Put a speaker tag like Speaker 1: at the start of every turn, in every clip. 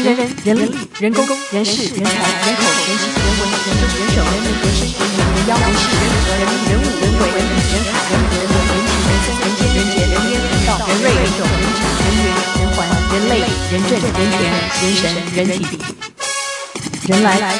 Speaker 1: 人力、人工、人事、人才、人口、人情、人文、人政、人手、人民、人生、人民、人妖、人事、人和、人民、人物、人为、人理、人海、人和、人伦、人情、人生、人间、人杰、人烟、人道、人瑞、人种、人质、人缘、人环、人类、人政、人权、人神、人体、人来。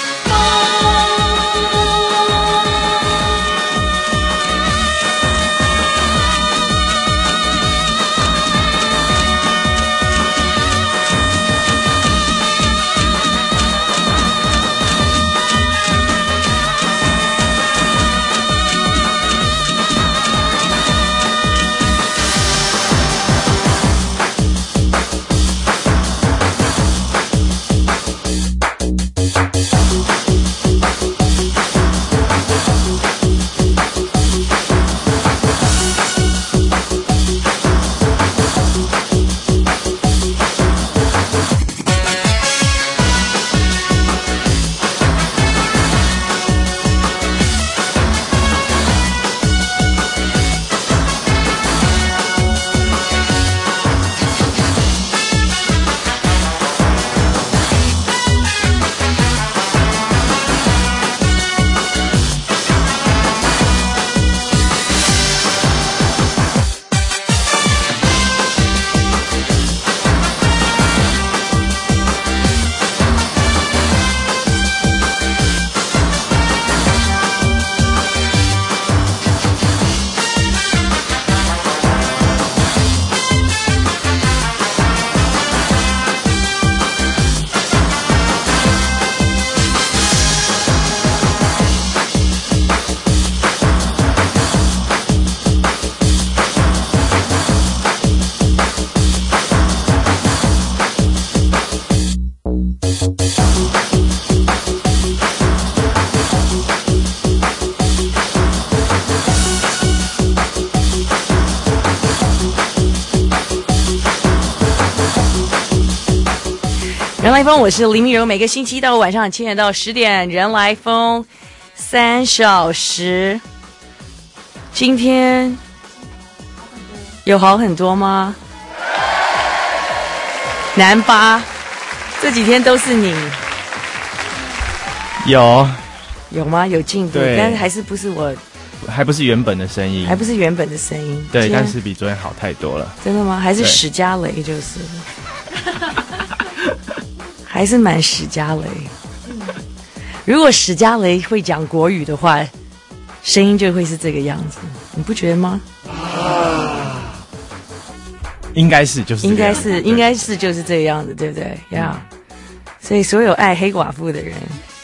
Speaker 1: 人来疯，我是林明柔，每个星期一到晚上7点到10点，人来疯3小时。今天有好很多吗？南巴，这几天都是你。
Speaker 2: 有
Speaker 1: 吗？有进步，但是还是不是我，
Speaker 2: 还不是原本的声音，
Speaker 1: 还不是原本的声音。
Speaker 2: 对，但是比昨天好太多了。
Speaker 1: 真的吗？还是史嘉蕾就是。还是蛮史嘉蕾。如果史嘉蕾会讲国语的话，声音就会是这个样子，你不觉得吗？
Speaker 2: 应该是就是
Speaker 1: 应该是就是这个样子，对不对呀？所以所有爱黑寡妇的人，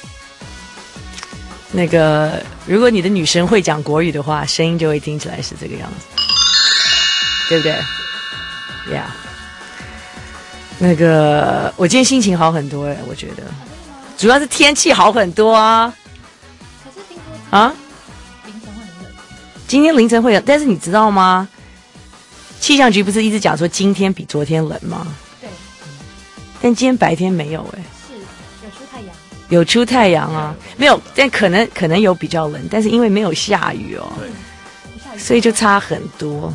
Speaker 1: 那个如果你的女生会讲国语的话，声音就会听起来是这个样子，对不对呀？那个，我今天心情好很多我觉得，主要是天气好很多啊。
Speaker 3: 可是听说
Speaker 1: 啊，
Speaker 3: 凌晨会很冷。
Speaker 1: 今天凌晨会冷，但是你知道吗？气象局不是一直讲说今天比昨天冷吗？
Speaker 3: 对。
Speaker 1: 但今天白天没有
Speaker 3: 是有出太阳。
Speaker 1: 有出太阳啊，没有，但可能有比较冷，但是因为没有下雨哦，
Speaker 2: 对，
Speaker 1: 所以就差很多。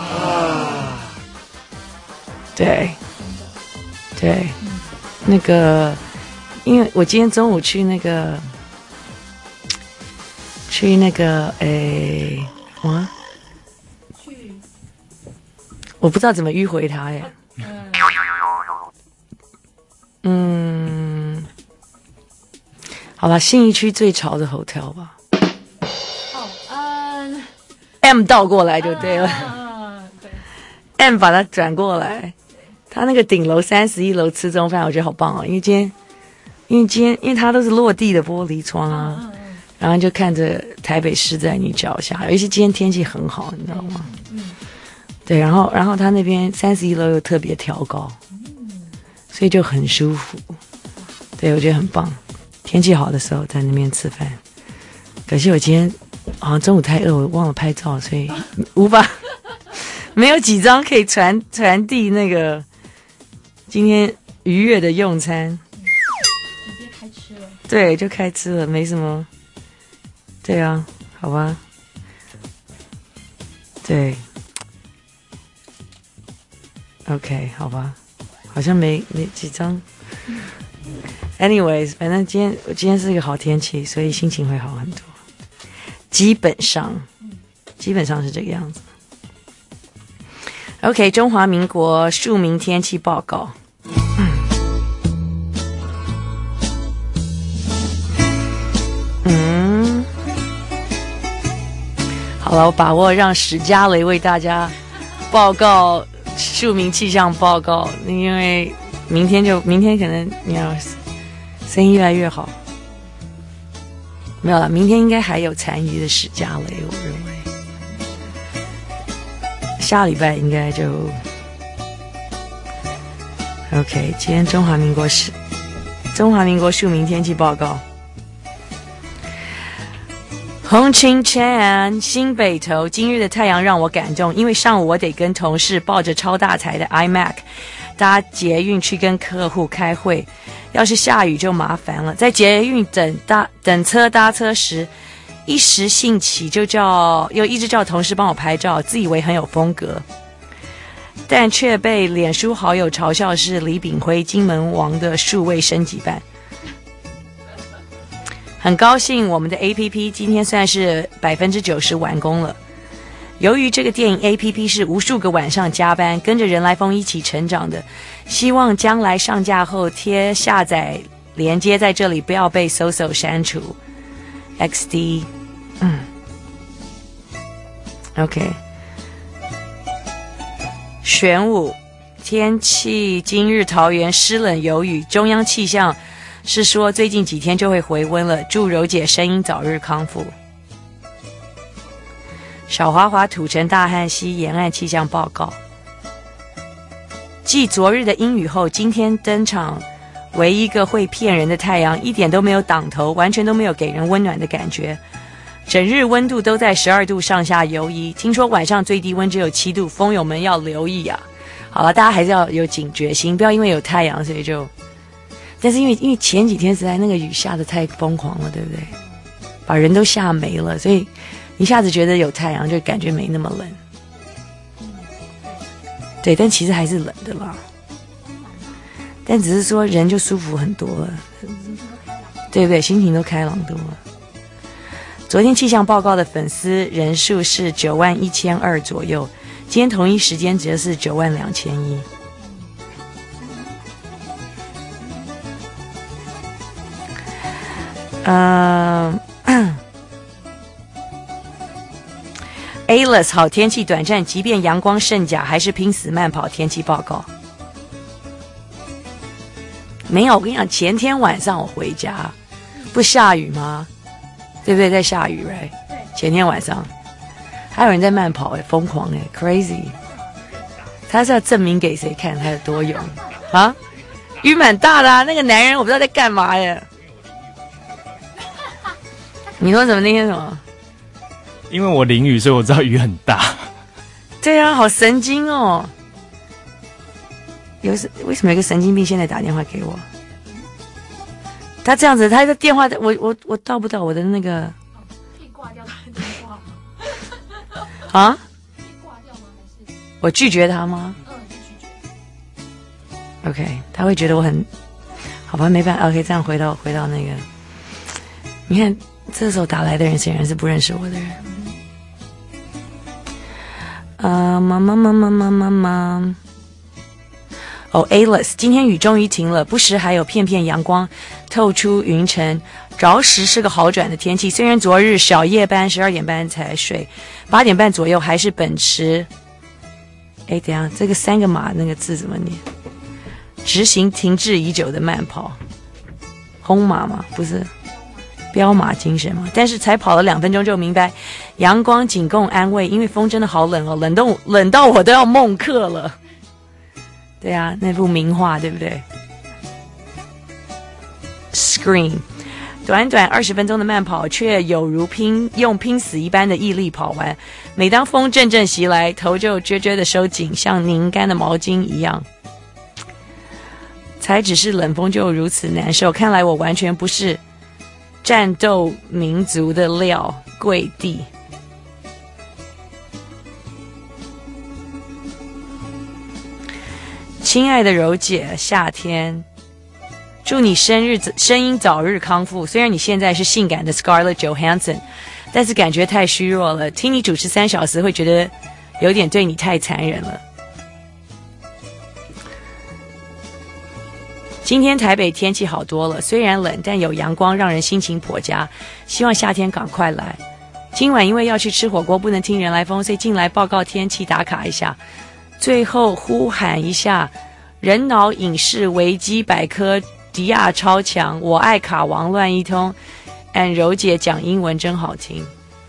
Speaker 1: 对。对，那个，因为我今天中午去那个，我不知道怎么迂回他耶。好吧，信义区最潮的 hotel 吧。M 倒过来就对了。
Speaker 3: 对
Speaker 1: M 把它转过来。他那个顶楼31楼吃中饭，我觉得好棒哦，因为它都是落地的玻璃窗啊，然后就看着台北市在你脚下，尤其今天天气很好，你知道吗？对，然后他那边31楼又特别挑高，所以就很舒服。对，我觉得很棒。天气好的时候在那边吃饭，可惜我今天好像中午太饿，我忘了拍照，所以无法没有几张可以传递那个。今天愉悦的用餐，
Speaker 3: 直接开吃了。
Speaker 1: 对，就开吃了，没什么。对啊，好吧。对。OK， 好吧，好像没几张。 Anyways， 反正今天是一个好天气，所以心情会好很多。基本上是这个样子。OK， 中华民国庶民天气报告。好了，我把握让史嘉蕾为大家报告庶民气象报告，因为明天可能你要生意越来越好。没有了，明天应该还有残余的史嘉蕾，我认为下礼拜应该就 OK。今天中华民国庶民天气报告。红青山新北投，今日的太阳让我感动，因为上午我得跟同事抱着超大台的 iMac 搭捷运去跟客户开会，要是下雨就麻烦了。在捷运等车搭车时，一时兴起又一直叫同事帮我拍照，自以为很有风格，但却被脸书好友嘲笑是李炳辉金门王的数位升级版。很高兴我们的 APP 今天算是90%完工了。由于这个电影 APP 是无数个晚上加班跟着人来疯一起成长的，希望将来上架后贴下载连接在这里，不要被搜删除。XD OK。 玄武天气，今日桃园湿冷有雨，中央气象是说最近几天就会回温了，祝柔姐声音早日康复。小华华土城大汉溪沿岸气象报告，继昨日的阴雨后，今天登场唯一一个会骗人的太阳，一点都没有挡头，完全都没有给人温暖的感觉，整日温度都在12度上下游移，听说晚上最低温只有7度，风友们要留意啊。好了，大家还是要有警觉心，不要因为有太阳所以就，但是因为前几天实在那个雨下得太疯狂了，对不对？把人都吓没了，所以一下子觉得有太阳就感觉没那么冷。对，但其实还是冷的啦，但只是说人就舒服很多了，对不对？心情都开朗多了。昨天气象报告的粉丝人数是91200左右，今天同一时间则是92100。A-less 好天气短暂，即便阳光甚假，还是拼死慢跑。天气报告没有，我跟你讲，前天晚上我回家，不下雨吗？对不对？在下雨 ，right？ 前天晚上还有人在慢跑，疯狂，crazy。他是要证明给谁看他有多勇啊？雨蛮大的啊，那个男人我不知道在干嘛耶。你说什么那天什么？
Speaker 2: 因为我淋雨，所以我知道雨很大。
Speaker 1: 对啊，好神经哦！为什么有个神经病现在打电话给我？他这样子，他的电话我到不到我的那个？
Speaker 3: 可以挂掉他的电话吗？
Speaker 1: 啊？
Speaker 3: 可以挂掉吗？还是？
Speaker 1: 我拒绝他吗？
Speaker 3: 拒绝。
Speaker 1: OK， 他会觉得我很好吧？没办法 ，OK， 这样回到那个，你看这时候打来的人显然是不认识我的人。妈。哦 ，A-less， 今天雨终于停了，不时还有片片阳光透出云层，着实是个好转的天气。虽然昨日小夜班12点半才睡，8点半左右还是奔驰。等一下，这个3个码那个字怎么念？执行停滞已久的慢跑，轰马吗？不是。彪马精神嘛，但是才跑了2分钟就明白，阳光仅供安慰，因为风真的好冷哦，冷到我都要梦课了。对啊，那部名画对不对 ？Scream， 短短20分钟的慢跑，却有如用拼死一般的毅力跑完。每当风阵阵袭来，头就撅撅的收紧，像拧干的毛巾一样。才只是冷风就如此难受，看来我完全不是战斗民族的料，跪地。亲爱的柔姐，夏天祝你声音早日康复。虽然你现在是性感的 Scarlett Johansson， 但是感觉太虚弱了。听你主持3小时会觉得有点对你太残忍了。今天台北天气好多了，虽然冷，但有阳光，让人心情颇佳。希望夏天赶快来。今晚因为要去吃火锅，不能听人来疯，所以进来报告天气，打卡一下。最后呼喊一下，人脑影视维基百科迪亚超强，我爱卡王乱一通，按柔姐讲英文真好听。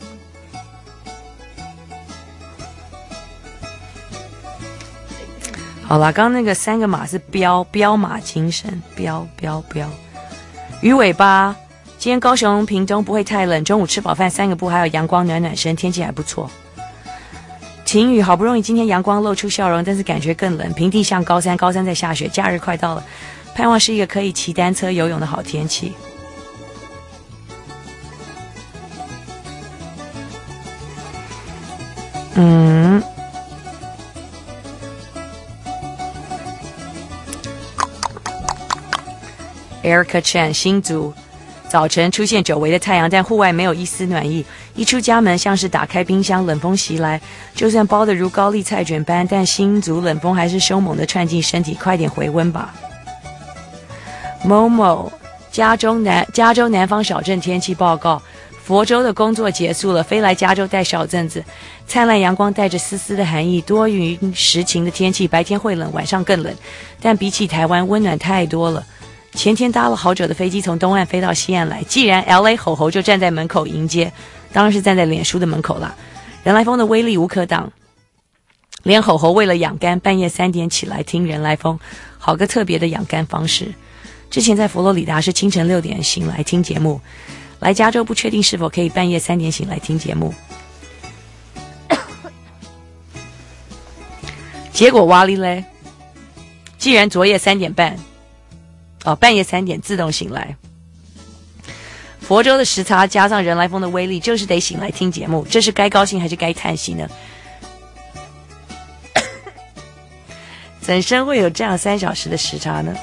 Speaker 1: 好啦，刚刚那个3个马是彪马精神，彪。鱼尾巴，今天高雄屏东不会太冷，中午吃饱饭3个步，还有阳光暖暖身，天气还不错。晴雨，好不容易今天阳光露出笑容，但是感觉更冷。平地像高山在下雪，假日快到了，盼望是一个可以骑单车游泳的好天气。Erica Chan 新竹，早晨出现久违的太阳，但户外没有一丝暖意。一出家门，像是打开冰箱，冷风袭来。就算包得如高丽菜卷般，但新竹冷风还是凶猛地窜进身体，快点回温吧。Momo， 加州南方小镇天气报告。佛州的工作结束了，飞来加州待小阵子。灿烂阳光带着丝丝的寒意，多云时晴的天气，白天会冷，晚上更冷，但比起台湾温暖太多了。前天搭了好久的飞机从东岸飞到西岸来，既然 LA 吼吼就站在门口迎接，当然是站在脸书的门口啦。人来疯的威力无可挡，连吼吼为了养肝，半夜3点起来听人来疯，好个特别的养肝方式。之前在佛罗里达是清晨6点醒来听节目，来加州不确定是否可以半夜3点醒来听节目。结果哇哩嘞，既然昨夜3点半半夜3点自动醒来，佛州的时差加上人来疯的威力，就是得醒来听节目，这是该高兴还是该叹息呢？怎生会有这样3小时的时差呢？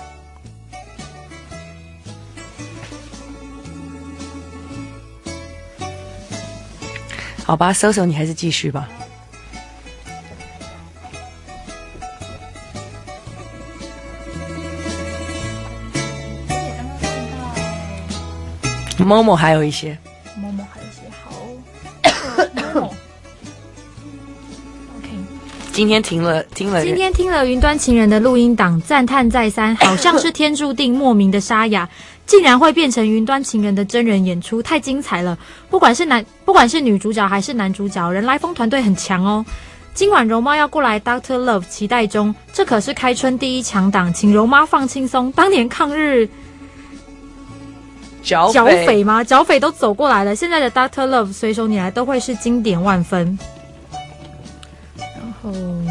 Speaker 1: 好吧，搜你还是继续吧。Momo 还有一些好Momo OK， 今天听了
Speaker 4: 云端情人的录音档，赞叹再三，好像是天注定，莫名的沙哑，竟然会变成云端情人的真人演出，太精彩了！不管是女主角还是男主角，人来疯团队很强哦。今晚柔妈要过来 Dr. Love， 期待中，这可是开春第一强档，请柔妈放轻松。当年抗日剿匪吗？剿匪都走过来了，现在的 Dr. Love 随手拈来都会是经典万分。然后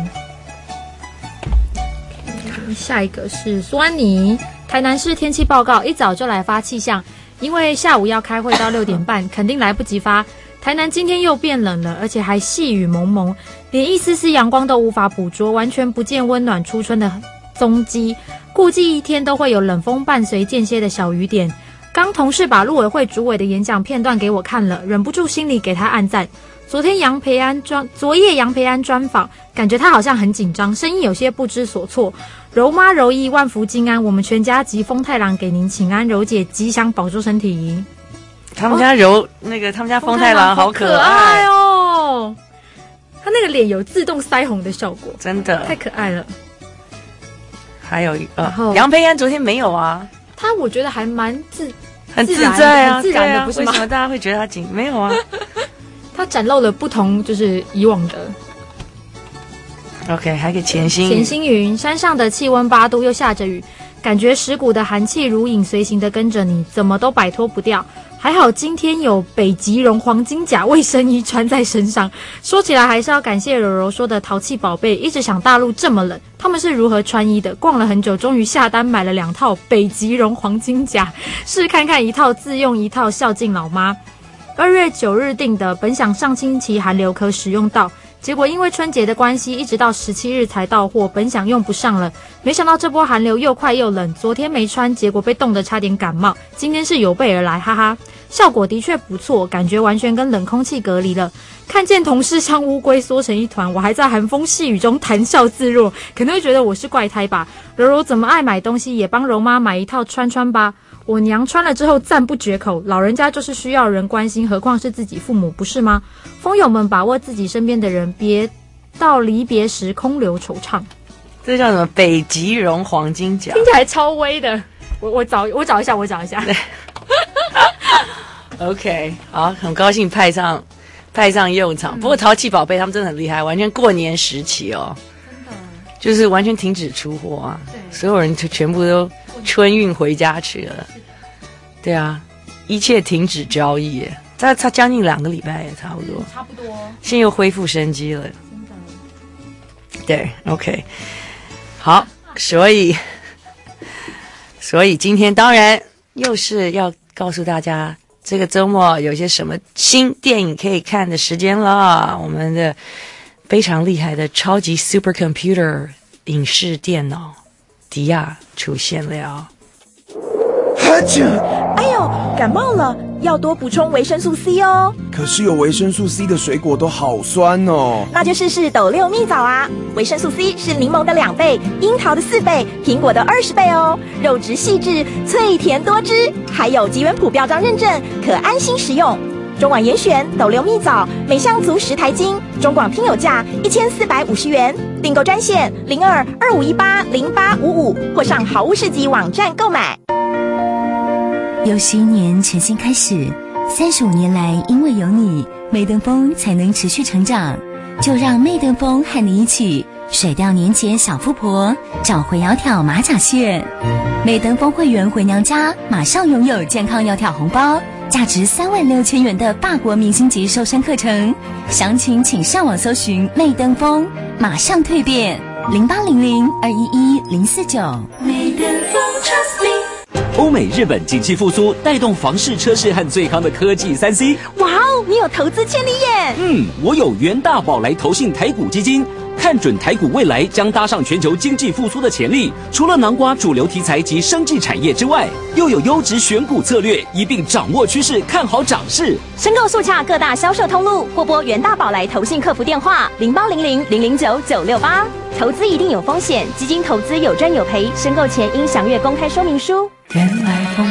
Speaker 4: 下一个是苏安妮，台南市天气报告，一早就来发气象，因为下午要开会到6点半，肯定来不及发。台南今天又变冷了，而且还细雨蒙蒙，连一丝丝阳光都无法捕捉，完全不见温暖初春的踪迹。估计一天都会有冷风伴随间歇的小雨点。刚同事把陆委会主委的演讲片段给我看了，忍不住心里给他按赞。昨夜杨培安专访，感觉他好像很紧张，声音有些不知所措。柔妈柔意，万福金安，我们全家及丰太郎给您请安，柔姐吉祥保重身体。
Speaker 1: 他们家他们家丰太郎好可爱
Speaker 4: 哦，他那个脸有自动腮红的效果，
Speaker 1: 真的
Speaker 4: 太可爱了。
Speaker 1: 还有杨培安昨天没有啊，
Speaker 4: 他我觉得还
Speaker 1: 很自在啊，
Speaker 4: 很自然的，不是吗？
Speaker 1: 为什么大家会觉得他紧？没有啊，
Speaker 4: 他展露了不同，就是以往的。
Speaker 1: OK， 还可以潜星
Speaker 4: 云，山上的气温8度，又下着雨，感觉蚀骨的寒气如影随形的跟着你，怎么都摆脱不掉。还好今天有北极绒黄金甲卫生衣穿在身上。说起来还是要感谢柔柔说的淘气宝贝，一直想大陆这么冷，他们是如何穿衣的？逛了很久，终于下单买了2套北极绒黄金甲，试看看，一套自用，一套孝敬老妈。2月9日订的，本想上星期寒流可使用到， 结果因为春节的关系，一直到17日才到货，本想用不上了，没想到这波寒流又快又冷，昨天没穿，结果被冻得差点感冒，今天是有备而来，哈哈。效果的确不错，感觉完全跟冷空气隔离了。看见同事像乌龟缩成一团，我还在寒风细雨中谈笑自若，可能会觉得我是怪胎吧。柔柔怎么爱买东西，也帮柔妈买一套穿穿吧。我娘穿了之后赞不绝口，老人家就是需要人关心，何况是自己父母，不是吗？风友们把握自己身边的人，别到离别时空留惆怅。
Speaker 1: 这叫什么？北极绒黄金甲，
Speaker 4: 听起来超威的。我找一下。
Speaker 1: OK， 好，很高兴派上用场。不过淘气宝贝他们真的很厉害，完全过年时期哦，真的就是完全停止出货啊，所有人就全部都春运回家去了。对啊，一切停止交易耶，它将近2个礼拜也差不多，现在又恢复生机了。真的。对 ，OK， 好，所以今天当然又是要告诉大家，这个周末有些什么新电影可以看的时间了。我们的非常厉害的超级 supercomputer 影视电脑迪亚出现了。
Speaker 5: 哎呦，感冒了，要多补充维生素 C 哦。
Speaker 6: 可是有维生素 C 的水果都好酸哦。
Speaker 5: 那就试试斗六蜜枣啊，维生素 C 是柠檬的2倍，樱桃的4倍，苹果的20倍哦。肉质细致，脆甜多汁，还有吉文普标章认证，可安心食用。中广严选斗六蜜枣，每箱足10台斤，中广听友价1450元，订购专线0225180855，或上好物市集网站购买。
Speaker 7: 又是一年全新开始，35年来，因为有你，媚登峰才能持续成长。就让媚登峰和你一起甩掉年节小富婆，找回窈窕马甲线。媚登峰会员回娘家，马上拥有健康窈窕红包，价值36000元的法国明星级瘦身课程。详情请上网搜寻媚登峰，马上蜕变，0800211049。
Speaker 5: 媚登峰 Trust me。
Speaker 8: 欧美日本景气复苏，带动房市车市和最夯的科技3C。
Speaker 5: 哇哦，你有投资潜力耶！
Speaker 8: 我有元大宝来投信台股基金，看准台股未来将搭上全球经济复苏的潜力。除了囊括主流题材及生技产业之外，又有优质选股策略，一并掌握趋势，看好涨势。
Speaker 5: 申购速洽各大销售通路，或拨元大宝来投信客服电话080000096968。投资一定有风险，基金投资有赚有赔，申购前应详阅公开说明书。
Speaker 1: 原来风。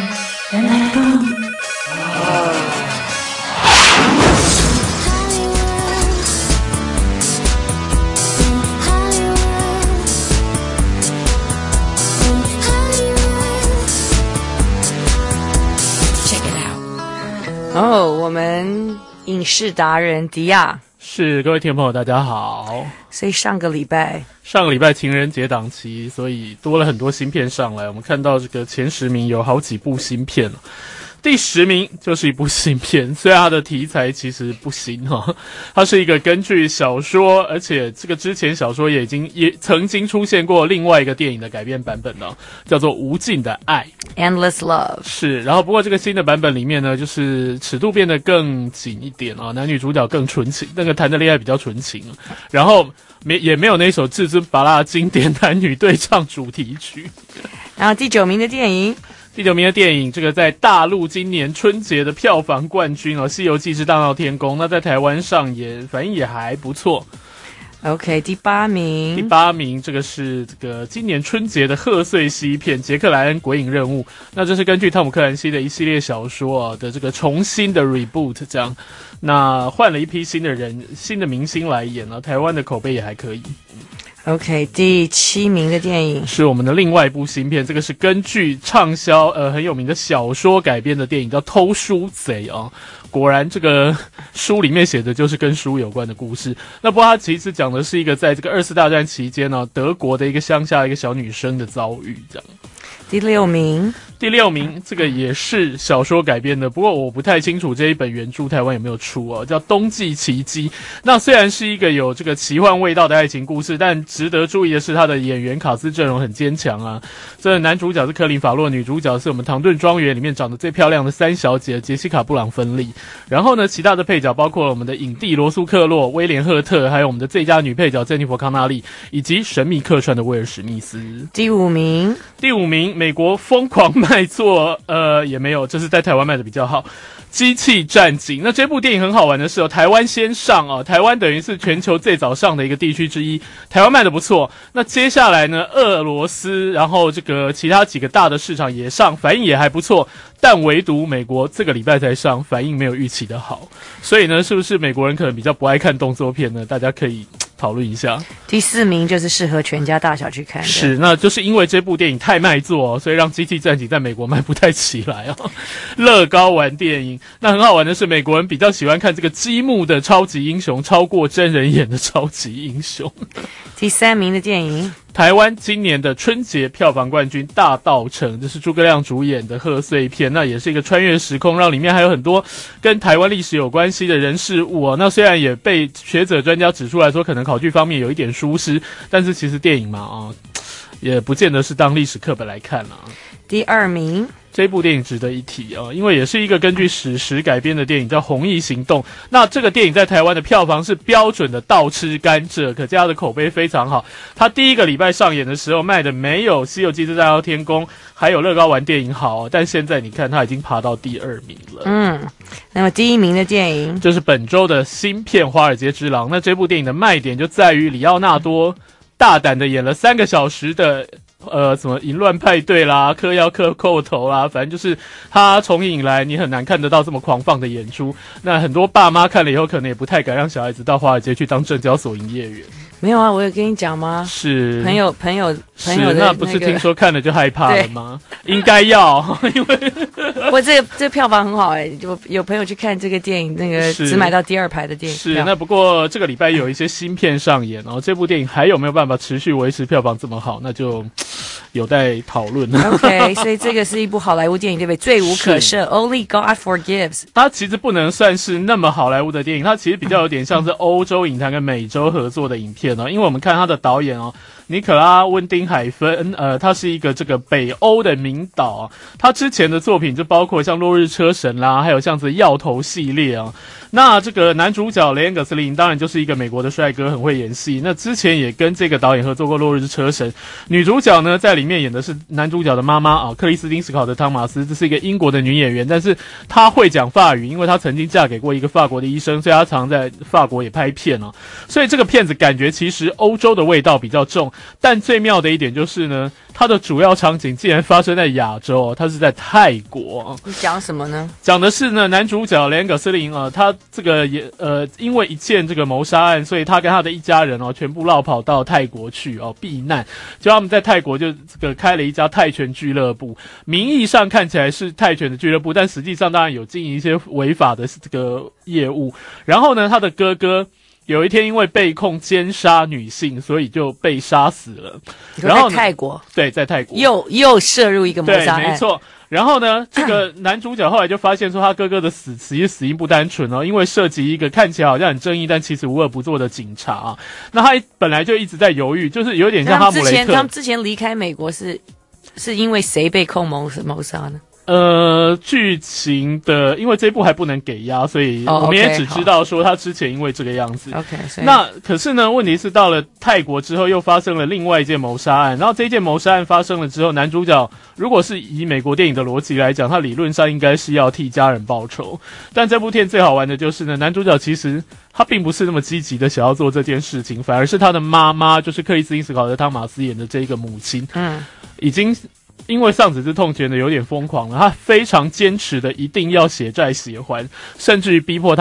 Speaker 1: 我们影视达人迪亚
Speaker 2: 是各位听众朋友，大家好。
Speaker 1: 所以上个礼拜
Speaker 2: 情人节档期，所以多了很多新片上来。我们看到这个前10名有好几部新片了。第10名就是一部新片，虽然它的题材其实不新哦，它是一个根据小说，而且这个之前小说也曾经出现过另外一个电影的改编版本了，叫做《无尽的爱》
Speaker 1: Endless Love。
Speaker 2: 是，然后不过这个新的版本里面呢，就是尺度变得更紧一点啊，男女主角更纯情，那个谈的恋爱比较纯情，然后也没有那首至尊拔辣的经典男女对唱主题曲。
Speaker 1: 然后第9名的电影，
Speaker 2: 这个在大陆今年春节的票房冠军哦，《西游记之大闹天宫》，那在台湾上反应也还不错。
Speaker 1: OK， 第8名，这个是这个今年春节的贺岁西片《杰克莱恩鬼影任务》，那这是根据汤姆克兰西的一系列小说的这个重新的 reboot 这样，那换了一批新的明星来演了，台湾的口碑也还可以。 OK， 第7名的电影
Speaker 2: 是我们的另外一部新片，这个是根据畅销很有名的小说改编的电影，叫《偷书贼》啊。果然这个书里面写的就是跟书有关的故事。那不过它其实讲的是一个在这个2次大战期间呢，德国的一个乡下一个小女生的遭遇这样。
Speaker 1: 第6名，
Speaker 2: 第6名，这个也是小说改编的，不过我不太清楚这一本原著台湾有没有出哦，叫《冬季奇迹》。那虽然是一个有这个奇幻味道的爱情故事，但值得注意的是，他的演员卡司阵容很坚强啊。这男主角是科林·法洛，女主角是我们《唐顿庄园》里面长得最漂亮的3小姐杰西卡·布朗芬利。然后呢，其他的配角包括了我们的影帝罗素·克洛、威廉·赫特，还有我们的最佳女配角珍妮佛·康纳利，以及神秘客串的威尔·史密斯。
Speaker 1: 第5名，美国疯狂卖座，也没有，这是在台湾卖的比较好。机器战警，那这部电影很好玩的是台湾先上啊，台湾等于是全球最早上的一个地区之一，台湾卖的不错。那接下来呢，俄罗斯，然后这个其他几个大的市场也上，反应也还不错，但唯独美国这个礼拜才上，反应没有预期的好。所以呢，是不是美国人可能比较不爱看动作片呢？大家可以讨论一下。 第4名就是适合全家大小去看的。
Speaker 2: 是，那就是因为这部电影太卖座，所以让机器战警在美国卖不太起来哦。乐高玩电影，那很好玩的是，美国人比较喜欢看这个积木的超级英雄，超过真人演的超级英雄。
Speaker 1: 第3名的电影，
Speaker 2: 台湾今年的春节票房冠军《大稻埕》，这是诸葛亮主演的贺岁片，那也是一个穿越时空，让里面还有很多跟台湾历史有关系的人事物哦。那虽然也被学者专家指出来说，可能考据方面有一点疏失，但是其实电影嘛也不见得是当历史课本来看啦。
Speaker 1: 第2名，
Speaker 2: 这部电影值得一提因为也是一个根据史实改编的电影，叫《红翼行动》。那这个电影在台湾的票房是标准的倒吃甘蔗，可见它的口碑非常好。它第一个礼拜上演的时候卖的没有《西游记之大闹天宫》还有乐高玩电影好但现在你看它已经爬到第2名了。
Speaker 1: 那么第1名的电影，
Speaker 2: 这是本周的新片《华尔街之狼》。那这部电影的卖点就在于里奥纳多大胆的演了3个小时的什么淫乱派对啦，嗑药嗑扣头啦，反正就是他从影来你很难看得到这么狂放的演出。那很多爸妈看了以后可能也不太敢让小孩子到华尔街去当证交所营业员。
Speaker 1: 没有啊，我有跟你讲吗？
Speaker 2: 是
Speaker 1: 朋友的
Speaker 2: 那不是听说看了就害怕了吗？应该要，因为
Speaker 1: 我这票房很好有朋友去看这个电影，那个只买到第2排的电影
Speaker 2: 是。那不过这个礼拜有一些新片上演这部电影还有没有办法持续维持票房这么好，那就有待讨论。
Speaker 1: OK， 所以这个是一部好莱坞电影，对不对？罪无可赦 ，Only God Forgives。
Speaker 2: 它其实不能算是那么好莱坞的电影，它其实比较有点像是欧洲影坛跟美洲合作的影片因为我们看它的导演尼可拉温丁海芬，他是一个这个北欧的名导他之前的作品就包括像《落日车神》啦，还有像是《药头》系列那这个男主角雷恩·葛斯林当然就是一个美国的帅哥，很会演戏。那之前也跟这个导演合作过《落日车神》，女主角呢在里面演的是男主角的妈妈克里斯汀·史考特·汤马斯，这是一个英国的女演员，但是她会讲法语，因为她曾经嫁给过一个法国的医生，所以她常在法国也拍片所以这个片子感觉其实欧洲的味道比较重，但最妙的一点就是呢，它的主要场景竟然发生在亚洲它是在泰国
Speaker 1: 你讲什么呢？
Speaker 2: 讲的是呢，男主角雷恩·葛斯林他这个也因为一件这个谋杀案，所以他跟他的一家人全部落跑到泰国去避难。就他们在泰国就这个开了一家泰拳俱乐部，名义上看起来是泰拳的俱乐部，但实际上当然有经营一些违法的这个业务。然后呢，他的哥哥有一天因为被控奸杀女性，所以就被杀死了。然后
Speaker 1: 在泰国，
Speaker 2: 对，在泰国
Speaker 1: 又涉入一个谋杀案，
Speaker 2: 对，没错。然后呢，这个男主角后来就发现说，他哥哥的死因不单纯因为涉及一个看起来好像很正义，但其实无恶不作的警察那他本来就一直在犹豫，就是有点像哈姆雷特。
Speaker 1: 他们之前离开美国是因为谁被控谋杀呢？
Speaker 2: 剧情的，因为这部还不能给押，所以我们也只知道说他之前因为这个样子。
Speaker 1: OK，
Speaker 2: 那可是呢，问题是到了泰国之后，又发生了另外一件谋杀案。然后这件谋杀案发生了之后，男主角如果是以美国电影的逻辑来讲，他理论上应该是要替家人报仇。但这部片最好玩的就是呢，男主角其实他并不是那么积极的想要做这件事情，反而是他的妈妈，就是克里斯汀·史考特·汤马斯演的这一个母亲，已经因为丧子之痛觉得有点疯狂了，他非常坚持的一定要血债血还，甚至于逼迫他的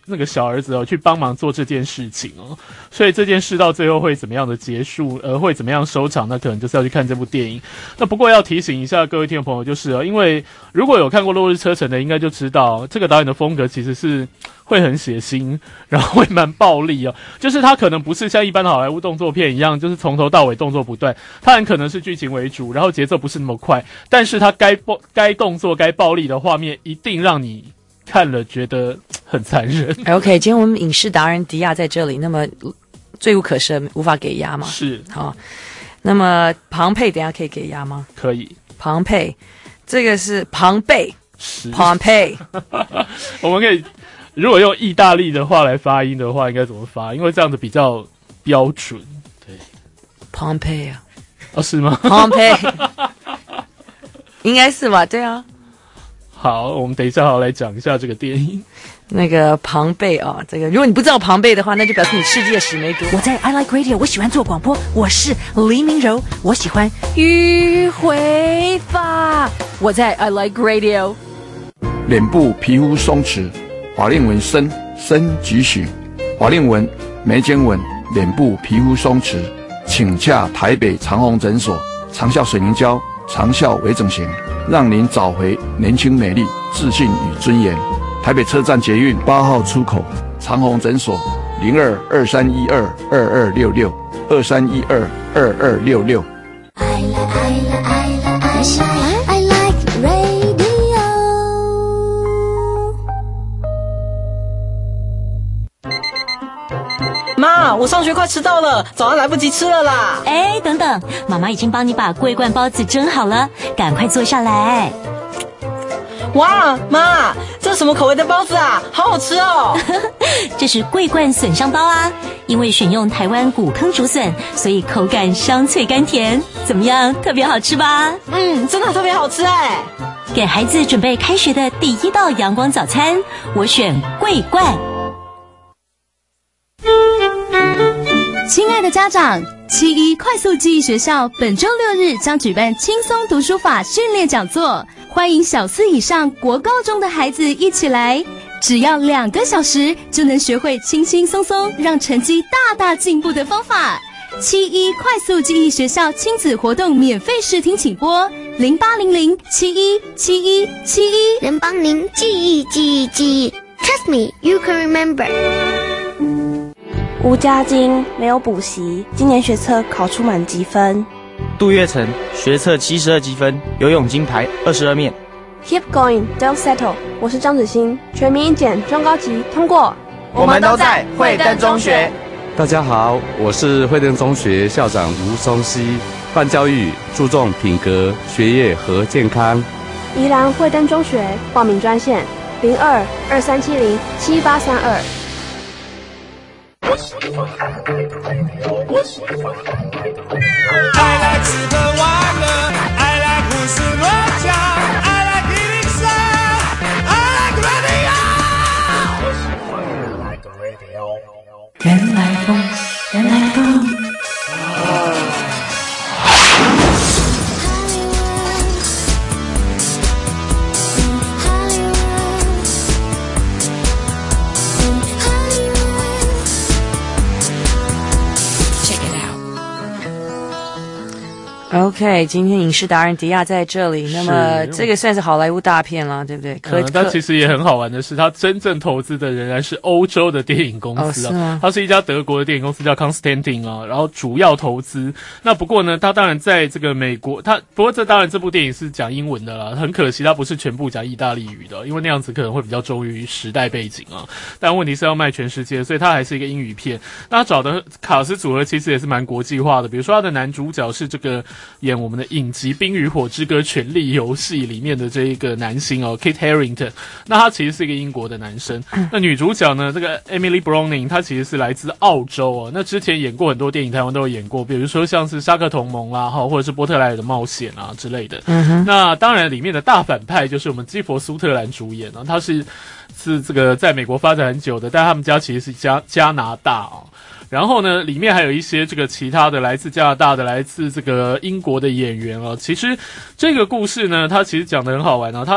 Speaker 2: 那个小儿子去帮忙做这件事情所以这件事到最后会怎么样的结束，会怎么样收场，那可能就是要去看这部电影。那不过要提醒一下各位听众朋友，就是因为如果有看过《落日车城》的，应该就知道这个导演的风格其实是会很血腥，然后会蛮暴力就是他可能不是像一般的好莱坞动作片一样，就是从头到尾动作不断，他很可能是剧情为主，然后节奏不是那么快，但是他该动作该暴力的画面一定让你看了觉得很残忍。
Speaker 1: OK， 今天我们影视达人迪亚在这里，那么罪无可赦，无法给押吗？
Speaker 2: 是。
Speaker 1: 好，那么庞佩等一下可以给押吗？
Speaker 2: 可以。
Speaker 1: 庞佩，这个是庞贝，
Speaker 2: 是
Speaker 1: 庞佩。
Speaker 2: 我们可以，如果用意大利的话来发音的话，应该怎么发？因为这样子比较标准。对，
Speaker 1: 庞佩啊。
Speaker 2: 是吗？
Speaker 1: 庞佩，应该是吧？对啊。
Speaker 2: 好，我们等一下好来讲一下这个电影。
Speaker 1: 那个庞贝这个如果你不知道庞贝的话，那就表示你世界史没读。
Speaker 9: 我在 I Like Radio， 我喜欢做广播，我是黎明柔，我喜欢迂回法。我在 I Like Radio。
Speaker 6: 脸部皮肤松弛，法令纹深几许，法令纹、眉间纹、脸部皮肤松弛，请洽台北长虹诊所，长效水凝胶，长效微整形，让您找回年轻美丽、自信与尊严。台北车站捷运8号出口，长虹诊所02-2312-2266，2312-2266。
Speaker 10: I like radio。
Speaker 11: 妈，我上学快迟到了，早上来不及吃了啦。
Speaker 7: 哎，等等，妈妈已经帮你把桂冠包子蒸好了，赶快坐下来。
Speaker 11: 哇，妈，这是什么口味的包子啊？好好吃哦！
Speaker 7: 这是桂冠笋香包啊，因为选用台湾古坑竹笋，所以口感香脆甘甜。怎么样，特别好吃吧？
Speaker 11: 真的特别好吃哎！
Speaker 7: 给孩子准备开学的第一道阳光早餐，我选桂冠。
Speaker 12: 亲爱的家长，71快速记忆学校本周6日将举办轻松读书法训练讲座，欢迎小4以上国高中的孩子一起来，只要2个小时就能学会轻轻松松让成绩大大进步的方法。71快速记忆学校亲子活动免费试听请拨0800717171，
Speaker 10: 能帮您记忆。Trust me, you can remember。
Speaker 13: 吴家金没有补习，今年学测考出满级分。
Speaker 14: 杜月成学测72积分，游泳金牌22面。
Speaker 15: Keep going, don't settle。我是张子欣，全民英检中高级通过。
Speaker 14: 我们都在惠登中学。
Speaker 16: 大家好，我是惠登中学校长吴松熙。办教育注重品格、学业和健康。
Speaker 15: 宜兰惠登中学报名专线02-2370-7832。
Speaker 17: I like 吃喝玩乐 I like 胡思乱想 I like eating sound I like radio
Speaker 9: 原来风
Speaker 1: OK， 今天影视达人迪亚在这里，那么这个算是好莱坞大片了，对不对？
Speaker 2: 但其实也很好玩的是，他真正投资的仍然是欧洲的电影公司它是一家德国的电影公司叫 Constantin 然后主要投资。那不过呢，他当然在这个美国，不过当然这部电影是讲英文的啦，很可惜他不是全部讲意大利语的，因为那样子可能会比较忠于时代背景但问题是要卖全世界，所以他还是一个英语片。那他找的卡司组合其实也是蛮国际化的，比如说他的男主角是这个演我们的影集《冰与火之歌：权力游戏》里面的这一个男星Kit Harington， 那他其实是一个英国的男生。那女主角呢，这个 Emily Browning， 她其实是来自澳洲那之前演过很多电影，台湾都有演过，比如说像是《沙克同盟》啦，或者是《波特莱尔的冒险》之类的。那当然里面的大反派就是我们基佛苏特兰主演他是这个在美国发展很久的，但他们家其实是加拿大然后呢，里面还有一些这个其他的来自加拿大的、来自这个英国的演员其实这个故事呢，它其实讲得很好玩它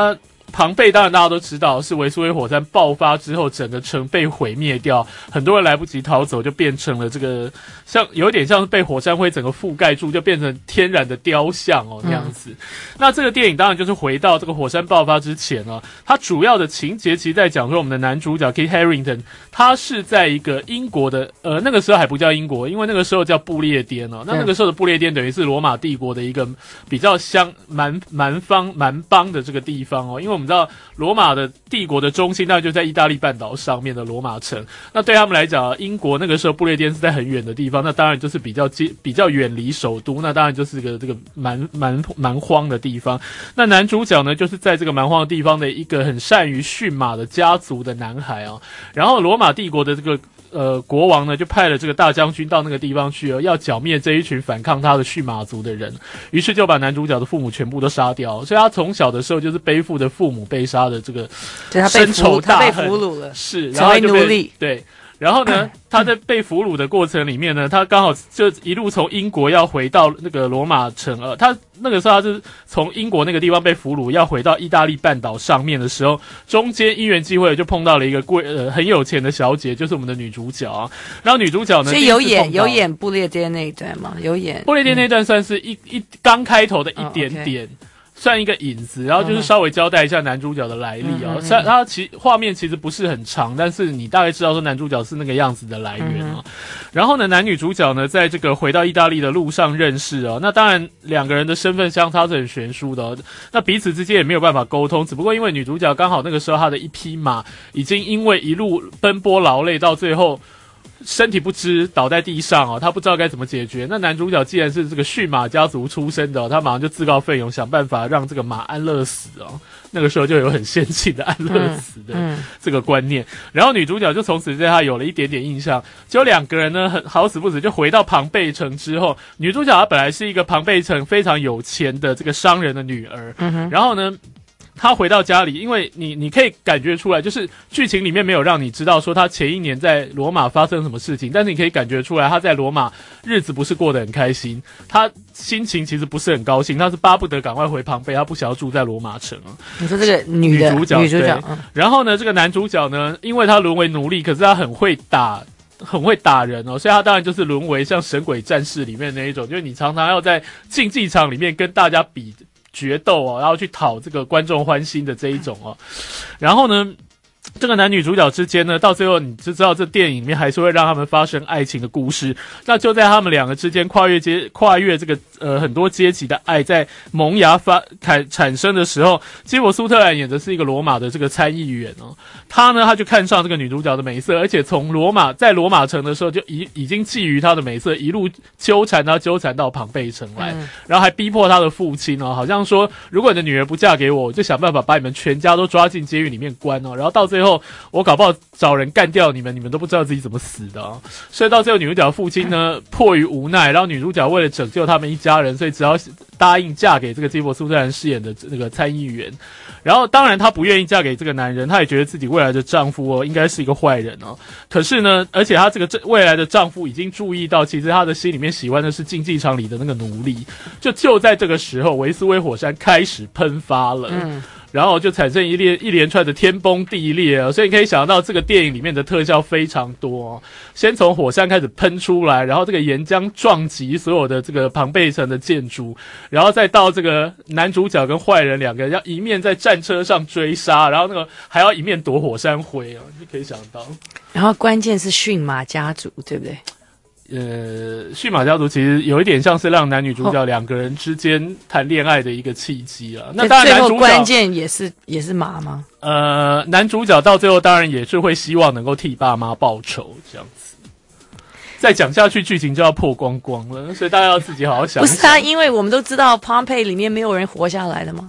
Speaker 2: 庞贝当然大家都知道是维苏威火山爆发之后整个城被毁灭掉，很多人来不及逃走，就变成了这个有点像是被火山灰整个覆盖住，就变成天然的雕像那样子。那这个电影当然就是回到这个火山爆发之前它主要的情节其实在讲说我们的男主角 Kit Harington 他是在一个英国的那个时候还不叫英国，因为那个时候叫不列颠那个时候的不列颠等于是罗马帝国的一个比较蛮邦的这个地方因为我们知道罗马的帝国的中心当然就在意大利半岛上面的罗马城，那对他们来讲英国那个时候不列颠是在很远的地方，那当然就是比较远离首都，那当然就是这个蛮荒的地方。那男主角呢就是在这个蛮荒的地方的一个很善于驯马的家族的男孩然后罗马帝国的这个国王呢就派了这个大将军到那个地方去要剿灭这一群反抗他的驯马族的人，于是就把男主角的父母全部都杀掉，所以他从小的时候就是背负着父母被杀的这个深仇大恨，
Speaker 1: 他被俘虏了，
Speaker 2: 是，
Speaker 1: 成为奴隶，
Speaker 2: 对。然后呢，他在被俘虏的过程里面呢，他刚好就一路从英国要回到那个罗马城他那个时候他是从英国那个地方被俘虏，要回到意大利半岛上面的时候，中间因缘际会就碰到了一个很有钱的小姐，就是我们的女主角然后女主角呢，
Speaker 1: 所以有演不列颠那一段吗？有演
Speaker 2: 不列颠那段算是一刚开头的一点点。算一个引子，然后就是稍微交代一下男主角的来历他画面其实不是很长，但是你大概知道说男主角是那个样子的来源然后呢，男女主角呢在这个回到意大利的路上认识那当然两个人的身份相差是很悬殊的那彼此之间也没有办法沟通，只不过因为女主角刚好那个时候她的一匹马已经因为一路奔波劳累到最后身体不支倒在地上他不知道该怎么解决。那男主角既然是这个驯马家族出身的他马上就自告奋勇想办法让这个马安乐死那个时候就有很先进的安乐死的这个观念然后女主角就从此对他有了一点点印象。结果两个人呢很好死不死就回到庞贝城之后，女主角她本来是一个庞贝城非常有钱的这个商人的女儿然后呢他回到家里，因为你可以感觉出来，就是剧情里面没有让你知道说他前一年在罗马发生什么事情，但是你可以感觉出来他在罗马日子不是过得很开心，他心情其实不是很高兴，他是巴不得赶快回庞贝，他不想要住在罗马城
Speaker 1: 你说这个女主角
Speaker 2: 然后呢这个男主角呢，因为他沦为奴隶，可是他很会打人所以他当然就是沦为像神鬼战士里面那一种，就是你常常要在竞技场里面跟大家比决斗然后去讨这个观众欢心的这一种然后呢这个男女主角之间呢，到最后你就知道这电影里面还是会让他们发生爱情的故事。那就在他们两个之间跨越这个很多阶级的爱在萌芽产生的时候，基佛苏特兰演的是一个罗马的这个参议员他就看上这个女主角的美色，而且从在罗马城的时候就已经觊觎她的美色，一路纠缠到庞贝城来然后还逼迫他的父亲好像说如果你的女儿不嫁给我就想办法把你们全家都抓进监狱里面关然后到最后我搞不好找人干掉你们都不知道自己怎么死的所以到最后女主角的父亲呢迫于无奈，然后女主角为了拯救他们一家人，所以只要答应嫁给这个基佛苏特兰饰演的那个参议员。然后当然她不愿意嫁给这个男人，她也觉得自己未来的丈夫应该是一个坏人可是呢，而且她这个未来的丈夫已经注意到，其实她的心里面喜欢的是竞技场里的那个奴隶。就在这个时候，维斯威火山开始喷发了然后就产生一连串的天崩地裂所以你可以想到这个电影里面的特效非常多先从火山开始喷出来，然后这个岩浆撞击所有的这个庞贝城的建筑，然后再到这个男主角跟坏人两个人要一面在战车上追杀，然后那个还要一面躲火山灰就可以想到。
Speaker 1: 然后关键是驯马家族，对不对？
Speaker 2: 驯马家族其实有一点像是让男女主角两个人之间谈恋爱的一个契机那当然男主角
Speaker 1: 最后关键也是马吗？
Speaker 2: 男主角到最后当然也是会希望能够替爸妈报仇这样子。再讲下去剧情就要破光光了，所以大家要自己好好想。
Speaker 1: 不是啊，因为我们都知道 Pompeii 里面没有人活下来的吗？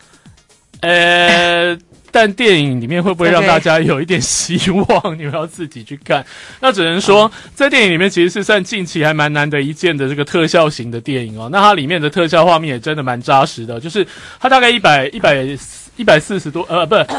Speaker 2: 但电影里面会不会让大家有一点希望你们要自己去看。那只能说在电影里面其实是算近期还蛮难得一见的这个特效型的电影那它里面的特效画面也真的蛮扎实的，就是它大概140多不是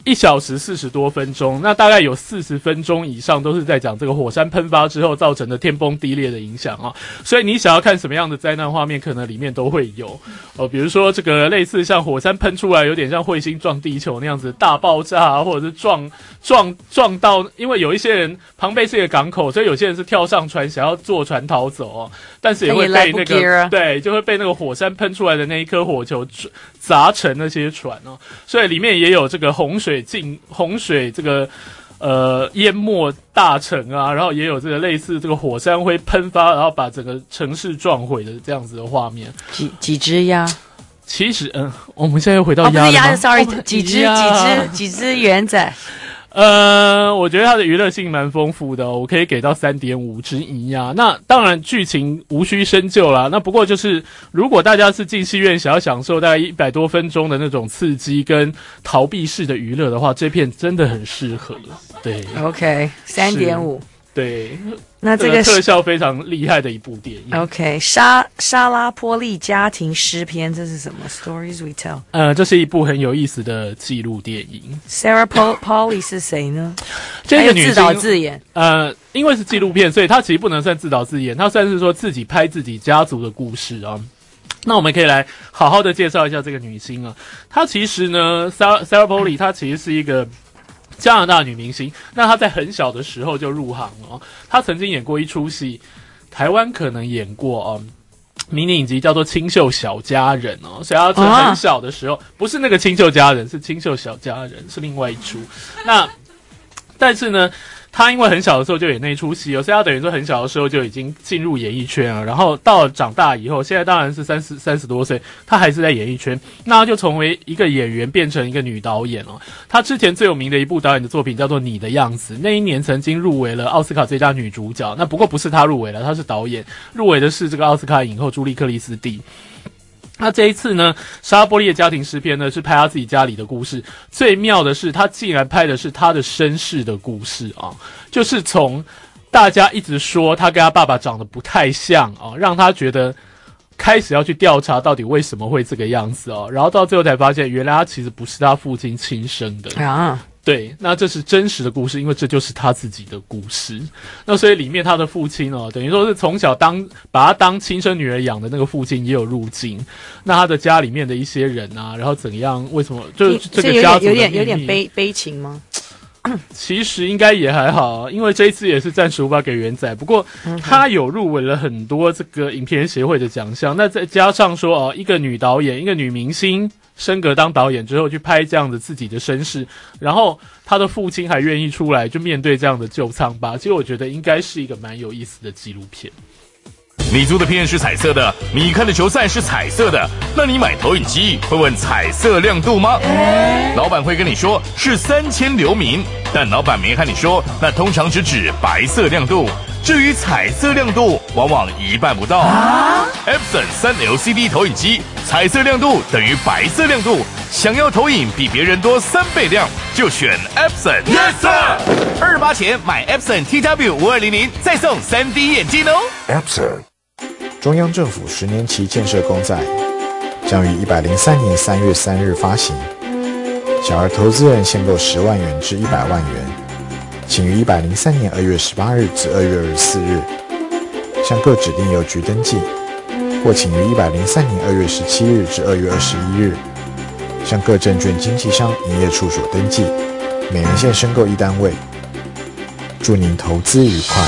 Speaker 2: 1小时40多分钟，那大概有40分钟以上都是在讲这个火山喷发之后造成的天崩地裂的影响啊。所以你想要看什么样的灾难画面，可能里面都会有比如说这个类似像火山喷出来，有点像彗星撞地球那样子大爆炸啊，或者是撞到，因为有一些人庞贝是一个港口，所以有些人是跳上船想要坐船逃走哦，但是也会被那个对，就会被那个火山喷出来的那一颗火球砸沉那些船哦，所以里面也有这个洪水这个淹没大城啊，然后也有这个类似这个火山灰喷发，然后把整个城市撞毁的这样子的画面。
Speaker 1: 几只鸭？
Speaker 2: 其实我们现在又回到鸭了吗？
Speaker 1: 不是鸭 ，sorry， 几只圆仔。
Speaker 2: 我觉得它的娱乐性蛮丰富的我可以给到3.5之一啊。那当然剧情无需深究啦，那不过就是如果大家是进戏院想要享受大概100多分钟的那种刺激跟逃避式的娱乐的话，这片真的很适合。对
Speaker 1: ，OK， 3.5。
Speaker 2: 对，
Speaker 1: 那这个
Speaker 2: 特效非常厉害的一部电影。
Speaker 1: OK， 沙拉波利家庭诗篇，这是什么 ？Stories We Tell。
Speaker 2: 这是一部很有意思的纪录电影。
Speaker 1: Sarah Polley 是谁呢？
Speaker 2: 这个女星
Speaker 1: 自导自演。
Speaker 2: 因为是纪录片，所以她其实不能算自导自演，她算是说自己拍自己家族的故事啊。那我们可以来好好的介绍一下这个女星啊。她其实呢 ，Sarah Polley 她其实是一个加拿大女明星，那她在很小的时候就入行了。她曾经演过一出戏，台湾可能演过迷你影集叫做《清秀小家人》所以她在很小的时候，不是那个清秀家人，是清秀小家人，是另外一出。那但是呢，他因为很小的时候就演那一出戏所以他等于说很小的时候就已经进入演艺圈了。然后到了长大以后，现在当然是30多岁，他还是在演艺圈。那他就从为一个演员变成一个女导演他之前最有名的一部导演的作品叫做《你的样子》，那一年曾经入围了奥斯卡最佳女主角。那不过不是他入围了，他是导演，入围的是这个奥斯卡影后朱莉克里斯蒂。那这一次呢，莎拉波利的家庭诗篇呢是拍他自己家里的故事。最妙的是，他竟然拍的是他的身世的故事就是从大家一直说他跟他爸爸长得不太像让他觉得开始要去调查到底为什么会这个样子然后到最后才发现，原来他其实不是他父亲亲生的对，那这是真实的故事，因为这就是他自己的故事。那所以里面他的父亲等于说是从小把他当亲生女儿养的那个父亲也有入境。那他的家里面的一些人啊，然后怎样，为什么就是这个家族的
Speaker 1: 有点悲情吗？
Speaker 2: 其实应该也还好因为这一次也是暂时无法给元仔，不过他有入围了很多这个影片协会的奖项。那再加上说一个女导演，一个女明星升格当导演之后去拍这样的自己的身世，然后他的父亲还愿意出来就面对这样的旧苍疤，其实我觉得应该是一个蛮有意思的纪录片。
Speaker 18: 你租的片是彩色的，你看的球赛是彩色的，那你买投影机会问彩色亮度吗？老板会跟你说是3000流明，但老板没和你说，那通常只指白色亮度。至于彩色亮度，往往一半不到。Epson 3LCD 投影机，彩色亮度等于白色亮度。想要投影比别人多3倍亮，就选 Epson。Yes sir。28前买 Epson TW5200，再送3D 眼镜
Speaker 19: Epson。中央政府10年期建设公债将于103年3月3日发行，小额投资人限购10万元至100万元，请于103年2月18日至2月24日向各指定邮局登记，或请于103年2月17日至2月21日向各证券经纪商营业处所登记，每人限申购1单位。祝您投资愉快。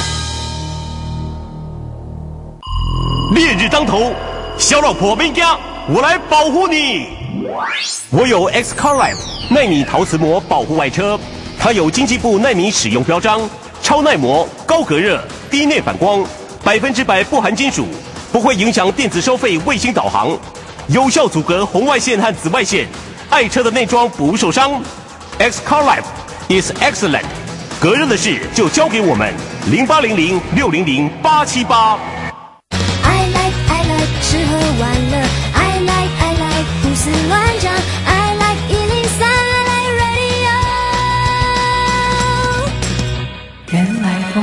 Speaker 20: 烈日当头，小老婆别怕，我来保护你。我有 X Car Life 奈米陶瓷膜保护外车，它有经济部奈米使用标章，超耐磨、高隔热、低内反光，100%不含金属，不会影响电子收费、卫星导航，有效阻隔红外线和紫外线，爱车的内装不受伤。X Car Life is excellent， 隔热的事就交给我们，0800-600-878。
Speaker 21: 吃喝玩乐 I like 胡思乱想 I like 103 I like radio 原来风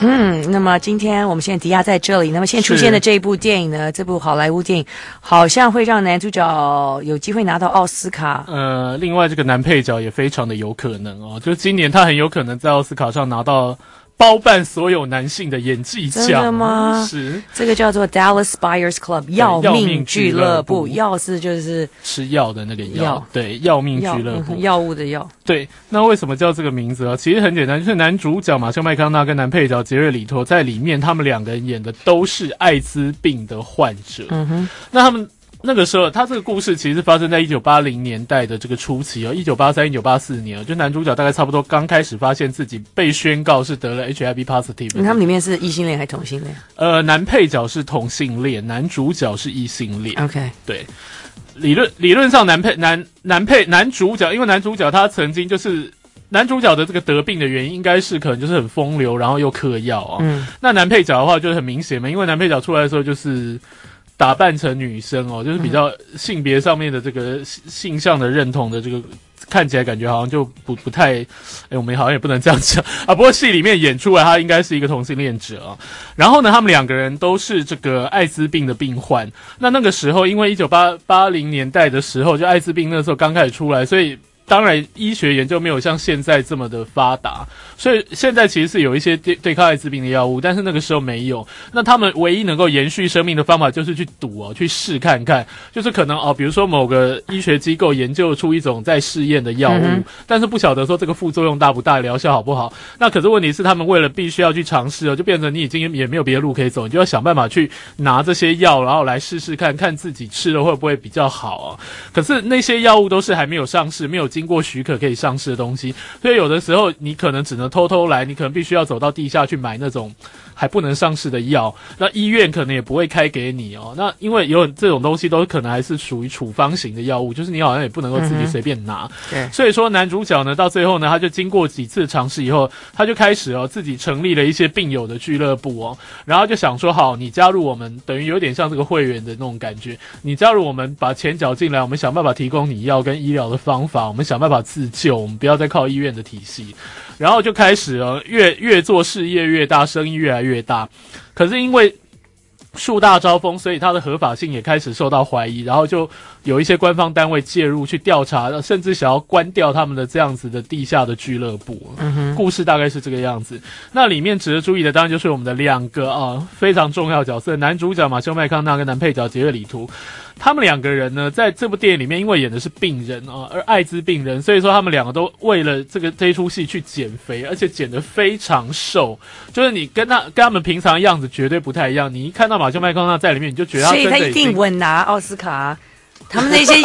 Speaker 1: 那么今天我们现在迪亚在这里，那么现在出现的这一部电影呢，这部好莱坞电影好像会让男主角有机会拿到奥斯卡。
Speaker 2: 另外这个男配角也非常的有可能哦，就是今年他很有可能在奥斯卡上拿到包办所有男性的演技奖。
Speaker 1: 真的吗？
Speaker 2: 是，
Speaker 1: 这个叫做 Dallas Buyers Club 要命俱乐部，药是就是
Speaker 2: 吃药的那个药，对，要命俱乐部，
Speaker 1: 药物的药。
Speaker 2: 对，那为什么叫这个名字啊？其实很简单，就是男主角马修麦康纳跟男配角杰瑞里托在里面，他们两个人演的都是艾滋病的患者。那他们那个时候，他这个故事其实发生在1980年代的这个初期哦，1983、1984年，就男主角大概差不多刚开始发现自己被宣告是得了 HIV positive。
Speaker 1: 他们里面是异性恋还是同性恋？
Speaker 2: 男配角是同性恋，男主角是异性恋。
Speaker 1: OK，
Speaker 2: 对，理论上男主角，因为男主角他曾经就是男主角的这个得病的原因，应该是可能就是很风流，然后又嗑药啊。那男配角的话就是很明显嘛，因为男配角出来的时候就是打扮成女生哦，就是比较性别上面的这个性向的认同的这个，看起来感觉好像就不太，我们好像也不能这样讲啊。不过戏里面演出来，他应该是一个同性恋者啊。然后呢，他们两个人都是这个艾滋病的病患。那个时候，因为1980年代的时候，就艾滋病那时候刚开始出来，所以当然医学研究没有像现在这么的发达，所以现在其实是有一些对抗艾滋病的药物，但是那个时候没有。那他们唯一能够延续生命的方法就是去赌哦，去试看看，就是可能比如说某个医学机构研究出一种在试验的药物，但是不晓得说这个副作用大不大，疗效好不好。那可是问题是他们为了必须要去尝试哦，就变成你已经也没有别的路可以走，你就要想办法去拿这些药，然后来试试看看自己吃了会不会比较好啊。可是那些药物都是还没有上市，没有经过许可可以上市的东西，所以有的时候你可能只能偷偷来，你可能必须要走到地下去买那种还不能上市的药，那医院可能也不会开给你哦。那因为有这种东西都可能还是属于处方型的药物，就是你好像也不能够自己随便拿。
Speaker 1: 对，
Speaker 2: 所以说男主角呢，到最后呢，他就经过几次尝试以后，他就开始自己成立了一些病友的俱乐部哦，然后就想说，好，你加入我们，等于有点像这个会员的那种感觉，你加入我们，把钱缴进来，我们想办法提供你药跟医疗的方法，我们想办法自救，我们不要再靠医院的体系。然后就开始越做事业越大，生意越来越大。可是因为树大招风，所以它的合法性也开始受到怀疑，然后就有一些官方单位介入去调查，甚至想要关掉他们的这样子的地下的俱乐部。故事大概是这个样子。那里面值得注意的当然就是我们的两个非常重要的角色，男主角马修麦康纳跟男配角杰瑞里图。他们两个人呢，在这部电影里面，因为演的是病人而艾滋病人，所以说他们两个都为了这一出戏去减肥，而且减得非常瘦，就是你跟他们平常的样子绝对不太一样。你一看到马修麦康纳在里面，你就觉得他真的
Speaker 1: 所以他一定稳拿奥斯卡。他们那些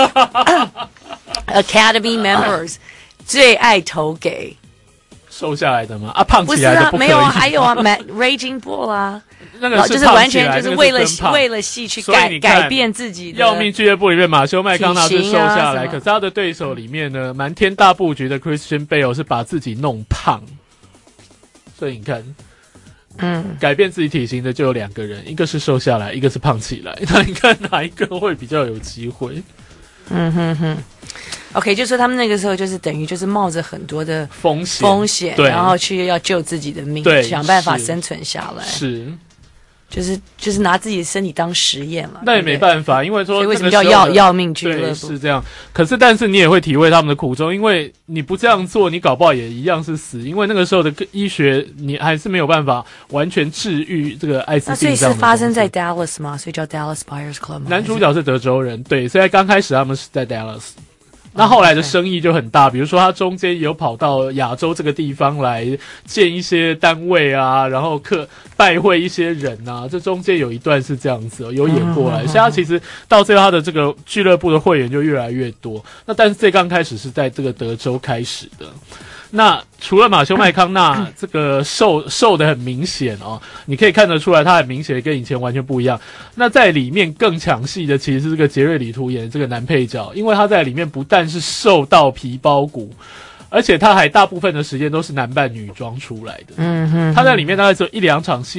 Speaker 1: Academy members 最爱投给
Speaker 2: 瘦下来的吗？胖起来的不可以。
Speaker 1: 没有，还有Raging Bull 啊。
Speaker 2: 那个
Speaker 1: 就是完全就是为了戏去改变自己的。
Speaker 2: 要命俱乐部里面，马修麦康纳是瘦下来，可是他的对手里面呢，瞒天大布局的 Christian Bale 是把自己弄胖。所以你看，改变自己体型的就有两个人，一个是瘦下来，一个是胖起来。那你看哪一个会比较有机会
Speaker 1: ？OK， 就说他们那个时候就是等于就是冒着很多的风险，然后去要救自己的命，想办法生存下来。
Speaker 2: 是。
Speaker 1: 就是拿自己的身体当实验了，
Speaker 2: 那也没办法，因为说
Speaker 1: 为什么叫要命俱乐部
Speaker 2: 是这样。但是你也会体会他们的苦衷，因为你不这样做，你搞不好也一样是死。因为那个时候的医学，你还是没有办法完全治愈这个艾滋病。
Speaker 1: 那所以是发生在 Dallas 吗？所以叫 Dallas Buyers Club 吗？
Speaker 2: 男主角是德州人，对，所以刚开始他们是在 Dallas。那后来的生意就很大，比如说他中间有跑到亚洲这个地方来建一些单位啊，然后拜会一些人啊，这中间有一段是这样子有演过来，所以他其实到最后他的这个俱乐部的会员就越来越多。那但是最刚开始是在这个德州开始的。那除了马修麦康纳这个瘦的很明显你可以看得出来他很明显跟以前完全不一样。那在里面更抢戏的其实是这个杰瑞里图演的这个男配角，因为他在里面不但是瘦到皮包骨，而且他还大部分的时间都是男扮女装出来的。他在里面大概只有1-2场戏是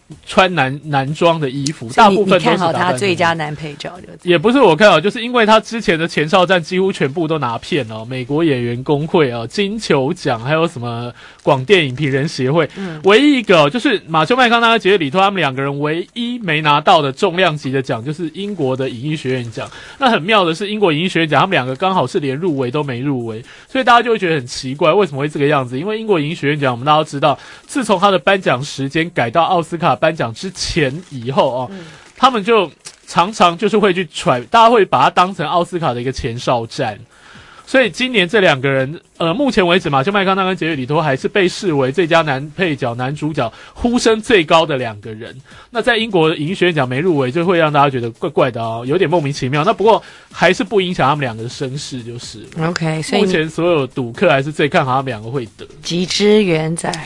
Speaker 2: 穿男装的衣服，大部分都是
Speaker 1: 你看好他最佳男配角
Speaker 2: 也不是我看好，就是因为他之前的前哨战几乎全部都拿片哦，美国演员工会哦，金球奖，还有什么广电影评人协会，唯一一个就是马修麦康纳和杰里托他们两个人唯一没拿到的重量级的奖，就是英国的影艺学院奖。那很妙的是，英国影艺学院奖他们两个刚好是连入围都没入围，所以大家就会觉得很奇怪，为什么会这个样子？因为英国影艺学院奖我们大家都知道，自从他的颁奖时间改到奥斯卡颁奖之前以后哦，他们就常常就是会去揣，大家会把它当成奥斯卡的一个前哨战。所以今年这两个人，目前为止，马修麦康纳跟杰里托还是被视为最佳男配角、男主角呼声最高的两个人。那在英国影艺学院奖没入围，就会让大家觉得怪怪的哦，有点莫名其妙。那不过还是不影响他们两个的声势，就是
Speaker 1: OK。所以
Speaker 2: 目前所有赌客还是最看好他们两个会得。
Speaker 1: 几只圆仔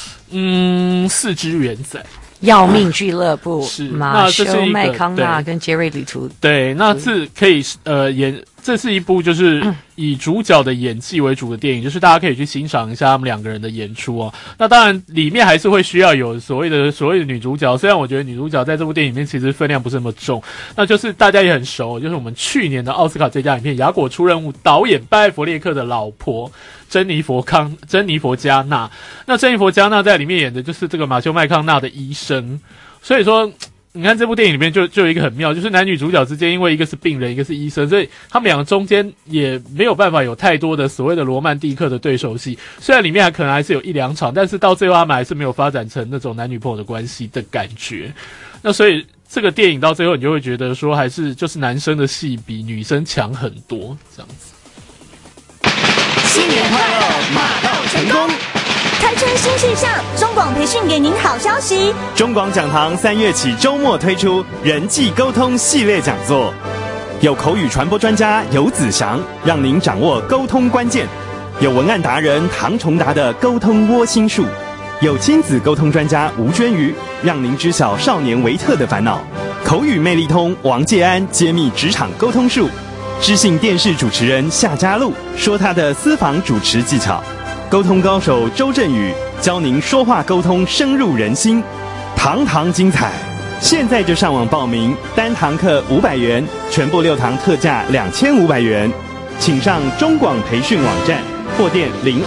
Speaker 2: ？4只圆仔。
Speaker 1: 要命俱乐部
Speaker 2: 是
Speaker 1: 马修麦康纳跟杰瑞里图。
Speaker 2: 对，那是可以这是一部就是以主角的演技为主的电影，就是大家可以去欣赏一下他们两个人的演出哦。那当然里面还是会需要有所谓的女主角，虽然我觉得女主角在这部电影里面其实分量不是那么重，那就是大家也很熟，就是我们去年的奥斯卡最佳影片《雅果出任务》导演拜艾弗列克的老婆珍妮佛加纳。那珍妮佛加纳在里面演的就是这个马修麦康纳的医生，所以说你看这部电影里面就有一个很妙，就是男女主角之间因为一个是病人一个是医生，所以他们两个中间也没有办法有太多的所谓的罗曼蒂克的对手戏，虽然里面可能还是有1-2场，但是到最后他们还是没有发展成那种男女朋友的关系的感觉。那所以这个电影到最后你就会觉得说还是就是男生的戏比女生强很多这样子。
Speaker 21: 新年快乐，马到成功！开春新气象，中广培训给您好消息。
Speaker 3: 中广讲堂3月起周末推出人际沟通系列讲座，有口语传播专家游子祥，让您掌握沟通关键；有文案达人唐崇达的沟通窝心术；有亲子沟通专家吴娟瑜，让您知晓少年维特的烦恼；口语魅力通王介安揭秘职场沟通术；知性电视主持人夏嘉璐说他的私房主持技巧；沟通高手周振宇教您说话沟通深入人心，堂堂精彩！现在就上网报名，单堂课500元，全部6堂特价2500元，请上中广培训网站或电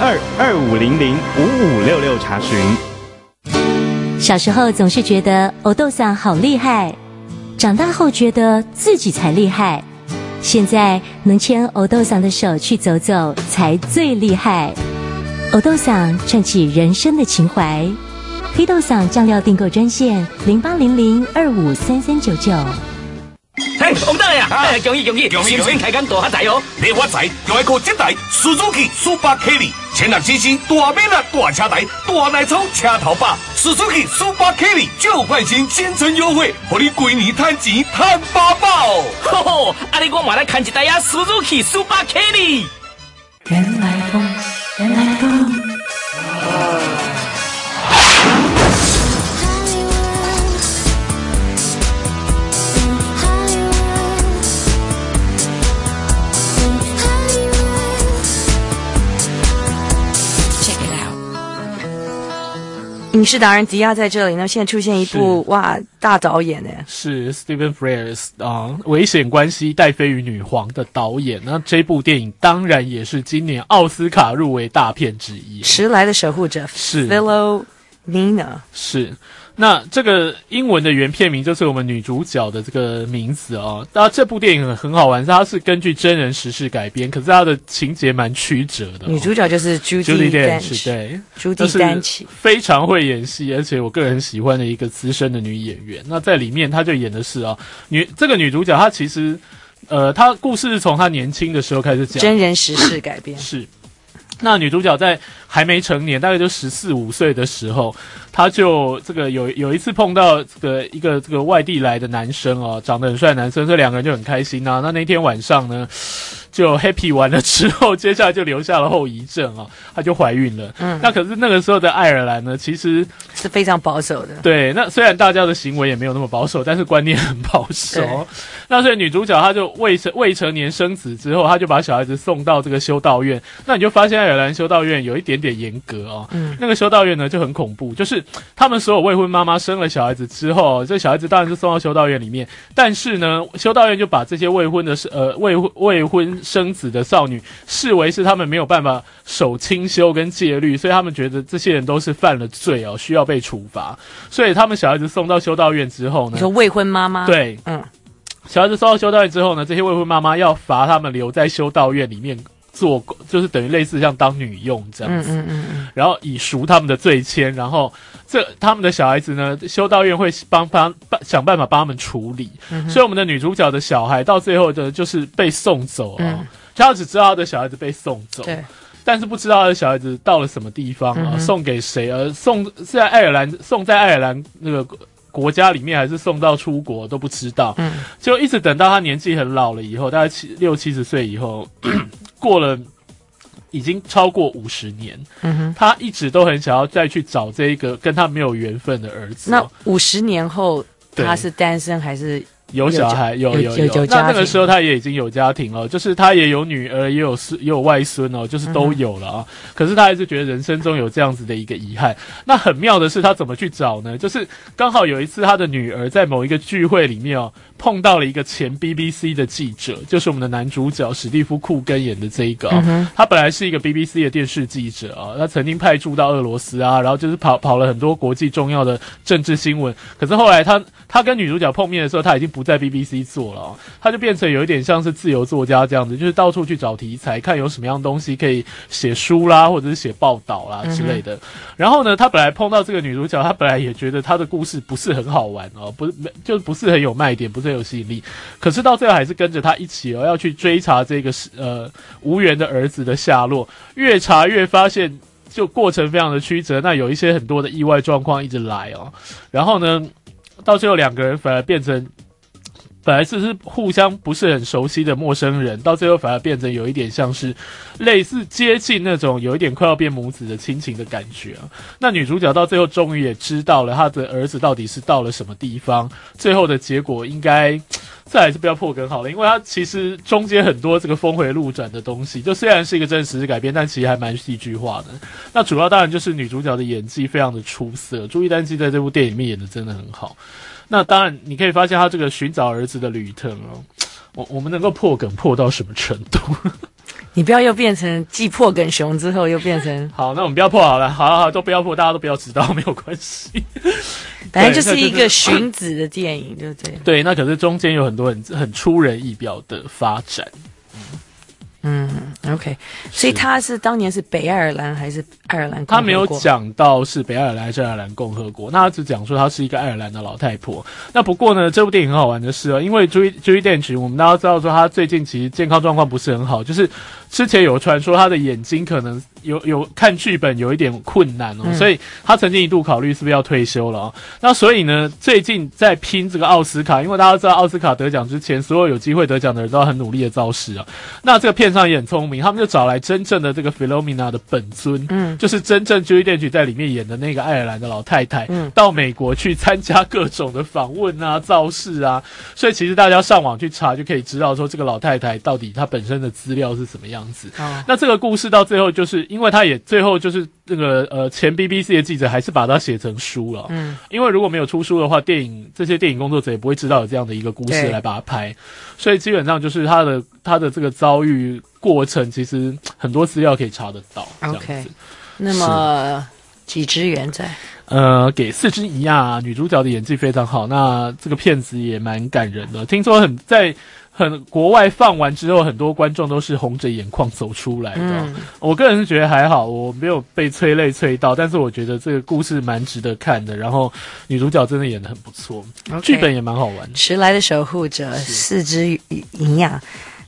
Speaker 3: 02-2500-5566查询。
Speaker 7: 小时候总是觉得欧豆桑好厉害，长大后觉得自己才厉害，现在能牵欧豆桑的手去走走才最厉害。欧豆桑串起人生的情怀，黑豆桑酱料订购专线0800253399。
Speaker 8: 嘿，王大爷啊！恭喜，新春开工大发财哦！
Speaker 18: 你发财就要靠这台 Suzuki Super Carry，16cc 大马力大车台，大内装车头把 ，Suzuki Super Carry 旧换新新春优惠，让你规年赚钱赚饱饱。
Speaker 8: 吼吼，啊！你我嘛来看一台啊 Suzuki Super Carry。
Speaker 21: 原来风，原来风。
Speaker 1: 影视达人迪亚在这里呢，现在出现一部哇大导演呢，
Speaker 2: 是 Stephen Frears 危险关系戴妃与女皇的导演。那这部电影当然也是今年奥斯卡入围大片之一，
Speaker 1: 迟来的守护者
Speaker 2: 是
Speaker 1: Philomena。
Speaker 2: 是，那这个英文的原片名就是我们女主角的这个名字哦。那这部电影很好玩，它是根据真人实事改编，可是它的情节蛮曲折的。
Speaker 1: 女主角就是 Judi Dench，
Speaker 2: 对，
Speaker 1: 朱迪丹奇
Speaker 2: 非常会演戏，而且我个人喜欢的一个资深的女演员。那在里面，她就演的是这个女主角，她其实她故事是从她年轻的时候开始讲，
Speaker 1: 真人实事改编
Speaker 2: 是。那女主角在还没成年，大概就14、15岁的时候，她就这个有一次碰到一个外地来的男生哦，长得很帅的男生，这两个人就很开心啊。那天晚上呢， 就 happy 完了之后，接下来就留下了后遗症啊，她就怀孕了。那可是那个时候的爱尔兰呢，其实
Speaker 1: 是非常保守的。
Speaker 2: 对，那虽然大家的行为也没有那么保守，但是观念很保守。那所以女主角她就未成年生子之后，她就把小孩子送到这个修道院。那你就发现爱尔兰修道院有一点点严格哦。那个修道院呢就很恐怖，就是他们所有未婚妈妈生了小孩子之后，这小孩子当然是送到修道院里面，但是呢，修道院就把这些未婚生子的少女视为是他们没有办法守清修跟戒律，所以他们觉得这些人都是犯了罪哦，需要被处罚。所以他们小孩子送到修道院之后呢，
Speaker 1: 你说未婚妈妈？
Speaker 2: 对，小孩子送到修道院之后呢，这些未婚妈妈要罚他们留在修道院里面做，就是等于类似像当女佣这样子，然后以赎他们的罪愆，然后他们的小孩子呢，修道院会想办法帮他们处理。所以我们的女主角的小孩到最后的就是被送走啊，她只知道她的小孩子被送走，对，但是不知道她的小孩子到了什么地方啊，送给谁，送在爱尔兰那个国家里面，还是送到出国都不知道。就一直等到他年纪很老了以后，大概60-70岁以后，过了已经超过50年，他一直都很想要再去找这一个跟他没有缘分的儿子。
Speaker 1: 那50年后他是单身还是
Speaker 2: 有小孩？有那个时候他也已经有家庭了，就是他也有女儿，也有外孙哦，就是都有了啊。可是他还是觉得人生中有这样子的一个遗憾。那很妙的是他怎么去找呢？就是刚好有一次他的女儿在某一个聚会里面碰到了一个前 BBC 的记者，就是我们的男主角史蒂夫·库根演的这一个他本来是一个 BBC 的电视记者啊，他曾经派驻到俄罗斯啊，然后就是跑了很多国际重要的政治新闻。可是后来他跟女主角碰面的时候，他已经不在 BBC 做了他就变成有一点像是自由作家这样子，就是到处去找题材，看有什么样东西可以写书啦，或者是写报道啦之类的。然后呢，他本来碰到这个女主角，他本来也觉得她的故事不是很好玩就不是很有卖点，不是很有吸引力。可是到最后还是跟着他一起要去追查这个无缘的儿子的下落，越查越发现就过程非常的曲折，那有一些很多的意外状况一直来然后呢，到最后两个人反而变成本来是互相不是很熟悉的陌生人，到最后反而变成有一点像是类似接近那种有一点快要变母子的亲情的感觉那女主角到最后终于也知道了她的儿子到底是到了什么地方，最后的结果应该这还是不要破梗好了，因为它其实中间很多这个峰回路转的东西，就虽然是一个真实改编，但其实还蛮戏剧化的。那主要当然就是女主角的演技非常的出色，朱一丹姬在这部电影里面演的真的很好。那当然你可以发现他这个寻找儿子的旅程我们能够破梗破到什么程度
Speaker 1: 你不要又变成继破梗熊之后又变成
Speaker 2: 好，那我们不要破好了，好都不要破，大家都不要知道，没有关系
Speaker 1: 反正就是一个寻子的电影就这样
Speaker 2: 对，那可是中间有很多很出人意表的发展
Speaker 1: OK， 所以他是当年是北爱尔兰还是爱尔兰共和国？
Speaker 2: 他没有讲到是北爱尔兰还是爱尔兰共和国，那他只讲说他是一个爱尔兰的老太婆。那不过呢，这部电影很好玩的是因为 Judi Dench 我们大家知道说他最近其实健康状况不是很好，就是之前有传说他的眼睛可能有看剧本有一点困难所以他曾经一度考虑是不是要退休了那所以呢，最近在拼这个奥斯卡，因为大家知道奥斯卡得奖之前，所有机会得奖的人都要很努力的造势那这个片商也很聪明，他们就找来真正的这个 Philomena 的本尊就是真正 Judi Dench 在里面演的那个爱尔兰的老太太到美国去参加各种的访问造势所以其实大家上网去查就可以知道说这个老太太到底她本身的资料是什么样子那这个故事到最后就是因为他也最后就是那个前 BBC 的记者还是把它写成书了因为如果没有出书的话，这些电影工作者也不会知道有这样的一个故事来把它拍，所以基本上就是他的这个遭遇过程其实很多资料可以查得到这样子
Speaker 1: OK， 那么几支原在
Speaker 2: 给4支一样女主角的演技非常好，那这个片子也蛮感人的，听说很国外放完之后，很多观众都是红着眼眶走出来的我个人是觉得还好，我没有被催泪催到，但是我觉得这个故事蛮值得看的，然后女主角真的演得很不错剧本也蛮好玩的。
Speaker 1: 迟来的守护者4支营养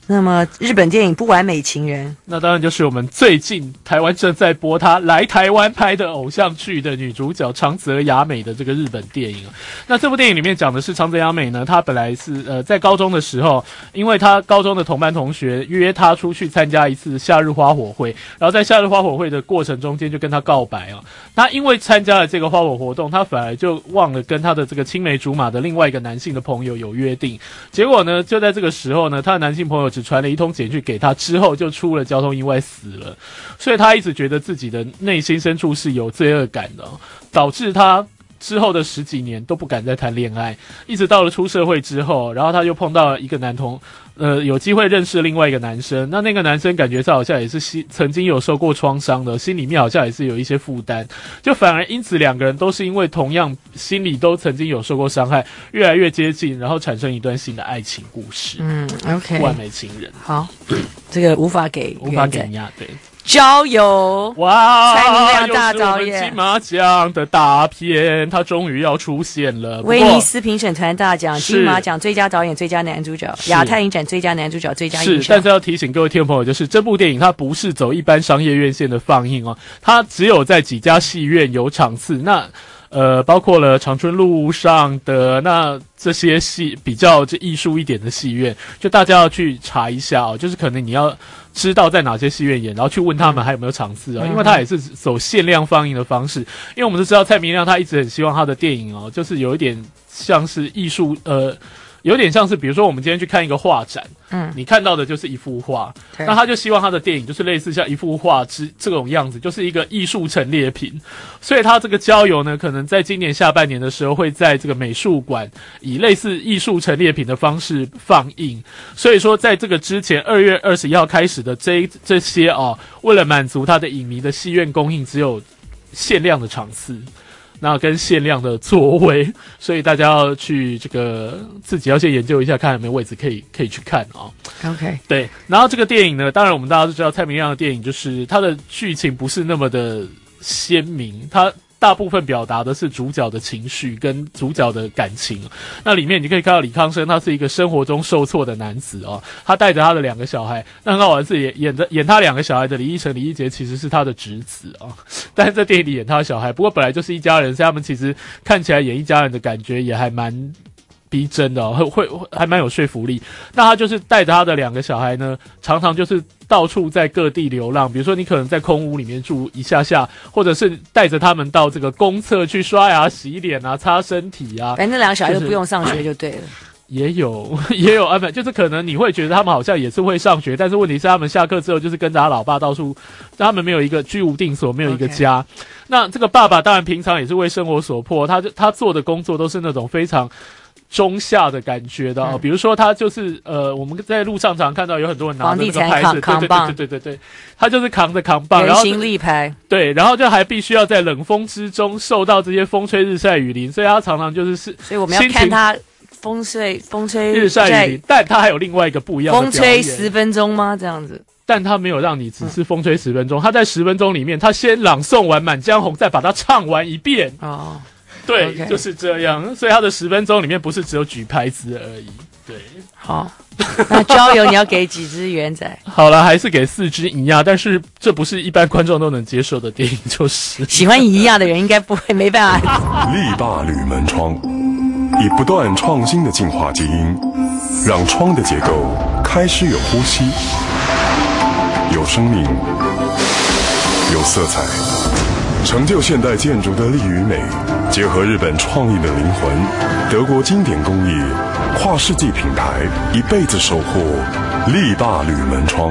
Speaker 1: 那么日本电影《不完美情人》，
Speaker 2: 那当然就是我们最近台湾正在播他来台湾拍的偶像剧的女主角长泽雅美的这个日本电影。那这部电影里面讲的是长泽雅美呢，她本来是在高中的时候，因为她高中的同班同学约她出去参加一次夏日花火会，然后在夏日花火会的过程中间就跟她告白啊。她因为参加了这个花火活动，她反而就忘了跟她的这个青梅竹马的另外一个男性的朋友有约定。结果呢，就在这个时候呢，她的男性朋友只传了一通简讯给她，之后就出了交通意外死了。所以她一直觉得自己的内心深处是有罪恶感的，导致她之后的10几年都不敢再谈恋爱，一直到了出社会之后，然后她就碰到了一个有机会认识另外一个男生，那个男生感觉上好像也是曾经有受过创伤的，心里面好像也是有一些负担，就反而因此两个人都是因为同样心里都曾经有受过伤害，越来越接近，然后产生一段新的爱情故事。
Speaker 1: OK，
Speaker 2: 完美情人。
Speaker 1: 好，这个无法给
Speaker 2: 呀，对。
Speaker 1: 交友
Speaker 2: 哇，
Speaker 1: 蔡明亮大导演，
Speaker 2: 又是我们金马奖的大片，他终于要出现了。
Speaker 1: 威尼斯评审团大奖、金马奖最佳导演、最佳男主角、亚太影展最佳男主角、最佳影
Speaker 2: 是，但是要提醒各位听众朋友，就是这部电影它不是走一般商业院线的放映哦，它只有在几家戏院有场次。那包括了长春路上的那这些戏比较就艺术一点的戏院，就大家要去查一下哦，就是可能你要知道在哪些戏院演，然后去问他们还有没有场次因为他也是走限量放映的方式。因为我们都知道蔡明亮他一直很希望他的电影就是有一点像是艺术有点像是比如说我们今天去看一个画展，你看到的就是一幅画，那他就希望他的电影就是类似像一幅画这种样子，就是一个艺术陈列品。所以他这个郊游呢，可能在今年下半年的时候会在这个美术馆以类似艺术陈列品的方式放映。所以说在这个之前2月21号开始的这些为了满足他的影迷的戏院供应，只有限量的场次，那跟限量的座位，所以大家要去这个自己要先研究一下，看有没有位置可以去看
Speaker 1: OK，
Speaker 2: 对。然后这个电影呢，当然我们大家都知道蔡明亮的电影就是它的剧情不是那么的鲜明，它大部分表达的是主角的情绪跟主角的感情。那里面你可以看到李康生，他是一个生活中受挫的男子他带着他的2个小孩。那很好玩的是演他2个小孩的李依晨、李依洁其实是他的侄子但是在电影里演他的小孩。不过本来就是一家人，所以他们其实看起来演一家人的感觉也还蛮逼真的还蛮有说服力。那他就是带着他的2个小孩呢，常常就是到处在各地流浪，比如说你可能在空屋里面住一下下，或者是带着他们到这个公厕去刷牙、洗脸啊、擦身体啊。
Speaker 1: 反正2个小孩都不用上学就对了。
Speaker 2: 也有安排，就是可能你会觉得他们好像也是会上学，但是问题是他们下课之后就是跟着他老爸到处，他们没有一个居无定所，没有一个家。那这个爸爸当然平常也是为生活所迫，他做的工作都是那种非常中下的感觉的比如说他就是我们在路上常看到有很多人拿着那个牌子，
Speaker 1: 扛棒，
Speaker 2: 对，他就是扛着扛棒，
Speaker 1: 人形立牌，
Speaker 2: 对，然后就还必须要在冷风之中受到这些风吹日晒雨淋，所以他常常就是，
Speaker 1: 所以我们要看他风吹
Speaker 2: 日晒雨淋，但他还有另外一个不一样的
Speaker 1: 风吹10分钟吗？这样子。
Speaker 2: 但他没有让你只是风吹10分钟，他在10分钟里面，他先朗诵完《满江红》，再把它唱完一遍。对， okay， 就是这样。所以他的10分钟里面不是只有举牌子而已。对，
Speaker 1: 好，那郊游你要给几只圆仔？
Speaker 2: 好了，还是给4只银亚，但是这不是一般观众都能接受的电影，就是
Speaker 1: 喜欢银亚的人应该不会没办法。
Speaker 4: 力霸铝门窗，以不断创新的进化基因，让窗的结构开始有呼吸，有生命，有色彩。成就现代建筑的力与美，结合日本创意的灵魂，德国经典工艺，跨世纪品牌，一辈子守护力霸铝门窗。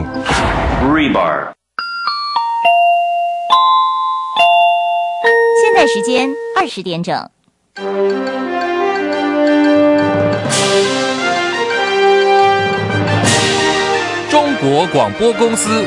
Speaker 21: Rebar。现在时间20点整。
Speaker 18: 中国广播公司。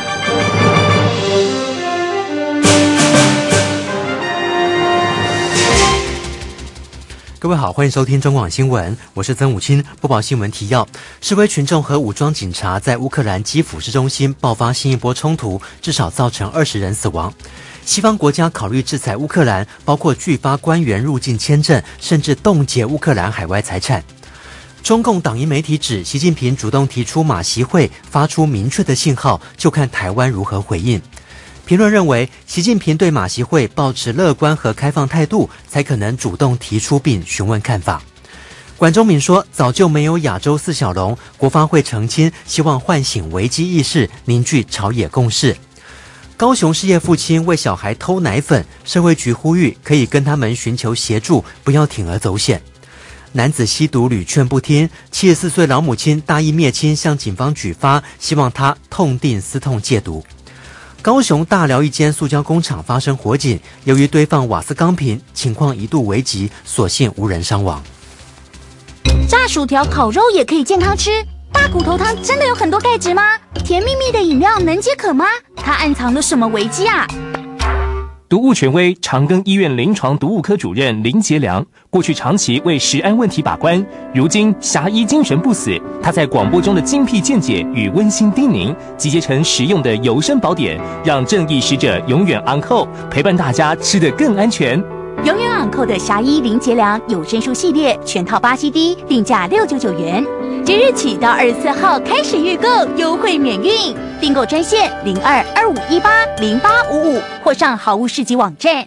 Speaker 22: 各位好，欢迎收听中广新闻，我是曾武清，播报新闻提要。示威群众和武装警察在乌克兰基辅市中心爆发新一波冲突，至少造成20人死亡。西方国家考虑制裁乌克兰，包括拒发官员入境签证，甚至冻结乌克兰海外财产。 中共党营媒体指，习近平主动提出马习会，发出明确的信号，就看台湾如何回应。评论认为，习近平对马习会抱持乐观和开放态度，才可能主动提出并询问看法。管中闵说，早就没有亚洲四小龙，国发会澄清，希望唤醒危机意识，凝聚朝野共识。高雄失业父亲为小孩偷奶粉，社会局呼吁可以跟他们寻求协助，不要铤而走险。男子吸毒屡劝不听，74岁老母亲大义灭亲向警方举发，希望他痛定思痛戒毒。高雄大寮一间塑胶工厂发生火警，由于堆放瓦斯钢瓶，情况一度危急，所幸无人伤亡。
Speaker 21: 炸薯条、烤肉也可以健康吃。大骨头汤真的有很多钙质吗？甜蜜蜜的饮料能解渴吗？它暗藏了什么危机啊？
Speaker 5: 毒物权威长庚医院临床毒物科主任林杰良，过去长期为食安问题把关，如今侠医精神不死。他在广播中的精辟见解与温馨叮咛，集结成实用的有声宝典，让正义使者永远昂扣，陪伴大家吃得更安全。
Speaker 21: 永远昂扣的侠医林杰良有声书系列全套8 CD， 定价699元。即日起到24号开始预购，优惠免运。订购专线0225180855或上好物市集网站。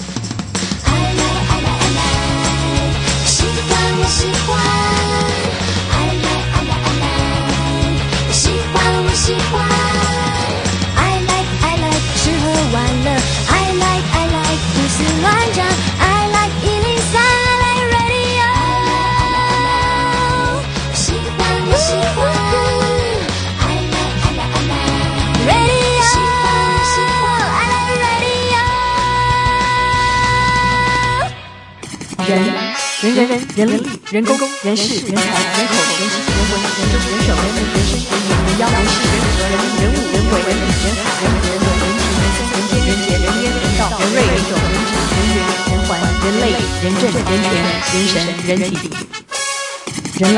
Speaker 6: 喜欢我喜欢，爱来爱来爱来，喜欢我喜欢，爱来爱来吃喝玩乐，爱来爱来胡思乱想，爱来103，爱来 radio， 喜欢我喜欢，爱来爱来爱来 radio， 喜欢我喜欢，爱来 radio。
Speaker 9: 人力、人工、人事、人才、人口、人情、人文、人政、人手、人民、人生、人文、人妖、人事、人和、人物、人物、人为、人理、人海、人和、人伦、人情、人生、人间、人杰、人烟、人道、人瑞、人种、人质、人缘、人环、人类、人政、人权、人神、人体、人来。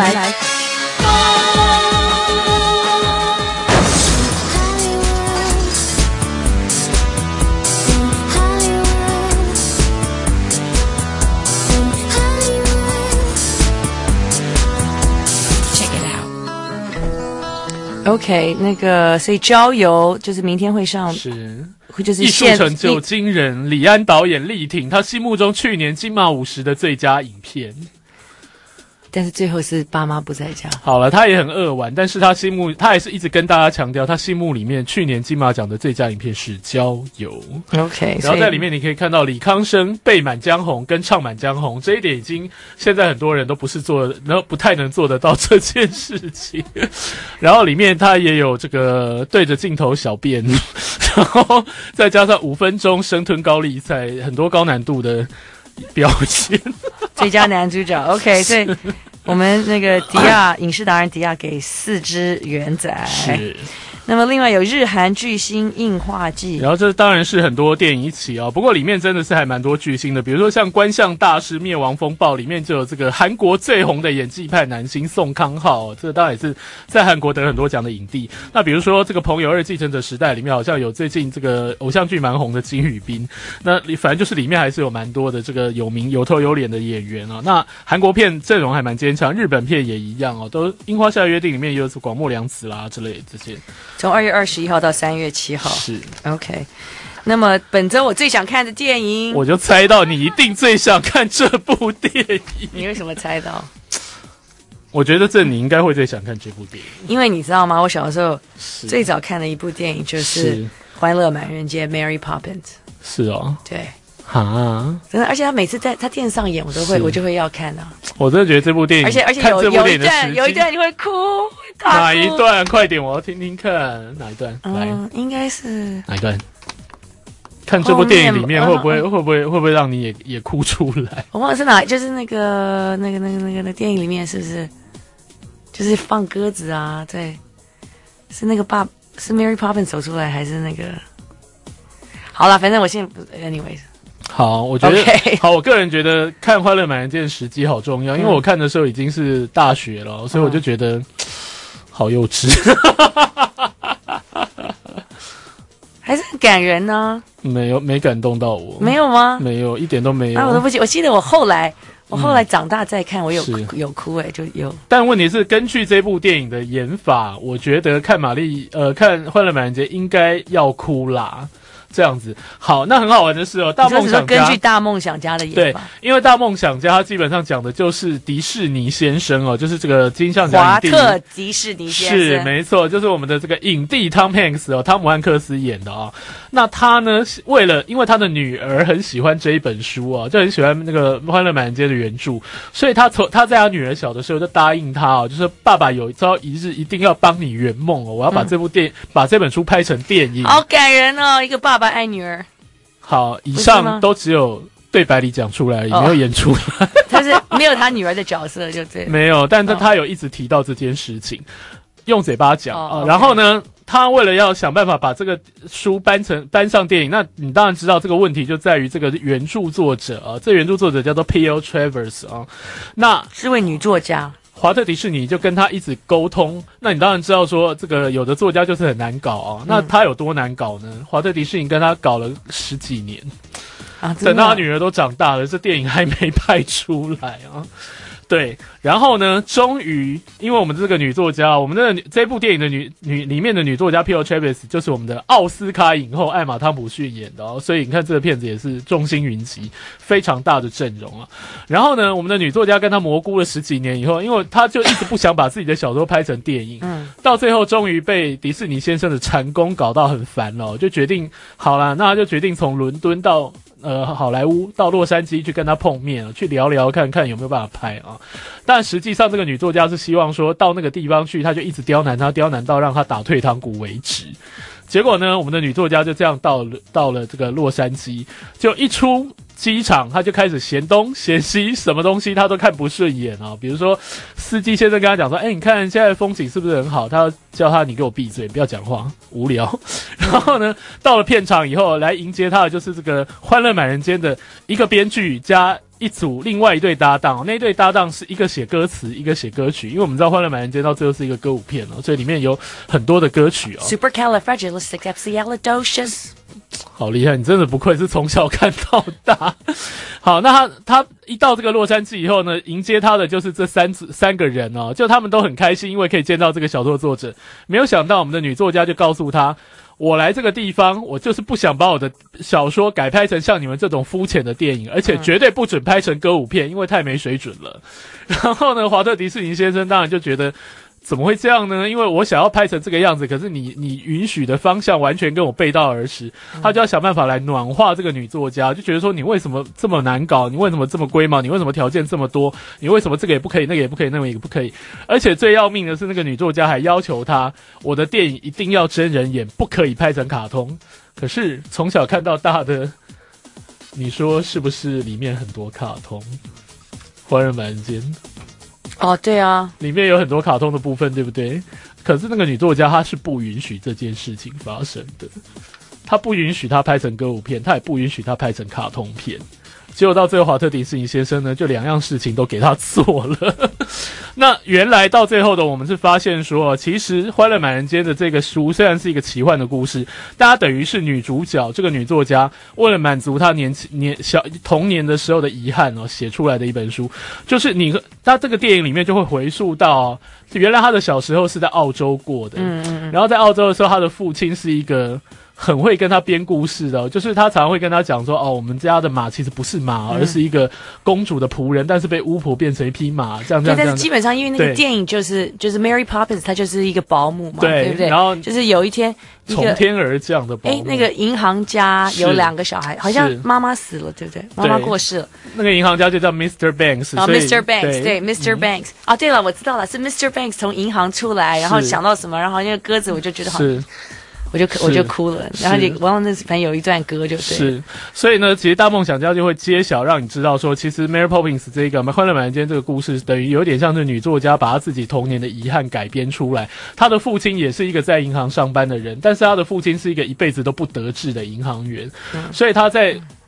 Speaker 1: OK， 那个，所以郊游就是明天会上，
Speaker 2: 是，
Speaker 1: 就是
Speaker 2: 艺术成就惊人，李安导演力挺他心目中去年金马50的最佳影片。
Speaker 1: 但是最后是爸妈不在家。
Speaker 2: 好了，他也很扼腕，但是他还是一直跟大家强调，他心目里面去年金马奖的最佳影片是《郊游》。
Speaker 1: OK，
Speaker 2: 然后在里面你可以看到李康生背满江红跟唱满江红，这一点已经现在很多人都不太能做得到这件事情。然后里面他也有这个对着镜头小便，然后再加上5分钟生吞高丽菜，很多高难度的表现。
Speaker 1: 最佳男主角 OK， 所以我们那个迪亚影视达人迪亚给4只圆仔。
Speaker 2: 是。
Speaker 1: 那么另外有日韩巨星映画季，
Speaker 2: 然后这当然是很多电影一起不过里面真的是还蛮多巨星的，比如说像观象大师灭亡风暴里面就有这个韩国最红的演技派男星宋康昊，这个当然也是在韩国得很多奖的影帝。那比如说这个朋友2继承者时代里面好像有最近这个偶像剧蛮红的金宇彬，那反正就是里面还是有蛮多的这个有名有头有脸的演员那韩国片阵容还蛮坚强，日本片也一样都樱花下约定里面也有广末凉子啦之类的这些。
Speaker 1: 从2月21号到3月7号
Speaker 2: 是
Speaker 1: OK。那么本周我最想看的电影，
Speaker 2: 我就猜到你一定最想看这部电影。
Speaker 1: 你为什么猜到？
Speaker 2: 我觉得你应该会最想看这部电影，
Speaker 1: 因为你知道吗？我小时候最早看的一部电影就是《欢乐满人间》Mary Poppins。
Speaker 2: 是哦，
Speaker 1: 对。
Speaker 2: 真
Speaker 1: 的，而且他每次在他电视上演，我就会要看
Speaker 2: 我真的觉得这部电影，
Speaker 1: 而且有一段你会哭，
Speaker 2: 哪一段？快点，我要听听看哪一段。来，
Speaker 1: 应该是
Speaker 2: 哪一段？看这部电影里面会不会让你也哭出来？
Speaker 1: 我忘了是哪，就是那个电影里面是不是就是放鸽子啊？对，是那个是 Mary Poppins 走出来还是那个？好了，反正我现在 anyways。
Speaker 2: 好，我觉得好，我个人觉得看《欢乐满人间》的时机好重要，因为我看的时候已经是大学了，所以我就觉得好幼稚，
Speaker 1: 还是很感人呢。
Speaker 2: 没感动到我，
Speaker 1: 没有吗？
Speaker 2: 没有，一点都没有。
Speaker 1: 我都不记，我记得我后来我后来长大再看，我有
Speaker 2: 是
Speaker 1: 哭就有。
Speaker 2: 但问题是，根据这部电影的演法，我觉得看看《欢乐满人节》应该要哭啦。这样子，好，那很好玩的是哦，大梦想家
Speaker 1: 根据大梦想家的演法，
Speaker 2: 对，因为大梦想家他基本上讲的就是迪士尼先生哦，就是这个金像奖
Speaker 1: 华特迪士尼先生，
Speaker 2: 是没错，就是我们的这个影帝汤姆汉克斯哦，汤姆汉克斯演的哦。那他呢，因为他的女儿很喜欢这一本书哦，就很喜欢那个《欢乐满人街》的原著，所以他在他女儿小的时候就答应他哦，就是爸爸有朝一日一定要帮你圆梦哦，我要把把这本书拍成电影，
Speaker 1: 好感人哦，一个爸爸爱女儿。
Speaker 2: 好，以上都只有对白里讲出来而已，没有演出来。
Speaker 1: 他是没有他女儿的角色，就对。
Speaker 2: 没有，但他有一直提到这件事情，用嘴巴讲然后呢，他为了要想办法把这个书搬上电影，那你当然知道这个问题就在于这个原著作者啊，这原著作者叫做 P.O. Travers 啊，那
Speaker 1: 是位女作家。
Speaker 2: 华特迪士尼就跟他一直沟通，那你当然知道说这个有的作家就是很难搞啊，那他有多难搞呢？华特迪士尼跟他搞了10几年啊，等到他女儿都长大了，这电影还没拍出来啊。对，然后呢，终于，因为我们这个女作家，我们这部电影的里面的女作家 P.O. Travers 就是我们的奥斯卡影后艾玛汤普逊演的哦，所以你看这个片子也是众星云集，非常大的阵容啊。然后呢，我们的女作家跟她蘑菇了10几年以后，因为她就一直不想把自己的小说拍成电影，到最后终于被迪士尼先生的缠功搞到很烦了，就决定好啦，那她就决定从伦敦到好莱坞到洛杉矶去跟他碰面，去聊聊看看有没有办法拍啊。但实际上这个女作家是希望说到那个地方去，他就一直刁难他，刁难到让他打退堂鼓为止。结果呢，我们的女作家就这样到了这个洛杉矶，就一出机场，他就开始嫌东嫌西，什么东西他都看不顺眼啊。比如说，司机先生跟他讲说：“你看现在风景是不是很好？”他要叫他：“你给我闭嘴，不要讲话，无聊。”然后呢，到了片场以后，来迎接他的就是这个《欢乐满人间》的一个编剧加一组另外一对搭档，那一对搭档是一个写歌词，一个写歌曲。因为我们知道《欢乐满人间》到最后是一个歌舞片哦，所以里面有很多的歌曲哦。
Speaker 1: Supercalifragilisticexpialidocious。
Speaker 2: 好厉害，你真的不愧是从小看到大。好，那他一到这个洛杉矶以后呢，迎接他的就是这三个人哦，就他们都很开心，因为可以见到这个小说作者。没有想到我们的女作家就告诉他，我来这个地方，我就是不想把我的小说改拍成像你们这种肤浅的电影，而且绝对不准拍成歌舞片，因为太没水准了。然后呢，华特迪士尼先生当然就觉得，怎么会这样呢？因为我想要拍成这个样子，可是你允许的方向完全跟我背道而驰，他就要想办法来暖化这个女作家，就觉得说你为什么这么难搞，你为什么这么龟毛，你为什么条件这么多，你为什么这个也不可以，那个也不可以，那个也不可以。而且最要命的是，那个女作家还要求他，我的电影一定要真人演，不可以拍成卡通。可是从小看到大的，你说是不是里面很多卡通？欢乐满人间
Speaker 1: 哦，对啊，
Speaker 2: 里面有很多卡通的部分，对不对？可是那个女作家她是不允许这件事情发生的，她不允许她拍成歌舞片，她也不允许她拍成卡通片。结果到最后，华特迪士尼先生呢，就2样事情都给他做了。那原来到最后的我们是发现说，其实《欢乐满人间》的这个书虽然是一个奇幻的故事，大家等于是女主角这个女作家为了满足她童年的时候的遗憾哦，写出来的一本书。就是她这个电影里面就会回溯到，原来她的小时候是在澳洲过的，然后在澳洲的时候，她的父亲是一个很会跟他编故事的，就是他常常会跟他讲说，我们家的马其实不是马，而是一个公主的仆人，但是被巫婆变成一匹马，这样。
Speaker 1: 对，但是基本上因为那个电影就是 Mary Poppins， 她就是一个保姆嘛，对不对？
Speaker 2: 然后
Speaker 1: 就是有一天
Speaker 2: 从天而降的保姆。
Speaker 1: 那个银行家有2个小孩，好像妈妈死了，对不对？妈妈过世了。
Speaker 2: 那个银行家就叫 Mr. Banks，
Speaker 1: Mr. Banks， 对 Mr. Banks。对了，我知道了，是 Mr. Banks 从银行出来，然后想到什么，然后那个鸽子我就觉得好。我就哭了，然后忘了那反正有一段歌就对。
Speaker 2: 是，所以呢，其实大梦想家就会揭晓，让你知道说，其实 Mary Poppins 这个《欢乐满人间》这个故事，等于有点像是女作家把她自己童年的遗憾改编出来。她的父亲也是一个在银行上班的人，但是她的父亲是一个一辈子都不得志的银行员，所以她在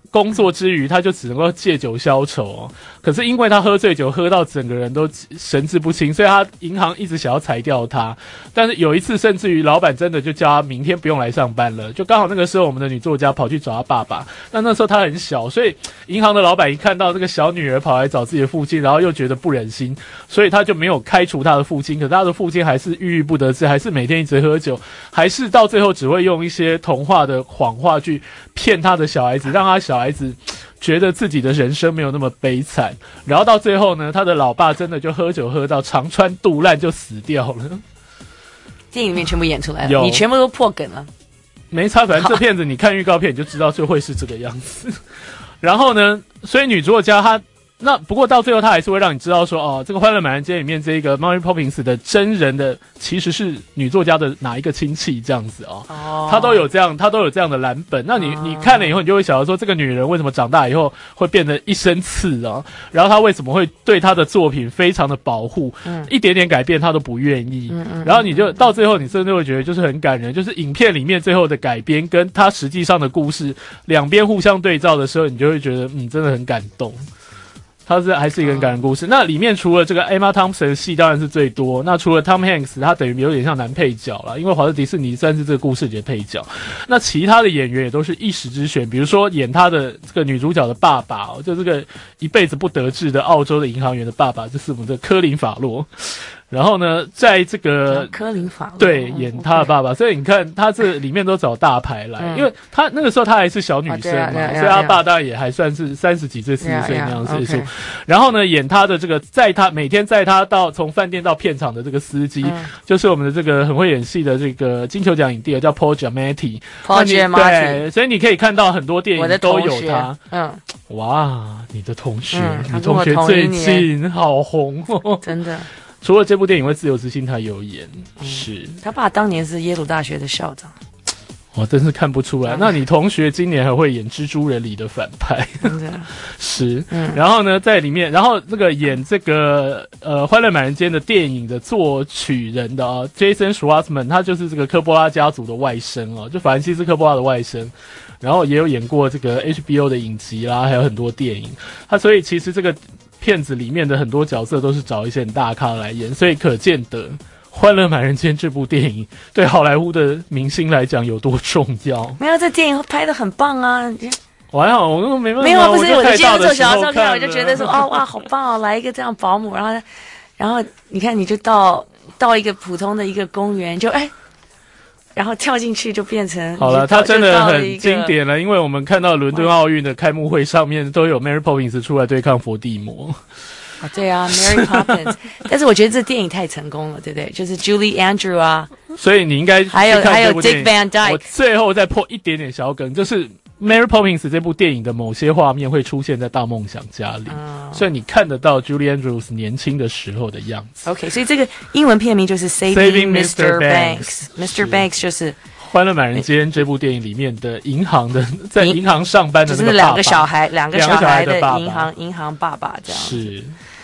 Speaker 2: 工作之余，他就只能够借酒消愁哦。可是因为他喝醉酒，喝到整个人都神志不清，所以他银行一直想要裁掉他。但是有一次，甚至于老板真的就叫他明天不用来上班了。就刚好那个时候，我们的女作家跑去找他爸爸。那时候他很小，所以银行的老板一看到这个小女儿跑来找自己的父亲，然后又觉得不忍心，所以他就没有开除他的父亲。可是他的父亲还是郁郁不得志，还是每天一直喝酒，还是到最后只会用一些童话的谎话去骗他的小孩子，让他小孩子觉得自己的人生没有那么悲惨。然后到最后呢，他的老爸真的就喝酒喝到肠穿肚烂就死掉了。
Speaker 1: 电影里面全部演出来了，你全部都破梗了。
Speaker 2: 没差，反正这片子你看预告片你就知道就会是这个样子。然后呢，所以女作家她那不过到最后，他还是会让你知道说，哦，这个《欢乐满人间》里面这个 Mary Poppins 的真人的其实是女作家的哪一个亲戚这样子哦，他都有这样的蓝本。那你看了以后，你就会想到说，这个女人为什么长大以后会变得一身刺啊？然后她为什么会对她的作品非常的保护，一点点改变她都不愿意。然后你就到最后，你甚至会觉得就是很感人，就是影片里面最后的改编跟她实际上的故事两边互相对照的时候，你就会觉得真的很感动。它还是一个很感人故事。那里面除了这个 Emma Thompson 的戏当然是最多，那除了 Tom Hanks， 他等于有点像男配角啦，因为华特迪士尼算是这个故事里的配角。那其他的演员也都是一时之选，比如说演他的这个女主角的爸爸就这个一辈子不得志的澳洲的银行员的爸爸，就是我们的科林法洛。然后呢，在这个
Speaker 1: 科林法
Speaker 2: 对演他的爸爸，所以你看他这里面都找大牌来，因为他那个时候他还是小女生嘛，所以他爸当然也还算是30几岁、40岁那样岁数。然后呢，演他的这个每天载他到从饭店到片场的这个司机，就是我们的这个很会演戏的这个金球奖影帝叫 Paul Giamatti。对，所以你可以看到很多电影都有他。哇，你的同学，你同学最近好红哦，
Speaker 1: 真的。
Speaker 2: 除了这部电影，为自由之心他有演，是
Speaker 1: 他爸当年是耶鲁大学的校长。
Speaker 2: 我真是看不出来。那你同学今年还会演蜘蛛人里的反派，是。然后呢，在里面，然后那个演这个欢乐满人间的电影的作曲人的Jason Schwartzman， 他就是这个科波拉家族的外甥就法兰西斯科波拉的外甥。然后也有演过这个 HBO 的影集啦，还有很多电影。所以其实这个片子里面的很多角色都是找一些很大咖来演，所以可见得《欢乐满人间》这部电影对好莱坞的明星来讲有多重要。
Speaker 1: 没有，这电影拍得很棒啊！
Speaker 2: 我还好，我都没办法。
Speaker 1: 没有，不是我今天做小照片，我就觉得说，哇，好棒哦，来一个这样保姆，然后你看，你就到一个普通的一个公园，就然后跳进去就变成
Speaker 2: 好了，它真的很经典了，因为我们看到伦敦奥运的开幕会上面都有 Mary Poppins 出来对抗伏地魔。
Speaker 1: 对啊 ，Mary Poppins， 但是我觉得这电影太成功了，对不对？就是 Julie Andrews 啊，
Speaker 2: 所以你应该去看这部电影。
Speaker 1: 还有 Dick Van Dyke。
Speaker 2: 我最后再破一点点小梗，就是 Mary Poppins 这部电影的某些画面会出现在大梦想家里，所以你看得到 Julie Andrews 年轻的时候的样子。
Speaker 1: OK， 所以这个英文片名就是 Saving Mr. Banks。Mr. Banks 就是《
Speaker 2: 欢乐满人间》这部电影里面的银行的，在银行上班的那个爸爸，
Speaker 1: 就是两个小孩的银行爸爸这样。
Speaker 2: 是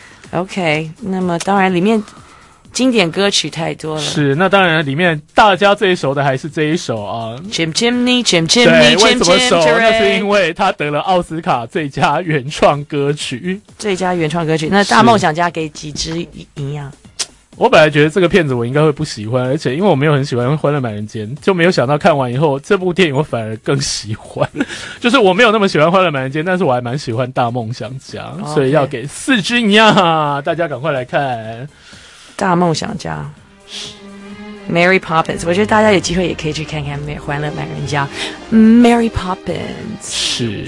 Speaker 1: OK， 那么当然里面经典歌曲太多了。
Speaker 2: 是，那当然里面大家最熟的还是这一首啊
Speaker 1: ，Chim Chimney Chim
Speaker 2: 对，
Speaker 1: Chimney。
Speaker 2: 为什么熟？那是因为他得了奥斯卡最佳原创歌曲。
Speaker 1: 最佳原创歌曲，那大梦想家给几支银样？
Speaker 2: 我本来觉得这个片子我应该会不喜欢，而且因为我没有很喜欢《欢乐满人间》，就没有想到看完以后这部电影我反而更喜欢。就是我没有那么喜欢《欢乐满人间》，但是我还蛮喜欢《大梦想家》，所以要给4支银样，大家赶快来看《
Speaker 1: 大梦想家》。Mary Poppins， 我觉得大家有机会也可以去看看《欢乐满人家》。Mary Poppins
Speaker 2: 是。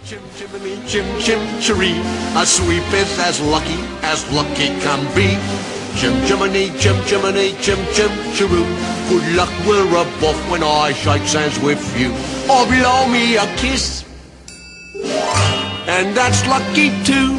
Speaker 11: Chim chim chiree, a sweep is as lucky can be. Chim chimney, chim chimney, chim chim chiroo. Good luck will rub off when I shake hands with you. Or blow me a kiss, and that's lucky too.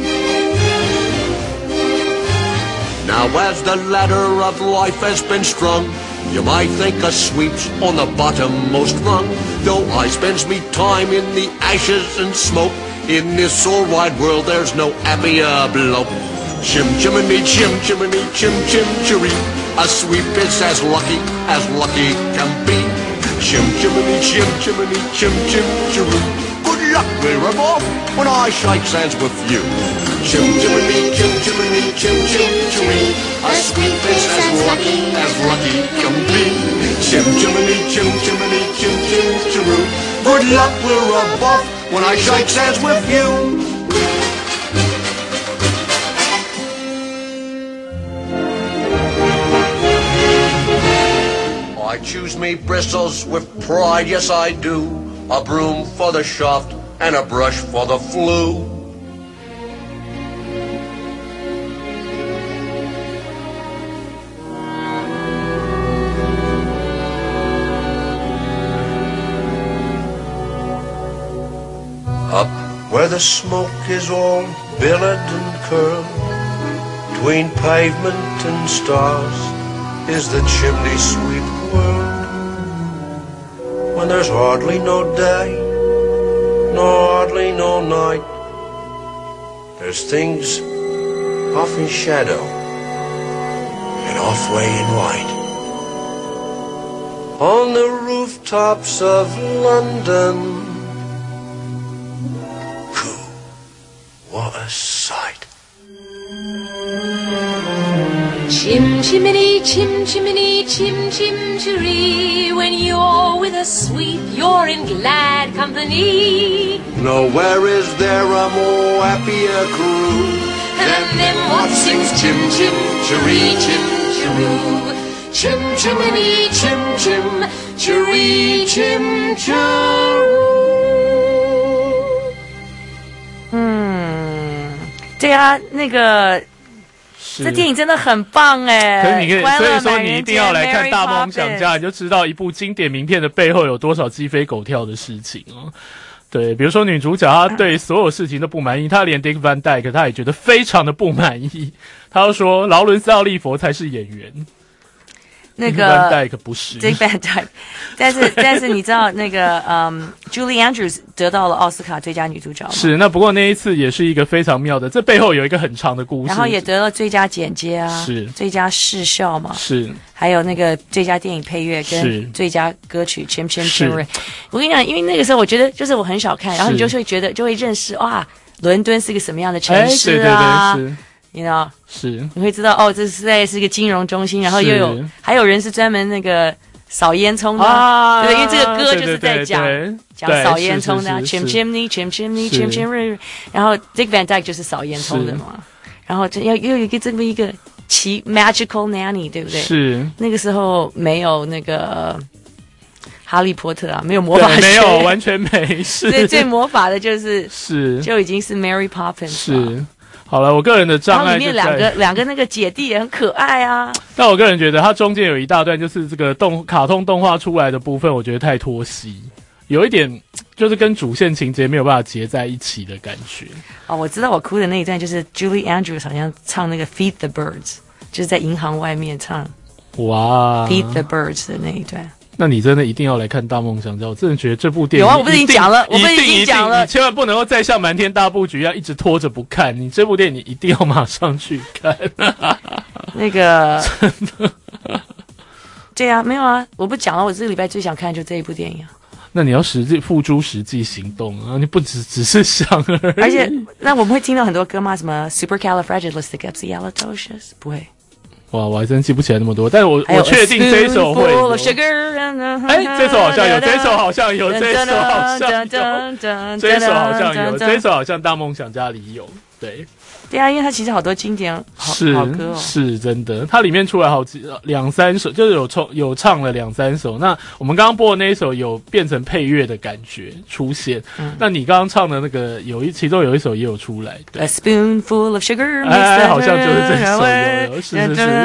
Speaker 11: Now as the ladder of life has been strung, you might think a sweep's on the bottommost rung. Though I spends me time in the ashes and smoke, in this all wide world there's no happier bloke. Chim chimney, chim chimney, chim chim chiree. A sweep is as lucky can be. Chim chimney, chim chimney, chim chim chiree. Good luck we're off when I shake hands with you. Chim chimney, chim chimney, chim chim chimney. A sweet is as lucky can be. Chim chimney, chim chimney, chim chim chiroo. Good luck we're off when I shake hands with you. I choose me bristles with pride, yes I do. A broom for the shaft and a brush for the flue. Up where the smoke is all billowed and curled, between pavement and stars is the chimney sweep world. When there's hardly no day, nor hardly no night, there's things off in shadow and off way in light. On the rooftops of London, what a sight.
Speaker 10: Chim chimney, chim chimney, chim chim chiree. When you're with a sweep, you're in glad company.
Speaker 11: Nowhere is there a more happier crew
Speaker 10: than them what sings chim chim chiree, chim chiroo. Chim chimney, chim chim chiree, chim chiroo.
Speaker 1: 对啊，那个这电影真的很棒哎！
Speaker 2: 可是你可以，
Speaker 1: 所
Speaker 2: 以说你一定要来看《大梦想家》，你就知道一部经典名片的背后有多少鸡飞狗跳的事情哦。对，比如说女主角她对所有事情都不满意，她连 Dick Van Dyke 她也觉得非常的不满意。她就说劳伦斯·奥利佛才是演员。
Speaker 1: 那个
Speaker 2: Dick Van Dyke 不是
Speaker 1: Dick Van Dyke， 但是你知道那个Julie Andrews 得到了奥斯卡最佳女主角吗？
Speaker 2: 是，那不过那一次也是一个非常妙的，这背后有一个很长的故事，
Speaker 1: 然后也得了最佳剪接啊，
Speaker 2: 是
Speaker 1: 最佳视效嘛，
Speaker 2: 是，
Speaker 1: 还有那个最佳电影配乐跟最佳歌曲 Chim Chim Chiree。我跟你讲，因为那个时候我觉得就是我很少看，然后你就会觉得就会认识哇，伦敦是个什么样的城市啊。
Speaker 2: 对对对，是。
Speaker 1: 你知道
Speaker 2: 是，
Speaker 1: 你会知道哦，这实在是个金融中心，然后又有还有人是专门那个扫烟囱的，啊、对，因为这个歌就是在讲扫烟囱的 ，chim chimney chim chimney chim chimney， 然后 Dick Van Dyke 就是扫烟囱的嘛，然后又有一个这么一个magical nanny， 对不对？
Speaker 2: 是
Speaker 1: 那个时候没有那个哈利波特啊，没有魔法学，
Speaker 2: 没有完全没是，
Speaker 1: 最魔法的就是就已经是 Mary Poppins
Speaker 2: 是。好了，我个人的障碍就在
Speaker 1: 里面两个那个姐弟也很可爱啊。
Speaker 2: 但我个人觉得它中间有一大段就是这个卡通动画出来的部分，我觉得太拖戏，有一点就是跟主线情节没有办法结在一起的感觉。
Speaker 1: 哦，我知道我哭的那一段就是 Julie Andrews 好像唱那个 Feed the Birds， 就是在银行外面唱
Speaker 2: 哇
Speaker 1: Feed the Birds 的那一段。
Speaker 2: 那你真的一定要来看《大梦想家》，我真的觉得这部电影
Speaker 1: 有啊，我不是已经讲了，我不是已经讲了，
Speaker 2: 你千万不能够再像《瞒天大布局》一样一直拖着不看，你这部电影你一定要马上去看。
Speaker 1: 那个真的，对啊，没有啊，我不讲了，我这个礼拜最想看就这一部电影啊。
Speaker 2: 那你要付诸实际行动啊！你不只是想而已。
Speaker 1: 而且，那我们会听到很多歌吗？什么 Supercalifragilisticexpialidocious 不会。
Speaker 2: 哇，我还真记不起来那么多，但是我确定这一首会有。这首好像有，这首好像有，这首好像有，这首好像有，这首好像《大梦想家》里有，对。
Speaker 1: 对啊，因为它其实好多经典好歌哦，
Speaker 2: 是真的。它里面出来两三首，就是有唱了两三首。那我们刚刚播的那一首有变成配乐的感觉出现。那你刚刚唱的那个其中有一首也有出来。
Speaker 1: A spoonful of sugar，
Speaker 2: 好像就是这首有，是。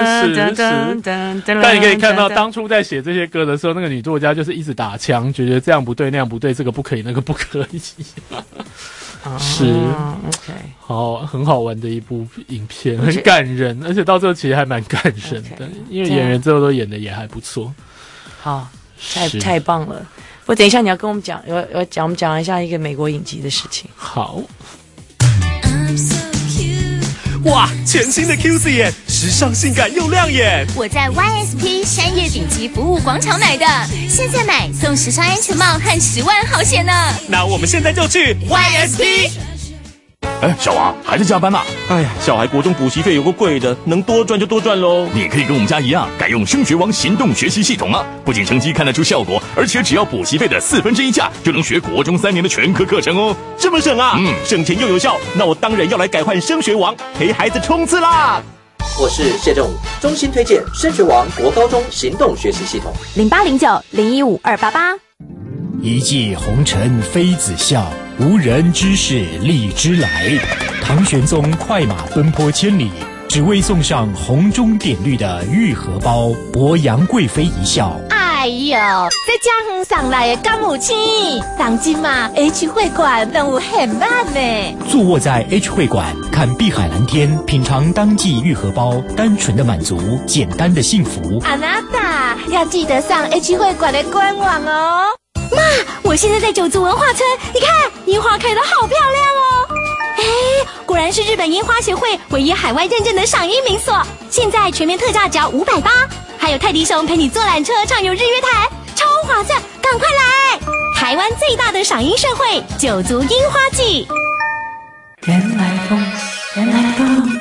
Speaker 2: 但你可以看到，当初在写这些歌的时候，那个女作家就是一直打枪，觉得这样不对，那样不对，这个不可以，那个不可以。是
Speaker 1: ，OK，
Speaker 2: 好，很好玩的一部影片，很感人，而且到最后其实还蛮感人的，因为演员最后都演的也还不错。
Speaker 1: 好，太棒了！我等一下你要跟我们讲，我们讲一下一个美国影集的事情。
Speaker 2: 好。
Speaker 20: 哇，全新的 QC 眼，时尚性感又亮眼。
Speaker 21: 我在 YSP 山叶顶级服务广场买的，现在买送时尚安全帽和10万好险呢！
Speaker 20: 那我们现在就去 YSP。
Speaker 18: 哎，小王还在加班吗？
Speaker 20: 哎呀，小孩国中补习费有个贵的，能多赚就多赚喽。
Speaker 18: 你可以跟我们家一样，改用升学王行动学习系统啊！不仅成绩看得出效果，而且只要补习费的1/4价，就能学国中3年的全科课程哦。
Speaker 20: 这么省啊？省钱又有效，那我当然要来改换升学王，陪孩子冲刺啦！
Speaker 12: 我是谢正武，衷心推荐升学王国高中行动学习系统。
Speaker 21: 0809015288。
Speaker 13: 一骑红尘妃子笑，无人知是荔枝来。唐玄宗快马奔波千里，只为送上红中点绿的玉荷包，博杨贵妃一笑。
Speaker 21: 哎呦，这家乡上来的干母亲，当今嘛 H 会馆任务很慢呢。
Speaker 13: 坐卧在 H 会馆，看碧海蓝天，品尝当季玉荷包，单纯的满足，简单的幸福。
Speaker 21: 阿娜达要记得上 H 会馆的官网哦。妈，我现在在九族文化村，你看樱花开得好漂亮哦！哎，果然是日本樱花协会唯一海外认证的赏樱名所。现在全面特价只要580，还有泰迪熊陪你坐缆车畅游日月潭，超划算，赶快来！台湾最大的赏樱盛会——九族樱花季。
Speaker 1: 原来风，原来风。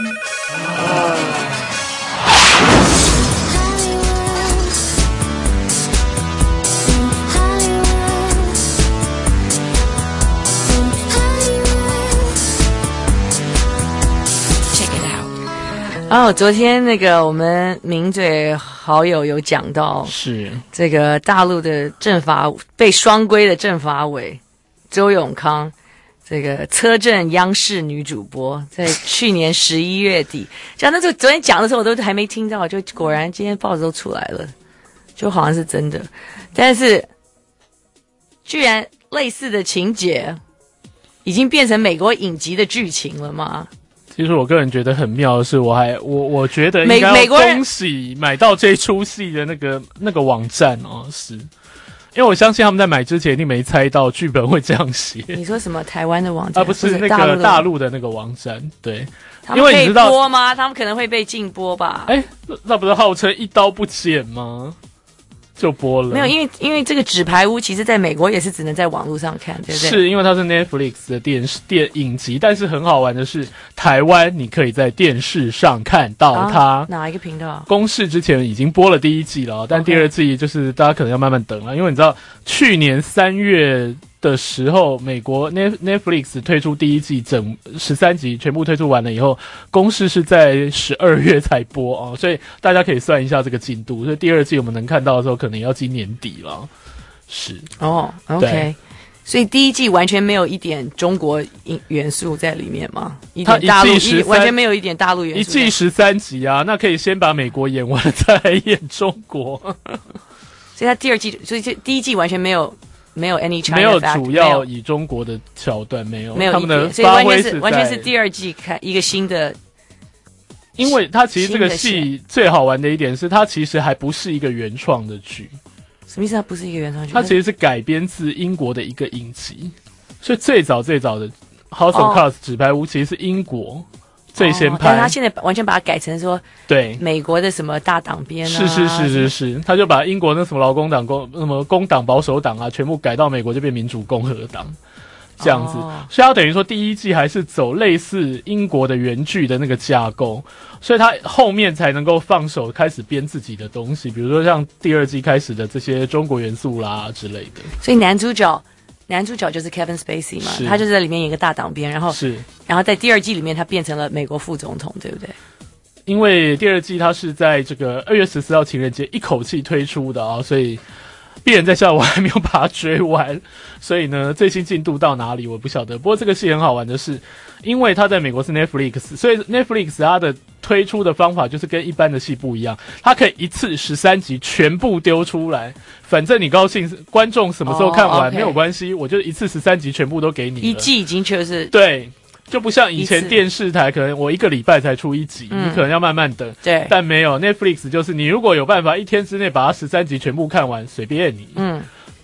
Speaker 1: 昨天那个我们名嘴好友有讲到，
Speaker 2: 是
Speaker 1: 这个大陆的政法被双规的政法委周永康，这个车震央视女主播，在去年11月底，讲那时候昨天讲的时候我都还没听到，就果然今天报纸都出来了，就好像是真的，但是居然类似的情节已经变成美国影集的剧情了吗？
Speaker 2: 其实我个人觉得很妙的是，我觉得应该要恭喜买到这出戏的那个网站哦，是因为我相信他们在买之前一定没猜到剧本会这样写。
Speaker 1: 你说什么台湾的网站？
Speaker 2: 不是那个大陆的那个网站，对。
Speaker 1: 他们可以播吗？他们可能会被禁播吧？
Speaker 2: 那不是号称一刀不剪吗？就播了。
Speaker 1: 没有，因为这个纸牌屋其实在美国也是只能在网络上看，对不对？
Speaker 2: 是因为它是 Netflix 的电影集，但是很好玩的是，台湾你可以在电视上看到它。
Speaker 1: 哪一个频道？
Speaker 2: 公视之前已经播了第1季了，但第2季就是大家可能要慢慢等了，因为你知道去年3月的时候，美国 Netflix 推出第1季整13集全部推出完了以后，公视是在12月才播哦，所以大家可以算一下这个进度，所以第2季我们能看到的时候可能要今年底了。是
Speaker 1: 哦 ，OK， 所以第1季完全没有一点中国元素在里面吗？
Speaker 2: 它一季
Speaker 1: 完全没有一点大陆元素。
Speaker 2: 一季13集啊，那可以先把美国演完了再来演中国。
Speaker 1: 所以它第2季，所以第1季完全没有 any China，
Speaker 2: 没有主要以中国的桥段，没有他们的
Speaker 1: 所以
Speaker 2: 发挥是
Speaker 1: 完全是第2季看一个新的。
Speaker 2: 因为它其实这个戏最好玩的一点是，它其实还不是一个原创的剧。
Speaker 1: 什么意思？它不是一个原创剧？
Speaker 2: 它其实是改编自英国的一个影集，所以最早的 House of Cards 纸牌屋其实是英国最先拍，
Speaker 1: 但他现在完全把它改成说，
Speaker 2: 对美
Speaker 1: 国的什么大党编啊，
Speaker 2: 是，他就把英国那什么劳工党、什么工党、保守党啊，全部改到美国就变民主共和党这样子，所以他等于说第1季还是走类似英国的原剧的那个架构，所以他后面才能够放手开始编自己的东西，比如说像第2季开始的这些中国元素啦之类的。
Speaker 1: 所以男主角就是 Kevin Spacey 嘛，他就在里面演一个大党编，然后在第2季里面他变成了美国副总统，对不对？
Speaker 2: 因为第2季他是在这个2月14号情人节一口气推出的啊，所以鄙人在下我还没有把它追完，所以呢最新进度到哪里我不晓得。不过这个戏很好玩的是，因为它在美国是 Netflix， 所以 Netflix 它的推出的方法就是跟一般的戏不一样，它可以一次13集全部丢出来，反正你高兴观众什么时候看完没有关系，我就一次13集全部都给你了。
Speaker 1: 一季已经就是
Speaker 2: 对，就不像以前电视台可能我1个礼拜才出1集，你可能要慢慢等。
Speaker 1: 对，
Speaker 2: 但没有 Netflix 就是你如果有办法1天之内把它13集全部看完，随便你。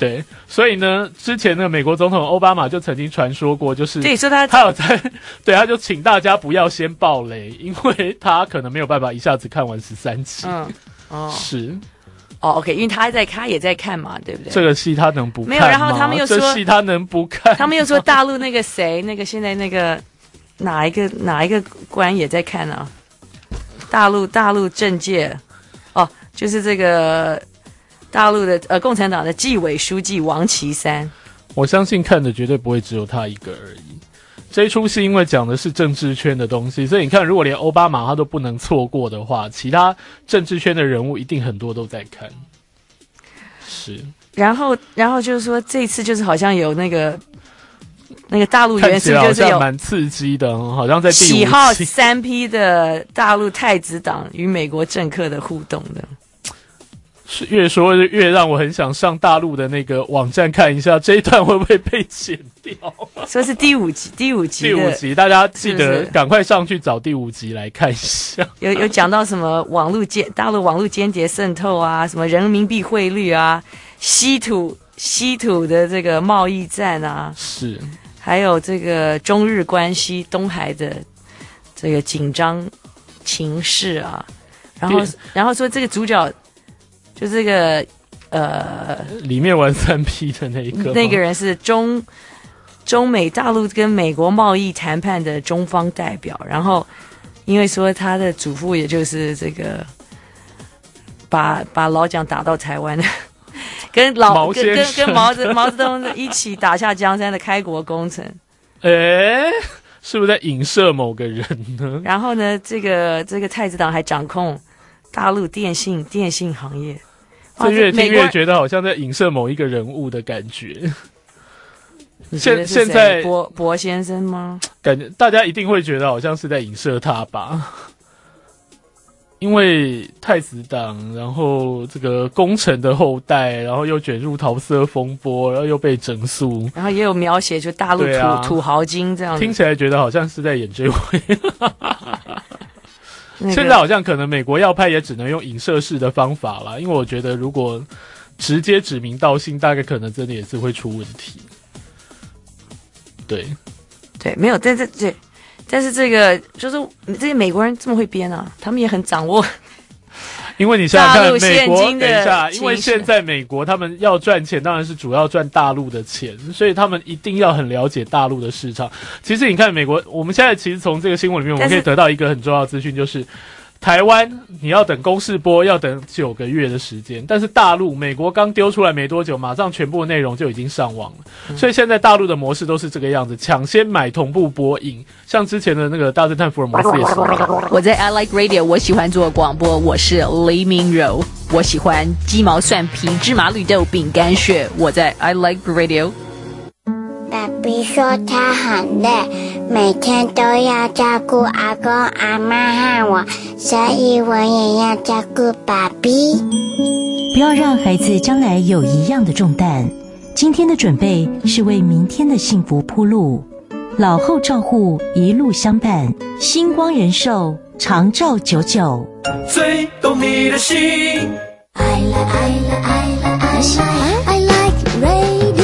Speaker 2: 对，所以呢，之前那个美国总统奥巴马就曾经传说过，就是
Speaker 1: 对，说他
Speaker 2: 有在，对，他就请大家不要先爆雷，因为他可能没有办法一下子看完13集。是。
Speaker 1: OK， 因为他也在看嘛，对不对？
Speaker 2: 这个戏他能不看吗？
Speaker 1: 没有，然后他们又说
Speaker 2: 这戏他能不看？
Speaker 1: 他们又说大陆那个谁，那个现在那个哪一个官也在看啊？大陆政界，就是这个大陆的共产党的纪委书记王岐山。
Speaker 2: 我相信看的绝对不会只有他一个而已。这一出戏因为讲的是政治圈的东西，所以你看，如果连奥巴马他都不能错过的话，其他政治圈的人物一定很多都在看。是，
Speaker 1: 然后就是说，这次就是好像有那个大陆元素，就是有
Speaker 2: 蛮刺激的，好像在第5期
Speaker 1: 喜好3P 的大陆太子党与美国政客的互动的。
Speaker 2: 是越说越让我很想上大陆的那个网站看一下，这一段会不会被剪掉？
Speaker 1: 说是第五集，
Speaker 2: 大家记得赶快上去找第5集来看一下。
Speaker 1: 有讲到什么大陆网络间谍渗透啊，什么人民币汇率啊，稀土的这个贸易战啊，
Speaker 2: 是，
Speaker 1: 还有这个中日关系、东海的这个紧张情势啊，然后说这个主角。就这个
Speaker 2: 里面玩3P 的那个
Speaker 1: 人是中美大陆跟美国贸易谈判的中方代表，然后因为说他的祖父也就是这个把老蒋打到台湾的，跟毛泽东一起打下江山的开国功臣，
Speaker 2: 是不是在影射某个人呢？
Speaker 1: 然后呢，这个太子党还掌控大陆电信行业。
Speaker 2: 这越听越觉得好像在影射某一个人物的感觉。现在
Speaker 1: 博先生吗？
Speaker 2: 感觉大家一定会觉得好像是在影射他吧，因为太子党，然后这个功臣的后代，然后又卷入桃色风波，然后又被整肃，
Speaker 1: 然后也有描写就大陆土豪金这样子，
Speaker 2: 听起来觉得好像是在演这回。现在好像可能美国要拍也只能用影射式的方法啦，因为我觉得如果直接指名道姓，大概可能真的也是会出问题。对，
Speaker 1: 没有，但是这个就是这些美国人这么会编啊，他们也很掌握。
Speaker 2: 因为你想想看，美国
Speaker 1: 等
Speaker 2: 一下，因为现在美国他们要赚钱，当然是主要赚大陆的钱，所以他们一定要很了解大陆的市场。其实你看美国，我们现在其实从这个新闻里面，我们可以得到一个很重要的资讯，就是台湾你要等公视播要等9个月的时间，但是大陆美国刚丢出来没多久，马上全部内容就已经上网了。所以现在大陆的模式都是这个样子，抢先买同步播映，像之前的那个大侦探福尔摩斯也是。
Speaker 14: 我在 I Like Radio， 我喜欢做广播，我是黎明柔，我喜欢鸡毛蒜皮芝麻绿豆饼干屑，我在 I Like Radio。
Speaker 16: 爸比说他很累，每天都要照顾阿公阿嬷和我，所以我也要照顾爸比。
Speaker 7: 不要让孩子将来有一样的重担。今天的准备是为明天的幸福铺路，老后照护一路相伴，星光人寿长照99，
Speaker 17: 最懂你的心。
Speaker 6: I like radio。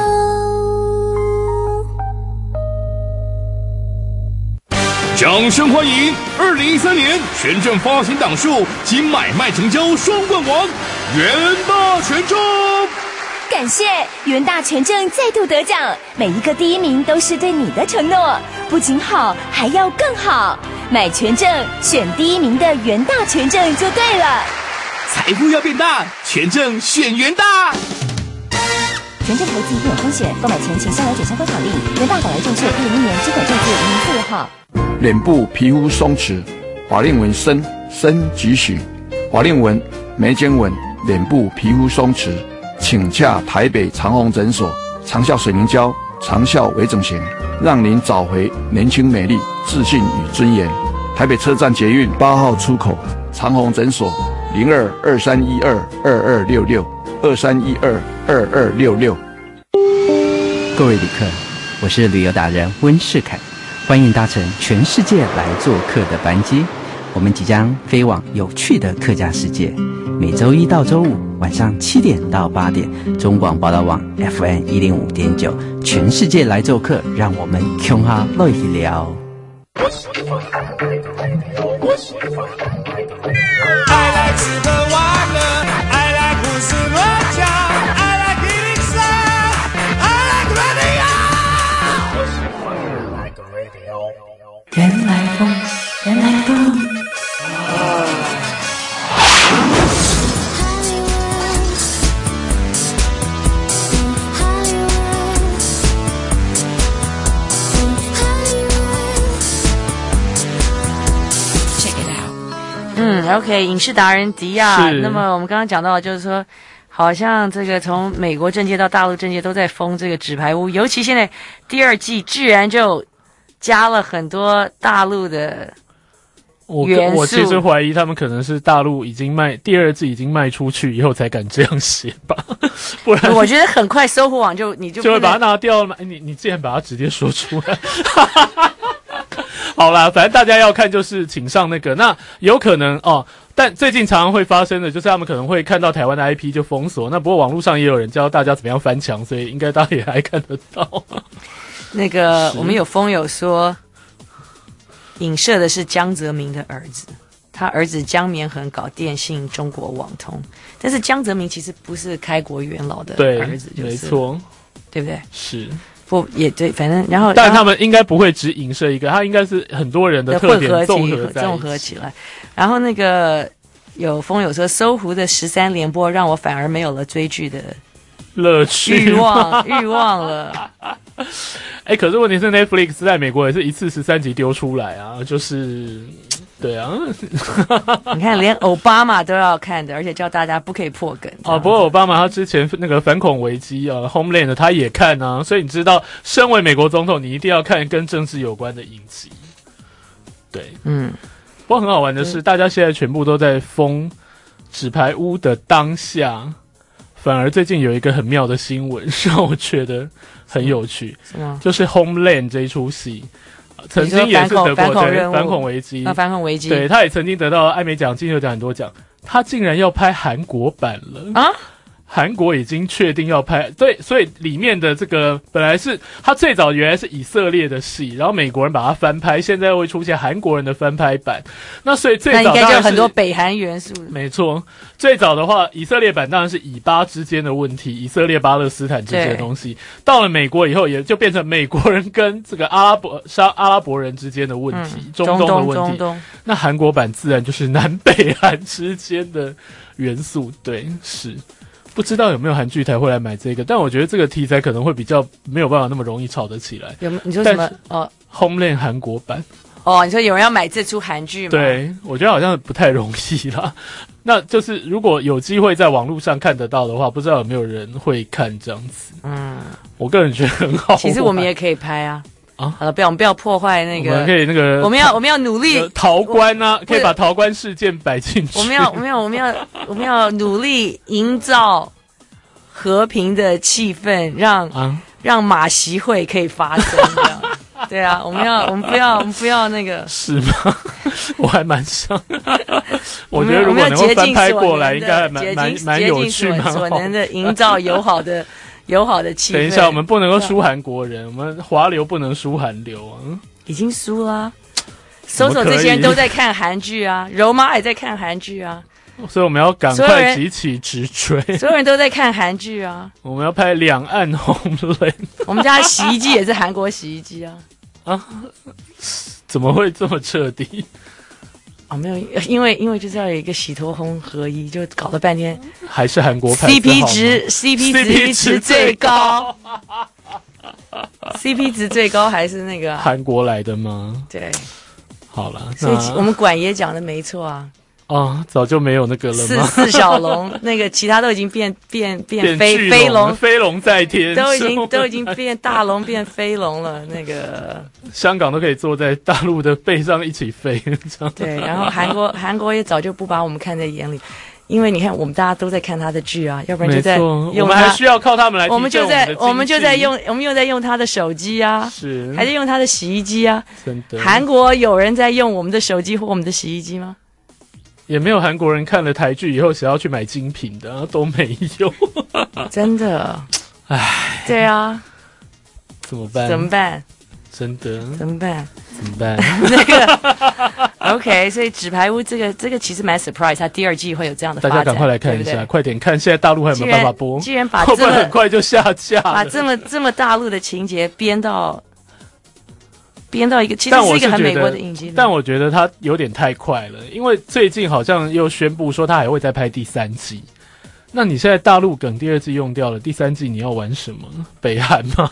Speaker 18: 掌声欢迎2013年权证发行档数及买卖成交双冠王元大权证。
Speaker 21: 感谢元大权证再度得奖，每一个第一名都是对你的承诺，不仅好还要更好。买权证选第一名的元大权证就对了。
Speaker 8: 财富要变大，权证选元大。
Speaker 21: 权证投资一定有风险，购买前请详了解相关条例。元大宝来证券101年资管证字004号。
Speaker 23: 脸部皮肤松弛，法令纹深即许，法令纹、眉间纹、脸部皮肤松弛，请洽台北长虹诊所，长效水凝胶，长效微整形，让您找回年轻美丽、自信与尊严。台北车站捷运8号出口，长虹诊所02-2312-2266，2312-2266。
Speaker 24: 各位旅客，我是旅游达人温世凯，欢迎搭乘全世界来做客的班机。
Speaker 3: 我们即将飞往有趣的客家世界。每周一到周五晚上7点到8点，中广报道网 FM 105.9，全世界来做客，让我们穷哈乐一聊。
Speaker 17: I like 吃喝玩乐 I like 胡思乱想 I like eating sound I like radio
Speaker 9: 原来风，原来风。
Speaker 1: OK， 影视达人迪亚。
Speaker 2: 是。
Speaker 1: 那么我们刚刚讲到，就是说，好像这个从美国政界到大陆政界都在封这个纸牌屋，尤其现在第二季居然就加了很多大陆的元素。
Speaker 2: 我其实怀疑他们可能是大陆已经第二季已经卖出去以后才敢这样写吧，不然
Speaker 1: 我觉得很快搜狐网就
Speaker 2: 会把它拿掉了嘛。你既然把它直接说出来。好啦，反正大家要看就是请上那个，那有可能哦，但最近常常会发生的就是他们可能会看到台湾的 IP 就封锁，那不过网络上也有人教大家怎么样翻墙，所以应该大家也还看得到。
Speaker 1: 那个我们有风友说，影射的是江泽民的儿子，他儿子江绵恒搞电信中国网通，但是江泽民其实不是开国元老的儿子，就是
Speaker 2: 没错，
Speaker 1: 对不对？
Speaker 2: 是。
Speaker 1: 不也对，反正然后，
Speaker 2: 但他们应该不会只影射一个，他应该是很多人的特点综合
Speaker 1: 起来。然后那个有风友说，搜狐的13连播让我反而没有了追剧的
Speaker 2: 乐趣
Speaker 1: 欲望了。
Speaker 2: 哎，可是问题是 Netflix 在美国也是一次13集丢出来啊，就是对啊，
Speaker 1: 你看连奥巴马都要看的，而且叫大家不可以破梗。
Speaker 2: 哦，不过奥巴马他之前那个反恐危机Homeland 他也看啊，所以你知道，身为美国总统，你一定要看跟政治有关的影集。对，不过很好玩的是，大家现在全部都在封纸牌屋的当下，反而最近有一个很妙的新闻，让我觉得很有趣，就是 Homeland 这一出戏。曾经也是得过反恐危机，
Speaker 1: 反恐危机，
Speaker 2: 对，他也曾经得到艾美奖、金球奖很多奖，他竟然要拍韩国版了啊！韩国已经确定要拍，对，所以里面的这个本来是他最早原来是以色列的戏，然后美国人把它翻拍，现在会出现韩国人的翻拍版。那所以最早
Speaker 1: 那应该就有很多北韩元素。
Speaker 2: 没错，最早的话，以色列版当然是以巴之间的问题，以色列巴勒斯坦之间的东西。到了美国以后，也就变成美国人跟这个阿拉伯人之间的问题，中东的问题。那韩国版自然就是南北韩之间的元素，对，是。不知道有没有韩剧台会来买这个，但我觉得这个题材可能会比较没有办法那么容易炒得起来。
Speaker 1: 你说什么
Speaker 2: Homeland 韩国版？
Speaker 1: 哦，你说有人要买这出韩剧吗？
Speaker 2: 对，我觉得好像不太容易啦。那就是如果有机会在网络上看得到的话，不知道有没有人会看这样子。我个人觉得很好玩。
Speaker 1: 其实我们也可以拍啊。好了，我们不要破坏那个。
Speaker 2: 我们可以那个，
Speaker 1: 我们要努力
Speaker 2: 逃关啊，可以把逃关事件摆进去。
Speaker 1: 我们要努力营造和平的气氛，让马习会可以发生这样。对啊，我们不要那个。
Speaker 2: 是吗？我还蛮像。我觉得如果能够翻拍过来，应该还蛮有趣，蛮好。
Speaker 1: 所能的营造友好的气氛。
Speaker 2: 等一下，我们不能够输韩国人，我们华流不能输韩流啊！
Speaker 1: 已经输啦，搜索这些人都在看韩剧啊，柔妈也在看韩剧啊，
Speaker 2: 所以我们要赶快急起直追。
Speaker 1: 所有人都在看韩剧啊，
Speaker 2: 我们要拍两岸Homeland。
Speaker 1: 我们家的洗衣机也是韩国洗衣机啊！
Speaker 2: 啊，怎么会这么彻底？
Speaker 1: 没有，因为就是要有一个洗脱烘合一，就搞了半天，
Speaker 2: 还是韩国牌
Speaker 1: CP 值最高，CP 值最高还是那个
Speaker 2: 韩国来的吗？
Speaker 1: 对，
Speaker 2: 好了，
Speaker 1: 所以我们管爷讲的没错啊。
Speaker 2: 早就没有那个了吗？
Speaker 1: 四小龙，那个其他都已经变飞龙，
Speaker 2: 飞龙在天，
Speaker 1: 都已经变大龙变飞龙了。那个
Speaker 2: 香港都可以坐在大陆的背上一起飞，这样
Speaker 1: 对。然后韩国也早就不把我们看在眼里， 因为你看我们大家都在看他的剧啊，要不然就在
Speaker 2: 我
Speaker 1: 用
Speaker 2: 们还需要靠他们来提振
Speaker 1: 我们就在
Speaker 2: 我们
Speaker 1: 又在用他的手机啊，
Speaker 2: 是
Speaker 1: 还在用他的洗衣机啊。
Speaker 2: 真的，
Speaker 1: 韩国有人在用我们的手机或我们的洗衣机吗？
Speaker 2: 也没有韩国人看了台剧以后想要去买精品的，都没有。
Speaker 1: 真的，
Speaker 2: 唉，
Speaker 1: 对啊，
Speaker 2: 怎么办？
Speaker 1: 怎么办？
Speaker 2: 真的
Speaker 1: 怎么办？
Speaker 2: 怎么办？
Speaker 1: 那个 OK， 所以纸牌屋这个其实蛮 surprise， 它第二季会有这样的发展，
Speaker 2: 大家赶快来看一下，
Speaker 1: 对不对？
Speaker 2: 快点看，现在大陆还有没有办法播？
Speaker 1: 既然把
Speaker 2: 会不会很快就下架了？
Speaker 1: 把这么大陆的情节编到一个，其实是一个很美国的影集。
Speaker 2: 但我觉得它有点太快了，因为最近好像又宣布说它还会再拍第3季。那你现在大陆梗第2季用掉了，第3季你要玩什么？北韩吗？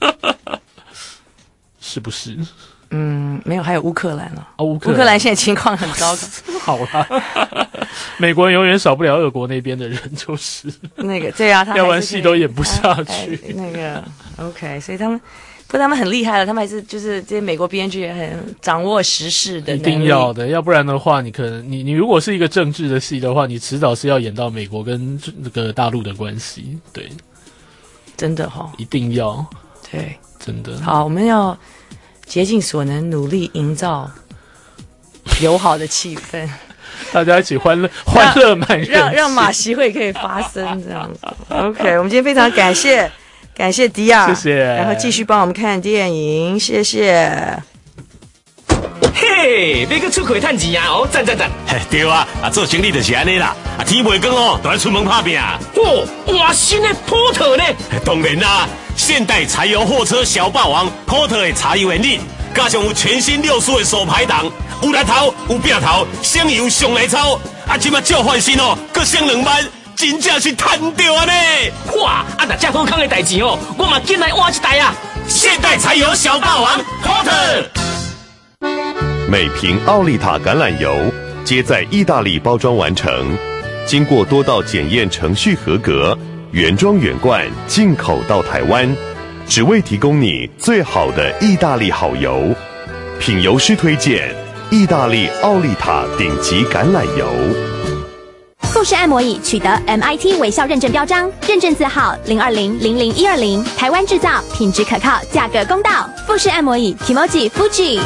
Speaker 2: 是不是？
Speaker 1: 没有，还有乌克兰了。
Speaker 2: 乌克
Speaker 1: 兰现在情况很糟糕。
Speaker 2: 好啦，美国人永远少不了俄国那边的人，就是
Speaker 1: 那个对啊，
Speaker 2: 要不然戏都演不下去。
Speaker 1: 那个 OK， 所以他们很厉害了，他们还是就是这些美国编剧也很掌握时事的能力。
Speaker 2: 一定要的，要不然的话，你可能你如果是一个政治的戏的话，你迟早是要演到美国跟那个大陆的关系。对，
Speaker 1: 真的哈，
Speaker 2: 一定要。
Speaker 1: 对，
Speaker 2: 真的。
Speaker 1: 好，我们要竭尽所能，努力营造友好的气氛，
Speaker 2: 大家一起欢乐满人，
Speaker 1: 让马习会可以发生这样子。OK， 我们今天非常感谢迪亚，
Speaker 2: 谢谢，
Speaker 1: 然后继续帮我们看电影，谢谢。
Speaker 20: 嘿，要去出国赚钱啊！哦，赞！嘿，对啊，做生意就是安尼啦。天未光哦，都要出门打拼。哦，哇，新的Porter呢？当然啦，现代柴油货车小霸王Porter的柴油原理，加上有全新6速的手排档，有力头，有柄头，省油上来超。即马照换新哦，各省2万，真正是赚到啊呢！哇，那这好康的代志哦，我嘛进来换一台啊！现代柴油小霸王Porter。
Speaker 4: 每瓶奥利塔橄榄油皆在意大利包装完成，经过多道检验程序合格，原装原罐进口到台湾，只为提供你最好的意大利好油。品油师推荐意大利奥利塔顶级橄榄油。
Speaker 21: 富士按摩椅取得 MIT 微笑认证标章，认证字号020-00120，台湾制造，品质可靠，价格公道。富士按摩椅 Kimoji Fuji。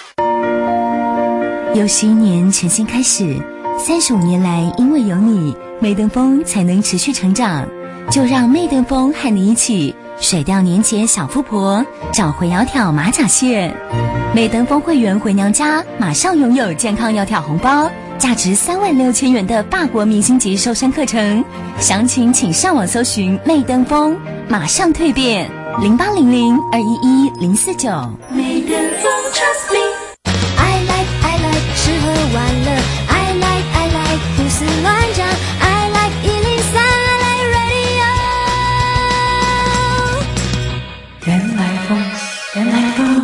Speaker 7: 又是一年全新开始，35年来，因为有你，媚登峰才能持续成长。就让媚登峰和你一起甩掉年节小富婆，找回窈窕马甲线。媚登峰会员回娘家，马上拥有健康窈窕红包，价值36000元的法国明星级瘦身课程。详情请上网搜寻媚登峰，马上蜕变，0800-211-049。
Speaker 6: 媚登峰 Trust me。I like 吃喝玩乐 I like 胡思乱想 I like 103 I like radio
Speaker 1: 原来风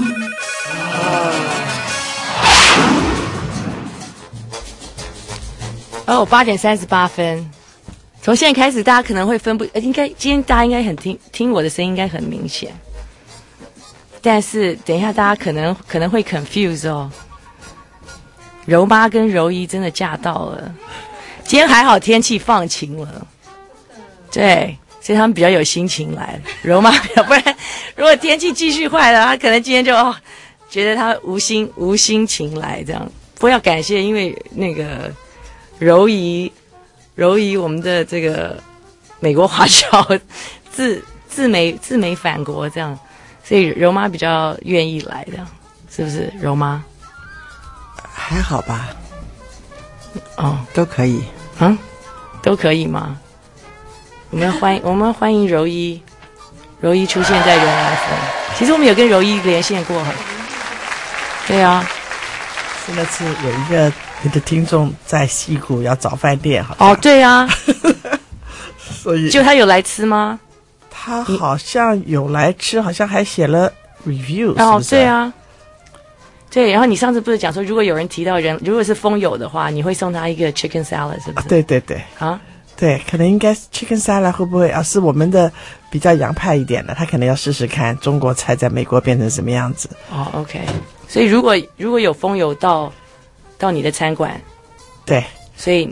Speaker 1: 8点38分。从现在开始，大家可能会分不，应该今天大家应该很听我的声音，应该很明显。但是等一下，大家可能会 confuse 哦。柔妈跟柔姨真的嫁到了，今天还好天气放晴了，对，所以他们比较有心情来。柔妈不然如果天气继续坏了，他可能今天就觉得他无心情来这样。不过要感谢，因为那个柔姨我们的这个美国华侨自美返国这样，所以柔妈比较愿意来这样，是不是柔妈？
Speaker 15: 还好吧，都可以，
Speaker 1: 都可以吗？我们欢迎柔一出现在原来风。其实我们有跟柔一连线过，对啊，
Speaker 15: 是那次有一个你的听众在西谷要找饭店，好像
Speaker 1: 对啊，
Speaker 15: 所以
Speaker 1: 就他有来吃吗？
Speaker 15: 他好像有来吃，好像还写了 review， 是不是？
Speaker 1: 对啊。对，然后你上次不是讲说，如果有人提到如果是风友的话，你会送他一个 chicken salad， 是不是？
Speaker 15: 对对，可能应该 chicken salad 会不会是我们的比较洋派一点的，他可能要试试看中国菜在美国变成什么样子。
Speaker 1: OK， 所以如果有风友到你的餐馆，
Speaker 15: 对，
Speaker 1: 所以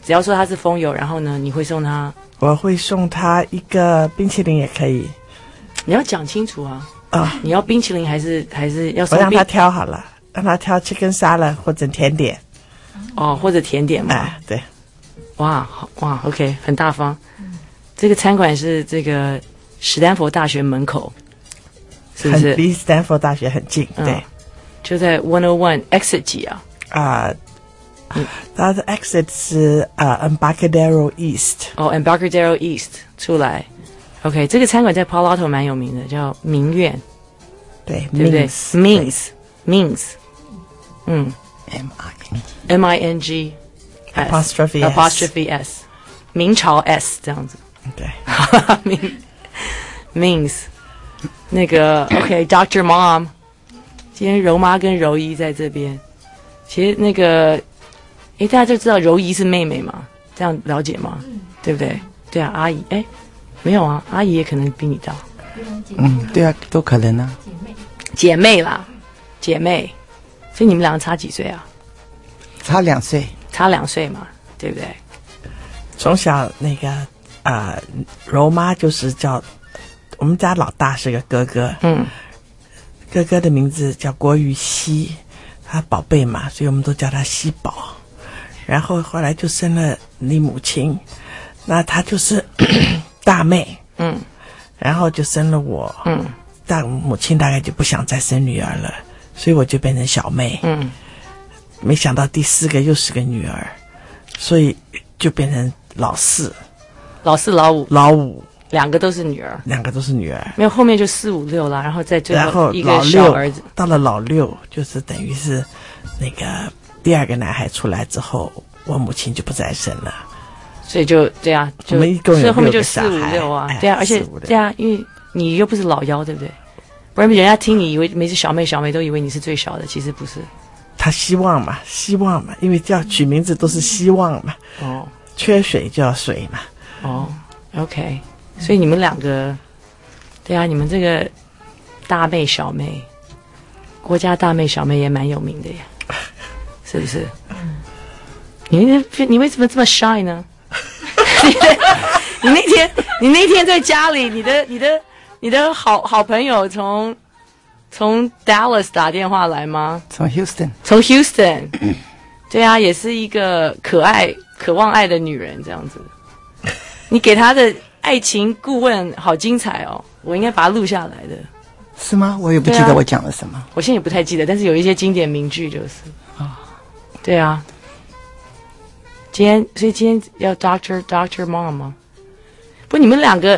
Speaker 1: 只要说他是风友，然后呢，你会送他？
Speaker 15: 我会送他一个冰淇淋也可以。
Speaker 1: 你要讲清楚啊！
Speaker 15: 啊，
Speaker 1: 你要冰淇淋还是要送？
Speaker 15: 我让他挑好了，让他挑 chicken salad 或者甜点。
Speaker 1: 哦，或者甜点嘛。
Speaker 15: 哎，对。
Speaker 1: 哇，好哇 ，OK， 很大方。这个餐馆是这个史丹佛大学门口，是不是？
Speaker 15: 离史丹佛大学很近，对。
Speaker 1: 就在101 exit 几啊？
Speaker 15: 它的 exit 是Embarcadero East。
Speaker 1: 哦 ，Embarcadero East 出来。OK， 这个餐馆在 Palo Alto 蛮有名的，叫明苑。
Speaker 15: 对，
Speaker 1: 对不对 ？Mings，嗯 ，MING
Speaker 15: apostrophe
Speaker 1: S， 明朝 S 这样子。
Speaker 15: 对
Speaker 1: ，Mings， 那个 OK，Dr. Mom， 今天柔妈跟柔姨在这边。其实那个，大家就知道柔姨是妹妹嘛，这样了解吗？对不对？对啊，阿姨，没有啊，阿姨也可能比你大。
Speaker 3: 对啊，都可能啊。
Speaker 1: 姐妹啦，姐妹，所以你们两个差几岁啊？
Speaker 3: 差2岁，
Speaker 1: 差2岁嘛，对不对？
Speaker 15: 从小那个柔妈就是叫我们家老大是个哥哥，哥哥的名字叫郭玉熙，他宝贝嘛，所以我们都叫他熙宝。然后后来就生了你母亲，那他就是大妹，然后就生了我，大母亲大概就不想再生女儿了，所以我就变成小妹，没想到第4个又是个女儿，所以就变成老4、
Speaker 1: 老5、
Speaker 15: 老5，
Speaker 1: 两个都是女儿，
Speaker 15: 没
Speaker 1: 有后面就4、5、6啦，然后再最后一个
Speaker 15: 老
Speaker 1: 小儿子，
Speaker 15: 到了老6就是等于是那个第2个男孩出来之后，我母亲就不再生了，
Speaker 1: 所以就对啊，就
Speaker 15: 我们一共有
Speaker 1: 所以后面就
Speaker 15: 6个
Speaker 1: 4、5、6啊，
Speaker 15: 哎
Speaker 1: 对啊，而且
Speaker 15: 4、5、6
Speaker 1: 对啊，因为你又不是老幺，对不对？不然人家听你以为每次小妹都以为你是最小的，其实不是。
Speaker 15: 他希望嘛，因为叫取名字都是希望嘛。
Speaker 1: 哦，
Speaker 15: 缺水就要水嘛。
Speaker 1: 哦 ，OK， 所以你们两个，对啊，你们这个大妹小妹，国家大妹小妹也蛮有名的耶，是不是？你为什么这么 shy 呢？你那天在家里，你的好朋友从 Dallas 打电话来吗？
Speaker 3: 从
Speaker 1: Houston，对啊，也是一个渴望爱的女人这样子。你给她的爱情顾问好精彩哦，我应该把它录下来的。
Speaker 3: 是吗？我也不记得我讲了什么。
Speaker 1: 我现在也不太记得，但是有一些经典名句就是啊，对啊。所以今天要 Doctor Mom 吗？不，你们两个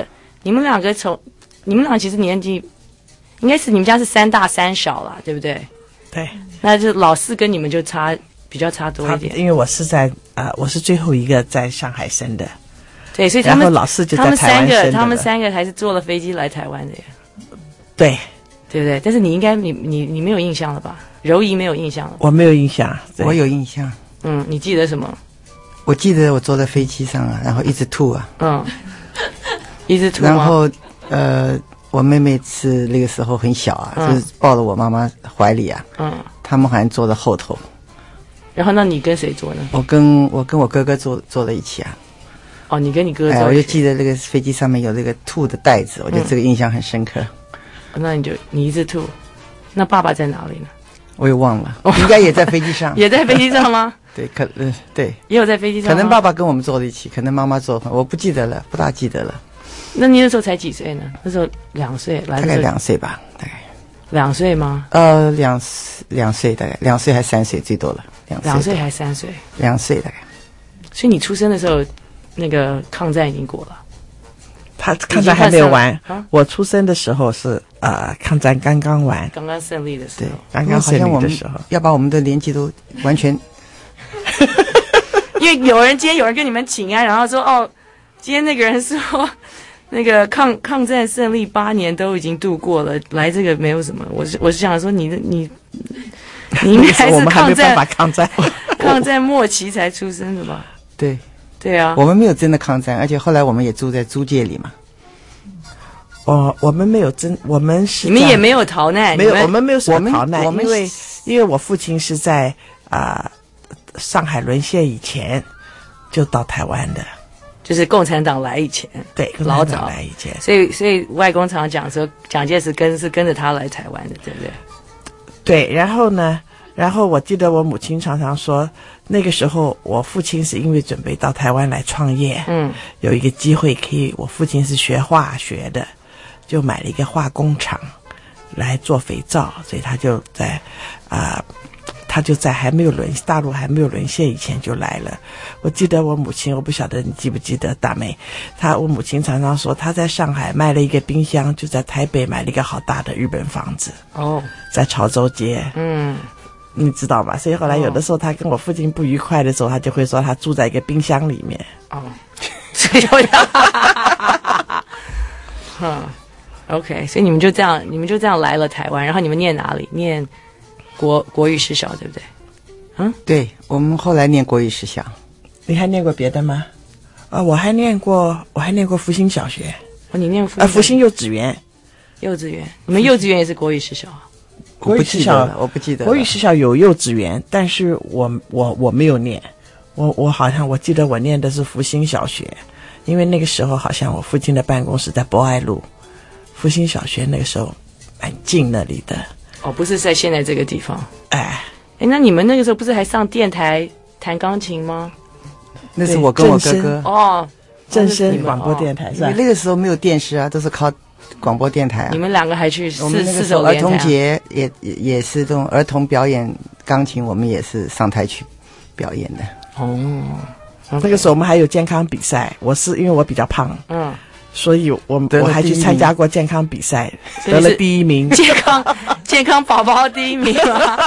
Speaker 1: 其实年纪应该是你们家是3大3小啦，对不对？
Speaker 15: 对，
Speaker 1: 那就老4跟你们就比较差多一点。
Speaker 15: 因为我是我是最后一个在上海生的，
Speaker 1: 对，所以
Speaker 15: 然后老4就在台湾生的。
Speaker 1: 他们3个还是坐了飞机来台湾的耶。
Speaker 15: 对，
Speaker 1: 对不对？但是你应该你没有印象了吧？柔仪没有印象了。
Speaker 15: 我没有印象，
Speaker 3: 我有印象。
Speaker 1: 你记得什么？
Speaker 3: 我记得我坐在飞机上啊，然后一直吐啊。
Speaker 1: 一直吐吗？
Speaker 3: 然后我妹妹是那个时候很小啊，就是抱着我妈妈怀里啊。他们好像坐在后头。
Speaker 1: 然后那你跟谁坐呢？
Speaker 3: 我跟我哥哥坐在一起啊。
Speaker 1: 哦，你跟你哥坐。
Speaker 3: 我就记得那个飞机上面有那个吐的袋子，我觉得这个印象很深刻。
Speaker 1: 那你一直吐，那爸爸在哪里呢？
Speaker 3: 我也忘了，应该也在飞机上。
Speaker 1: 也在飞机上吗？
Speaker 3: 对，对，
Speaker 1: 也有在飞机上。
Speaker 3: 可能爸爸跟我们坐在一起，可能妈妈坐，我不记得了，不大记得了。
Speaker 1: 那你那时候才几岁呢？那时候2岁，
Speaker 3: 大概2岁吧，大概。
Speaker 1: 2岁吗
Speaker 3: ？2岁，大概2岁还3岁最多了。
Speaker 1: 2岁还3岁
Speaker 3: ？2岁大概。
Speaker 1: 所以你出生的时候，那个抗战已经过了。
Speaker 15: 他抗战还没有完，我出生的时候是抗战刚刚完，
Speaker 1: 刚刚胜利的时候，
Speaker 15: 刚刚胜利的时候，
Speaker 3: 要把我们的年纪都完全，
Speaker 1: 因为今天有人跟你们请安，然后说今天那个人说那个抗战胜利8年都已经度过了，来这个没有什么，我是想说你应该是抗战末期才出生的吧？
Speaker 3: 对。
Speaker 1: 对啊，
Speaker 3: 我们没有真的抗战，而且后来我们也住在租界里嘛。
Speaker 15: 我们没有我们是
Speaker 1: 你们也没有逃难，
Speaker 15: 我们没有什么逃难，因为我父亲是在上海沦陷以前， 就到台湾的，
Speaker 1: 就是共产党来以前，
Speaker 15: 对，
Speaker 1: 老早
Speaker 15: 来以前，
Speaker 1: 所以外公常讲说，蒋介石是跟着他来台湾的，对不对？
Speaker 15: 对，然后呢，我记得我母亲常常说，那个时候我父亲是因为准备到台湾来创业，有一个机会可以，我父亲是学化学的，就买了一个化工厂来做肥皂，所以他就在大陆还没有沦陷以前就来了。我记得我母亲，我不晓得你记不记得大妹，我母亲常常说，她在上海卖了一个冰箱，就在台北买了一个好大的日本房子，在潮州街，你知道吗？所以后来有的时候她跟我父亲不愉快的时候，她就会说她住在一个冰箱里面。
Speaker 1: 所以OK， 所以你们就这样来了台湾，然后你们念哪里？念国语实小，对不对？
Speaker 5: 对，我们后来念国语实小。
Speaker 15: 你还念过别的吗？我还念过复兴小学。
Speaker 1: 你念
Speaker 15: 复兴幼稚园。
Speaker 1: 幼稚园，你们幼稚园也是国语实小啊？
Speaker 15: 国语实小
Speaker 5: 我不记得。
Speaker 15: 国语实小有幼稚园，但是我没有念。我好像我记得我念的是复兴小学，因为那个时候好像我父亲的办公室在博爱路。复兴小学那个时候很近那里的。
Speaker 1: 不是在现在这个地方。那你们那个时候不是还上电台弹钢琴吗？
Speaker 5: 那是我跟我哥哥。
Speaker 15: 正声广播电台是吧？
Speaker 5: 那个时候没有电视啊，都是靠广播电台啊。
Speaker 1: 你们两个还去
Speaker 5: 我们那个时候儿童节也是这种儿童表演钢琴，我们也是上台去表演的。
Speaker 15: 那个时候我们还有健康比赛，因为我比较胖，所以我还去参加过健康比赛，得了第1名。
Speaker 1: 健康宝宝第1名吗？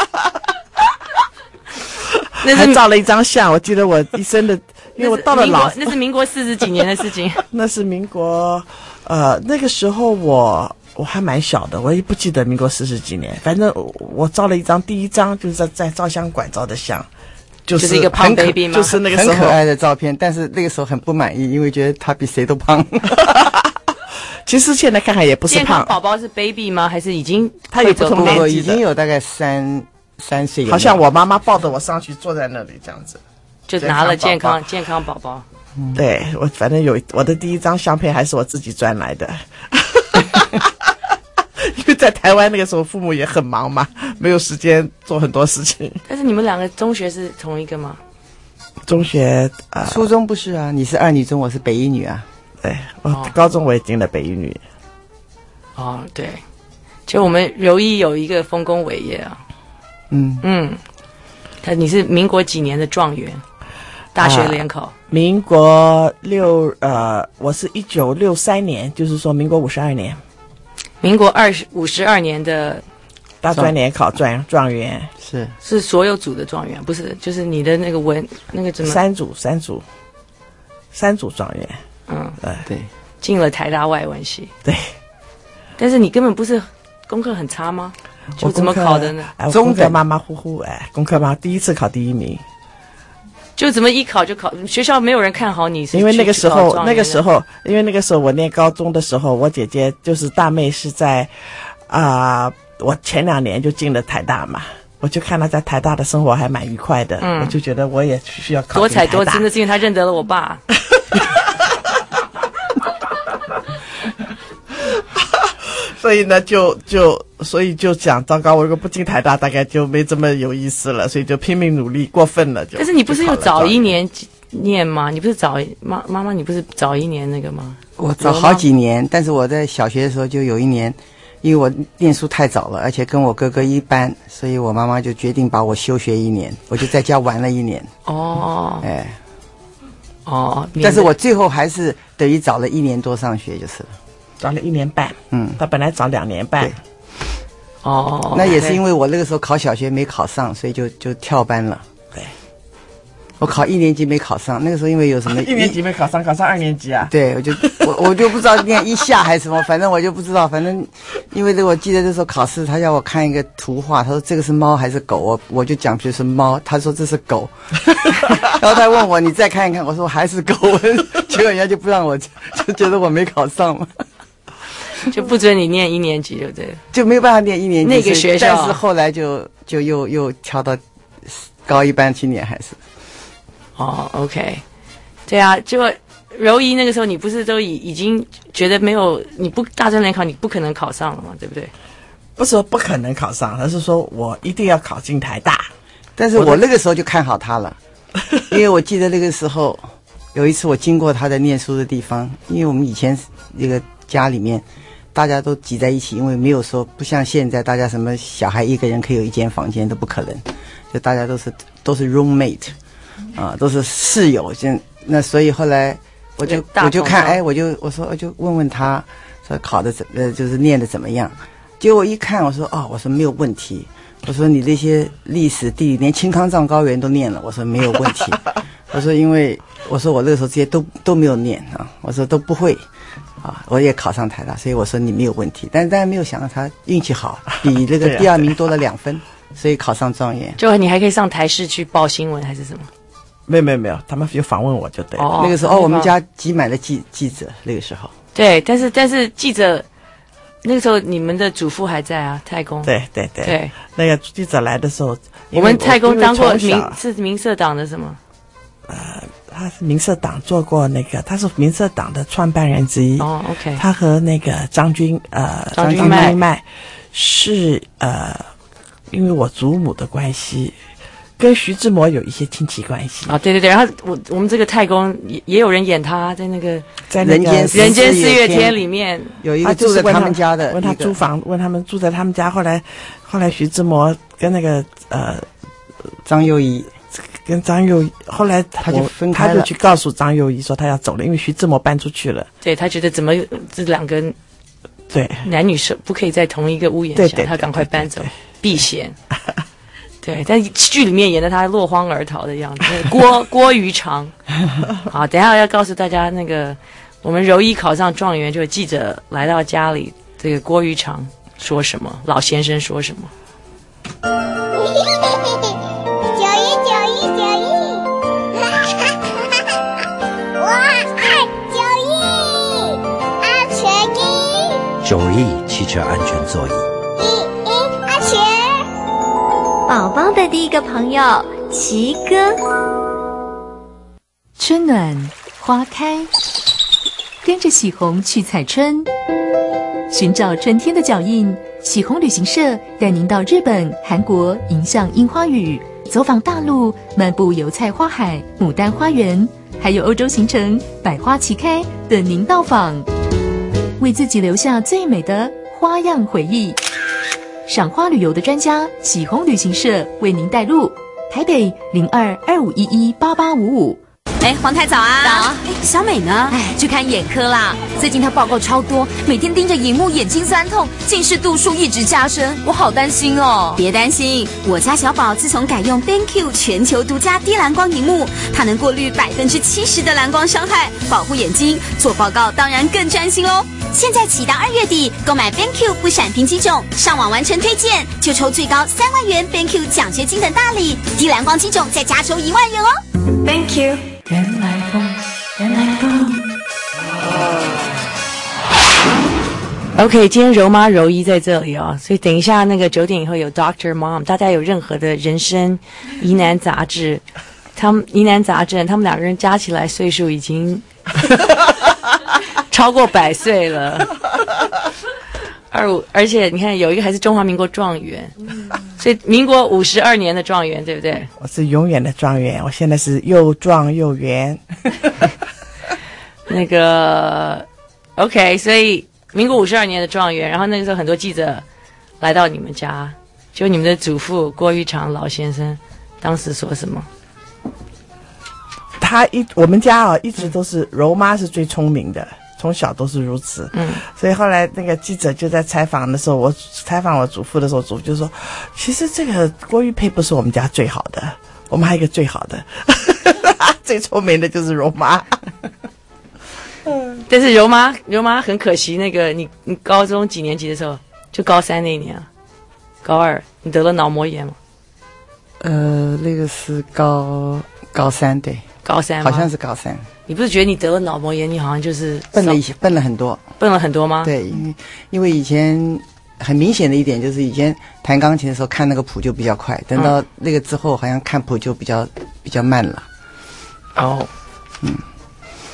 Speaker 15: 还照了一张相，我记得我一生的，因为我到了
Speaker 1: 那是民国40几年的事情。
Speaker 15: 那是民国，那个时候我还蛮小的，我也不记得民国40几年，反正我照了一张，第一张就是在照相馆照的相。
Speaker 1: 就是一个胖 baby 吗？
Speaker 15: 就是那个时候
Speaker 5: 很可爱的照片，但是那个时候很不满意，因为觉得他比谁都胖。
Speaker 15: 其实现在看看也不是胖。
Speaker 1: 健康宝宝是 baby 吗？还是已经
Speaker 15: 他有不同年纪
Speaker 5: 已经有大概3岁。
Speaker 15: 好像我妈妈抱着我上去坐在那里这样子，
Speaker 1: 就拿了健康宝宝。
Speaker 15: 对，我反正有我的第一张相片还是我自己赚来的。因为在台湾那个时候父母也很忙嘛，没有时间做很多事情。
Speaker 1: 但是你们两个中学是同一个吗？
Speaker 15: 中学
Speaker 5: 初中不是啊，你是2女中，我是北一女啊。
Speaker 15: 对，高中我也进了北一女。
Speaker 1: 对，就我们柔一有一个丰功伟业啊。你是民国几年的状元？大学联考。
Speaker 15: 民国我是1963年，就是说民国52年。
Speaker 1: 民国52年的
Speaker 15: 大专联考状元，
Speaker 5: 是
Speaker 1: 所有组的状元，不是就是你的那个那个怎么
Speaker 15: 三组状元。
Speaker 5: 对，
Speaker 1: 进了台大外文系。
Speaker 15: 对，
Speaker 1: 但是你根本不是功课很差吗？就怎么考的呢？
Speaker 15: 功课马马虎虎，功课第一次考第1名。
Speaker 1: 就怎么一考就考？学校没有人看好你，
Speaker 15: 因为那个时候，因为那个时候我念高中的时候，我姐姐就是大妹是在我前2年就进了台大嘛，我就看她在台大的生活还蛮愉快的，我就觉得我也需要考进台大。
Speaker 1: 多彩多姿，那是因为她认得了我爸。
Speaker 15: 所以呢，所以就讲糟糕，我如果不进台大，大概就没这么有意思了，所以就拼命努力，过分了就。
Speaker 1: 但是你不是又早1年念吗？你不是妈妈，你不是早1年那个吗？
Speaker 5: 我早好几年，但是我在小学的时候就有1年，因为我念书太早了，而且跟我哥哥一班，所以我妈妈就决定把我休学1年，我就在家玩了1年。但是我最后还是等于早了1年多上学就是了。
Speaker 15: 早了1年半，他本来早2年半。
Speaker 5: 那也是因为我那个时候考小学没考上，所以就跳班了。
Speaker 15: 对，
Speaker 5: 我考1年级没考上，那个时候因为有什么
Speaker 15: 1年级没考上，考上2年级啊？
Speaker 5: 对，我就不知道念1下还是什么，反正我就不知道，反正因为我记得那时候考试，他要我看一个图画，他说这个是猫还是狗，我就讲就是猫，他说这是狗，然后他问我你再看一看，我说还是狗，结果人家就不让我，就觉得我没考上嘛。
Speaker 1: 就不准你念1年级，对不对？
Speaker 5: 就没有办法念1年级
Speaker 1: 那个学校，
Speaker 5: 但是后来就又调到高1班去念，还是。
Speaker 1: OK， 对啊，结果柔一那个时候你不是都已经觉得没有，你不大专联考你不可能考上了嘛，对不对？
Speaker 15: 不是说不可能考上，而是说我一定要考进台大。
Speaker 5: 但是我那个时候就看好他了，因为我记得那个时候有一次我经过他在念书的地方，因为我们以前那个家里面大家都挤在一起，因为没有说不像现在大家什么小孩一个人可以有一间房间都不可能，就大家都是 roommate 啊，都是室友。那所以后来我就看，哎，我就问问他说考的就是念的怎么样。结果一看，我说没有问题。我说你这些历史地理连青康藏高原都念了，我说没有问题。我说因为我那个时候这些都没有念啊，我说都不会啊，我也考上台大，所以我说你没有问题。但是大家没有想到他运气好，比那个第2名多了2分，所以考上状元。
Speaker 1: 就你还可以上台视去报新闻还是什么？
Speaker 15: 没有，他们有访问我就对了。
Speaker 5: 那个时候我们家挤满了记者，那个时候。
Speaker 1: 对，但是记者。那个时候你们的祖父还在啊，太公。
Speaker 15: 对，那个记者来的时候，
Speaker 1: 我们太公当过民社党的什么？
Speaker 15: 他是民社党做过那个，他是民社党的创办人之一。
Speaker 1: 哦 ，OK。
Speaker 15: 他和那个张君迈是因为我祖母的关系，跟徐志摩有一些亲戚关系
Speaker 1: 啊。对，然后我们这个太公也有人演他在那个
Speaker 5: 在人间四
Speaker 1: 月天里面
Speaker 5: 有一个住在他们家的，
Speaker 15: 问他租房，问他们住在他们家。后来徐志摩跟那个
Speaker 5: 张幼仪，
Speaker 15: 后来
Speaker 5: 他就分开了，
Speaker 15: 他就去告诉张幼仪说他要走了，因为徐志摩搬出去了。
Speaker 1: 对，他觉得怎么这2个男女是不可以在同一个屋檐下，
Speaker 15: 对，
Speaker 1: 他赶快搬走避嫌。对，但剧里面演的他落荒而逃的样子，郭于常。好，等一下要告诉大家，那个我们柔一考上状元，就有记者来到家里，这个郭于常说什么，老先生说什么。
Speaker 10: 9E汽车安全座椅。
Speaker 21: 宝宝的第一个朋友奇哥。
Speaker 7: 春暖花开，跟着喜红去采春，寻找春天的脚印。喜红旅行社带您到日本、韩国迎向樱花雨，走访大陆，漫步油菜花海、牡丹花园，还有欧洲行程百花齐开等您到访，为自己留下最美的花样回忆。赏花旅游的专家喜红旅行社为您带路，台北0225118855。
Speaker 21: 黄太早啊！早。小美呢？去看眼科啦。最近她报告超多，每天盯着荧幕，眼睛酸痛，近视度数一直加深，我好担心哦。别担心，我家小宝自从改用 BenQ 全球独家低蓝光荧幕，它能过滤70%的蓝光伤害，保护眼睛。做报告当然更专心喽。现在起到2月底，购买 BenQ 不闪屏机种，上网完成推荐，就抽最高3万元 BenQ 奖学金等大礼，低蓝光机种再加抽1万元哦。BenQ。
Speaker 1: 原来风。OK， 今天柔妈柔一在这里哦，所以等一下那个9点以后有 Dr. Mom， 大家有任何的人生疑难杂症，他们2个人加起来岁数已经超过100岁了。而且你看有一个还是中华民国状元，所以民国52年的状元，对不对？
Speaker 15: 我是永远的状元，我现在是又壮又圆。
Speaker 1: 那个 OK， 所以民国52年的状元，然后那个时候很多记者来到你们家，就你们的祖父郭玉常老先生当时说什么？
Speaker 15: 我们家一直都是柔妈是最聪明的。从小都是如此，所以后来那个记者就在采访的时候，我采访我祖父的时候，祖父就说，其实这个郭玉佩不是我们家最好的，我们还有一个最好的，最聪明的就是柔妈。
Speaker 1: 但是柔妈很可惜，那个你高中几年级的时候，就高3那一年啊，高2你得了脑膜炎吗？
Speaker 5: 那个是高3，对，
Speaker 1: 高3
Speaker 5: 好像是高3。
Speaker 1: 你不是觉得你得了脑膜炎，你好像就是
Speaker 5: 笨了很多？
Speaker 1: 笨了很多吗？
Speaker 5: 对，因为以前很明显的一点就是以前弹钢琴的时候看那个谱就比较快，等到那个之后好像看谱就比较慢了。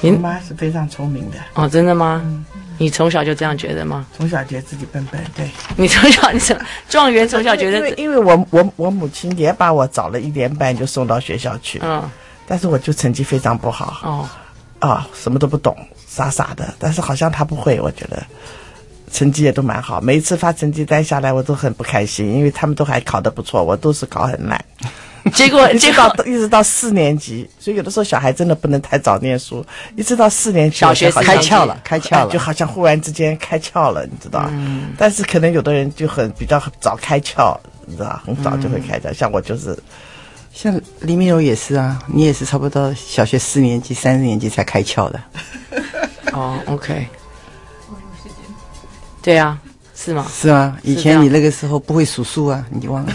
Speaker 15: 我妈是非常聪明的。
Speaker 1: 哦，真的吗？你从小就这样觉得吗？
Speaker 15: 从小觉得自己笨笨，对。
Speaker 1: 你从小状元从小觉得，
Speaker 15: 因为我母亲也把我早了1年半就送到学校去，但是我就成绩非常不好，什么都不懂，傻傻的。但是好像她不会，我觉得成绩也都蛮好。每一次发成绩单下来，我都很不开心，因为他们都还考得不错，我都是考很烂。
Speaker 1: 结果
Speaker 15: 一直到4年级，所以有的时候小孩真的不能太早念书，一直到4年级
Speaker 1: 小学
Speaker 5: 开窍了，
Speaker 15: 就好像忽然之间开窍了，你知道？但是可能有的人就比较早开窍，你知道，很早就会开窍。像我就是，
Speaker 5: 像黎明柔也是啊，你也是差不多小学4年级、3年级才开窍的。
Speaker 1: 哦 ，OK， 对啊，是吗？
Speaker 5: 是啊，以前你那个时候不会数数啊，你忘了？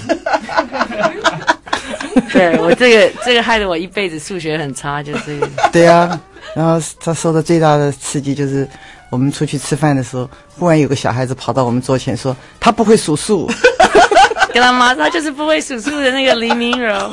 Speaker 1: 对，我这个害得我一辈子数学很差，就是
Speaker 5: 对啊，然后他受到最大的刺激就是我们出去吃饭的时候，忽然有个小孩子跑到我们桌前说他不会数数，
Speaker 1: 跟他妈他就是不会数数的那个黎明柔。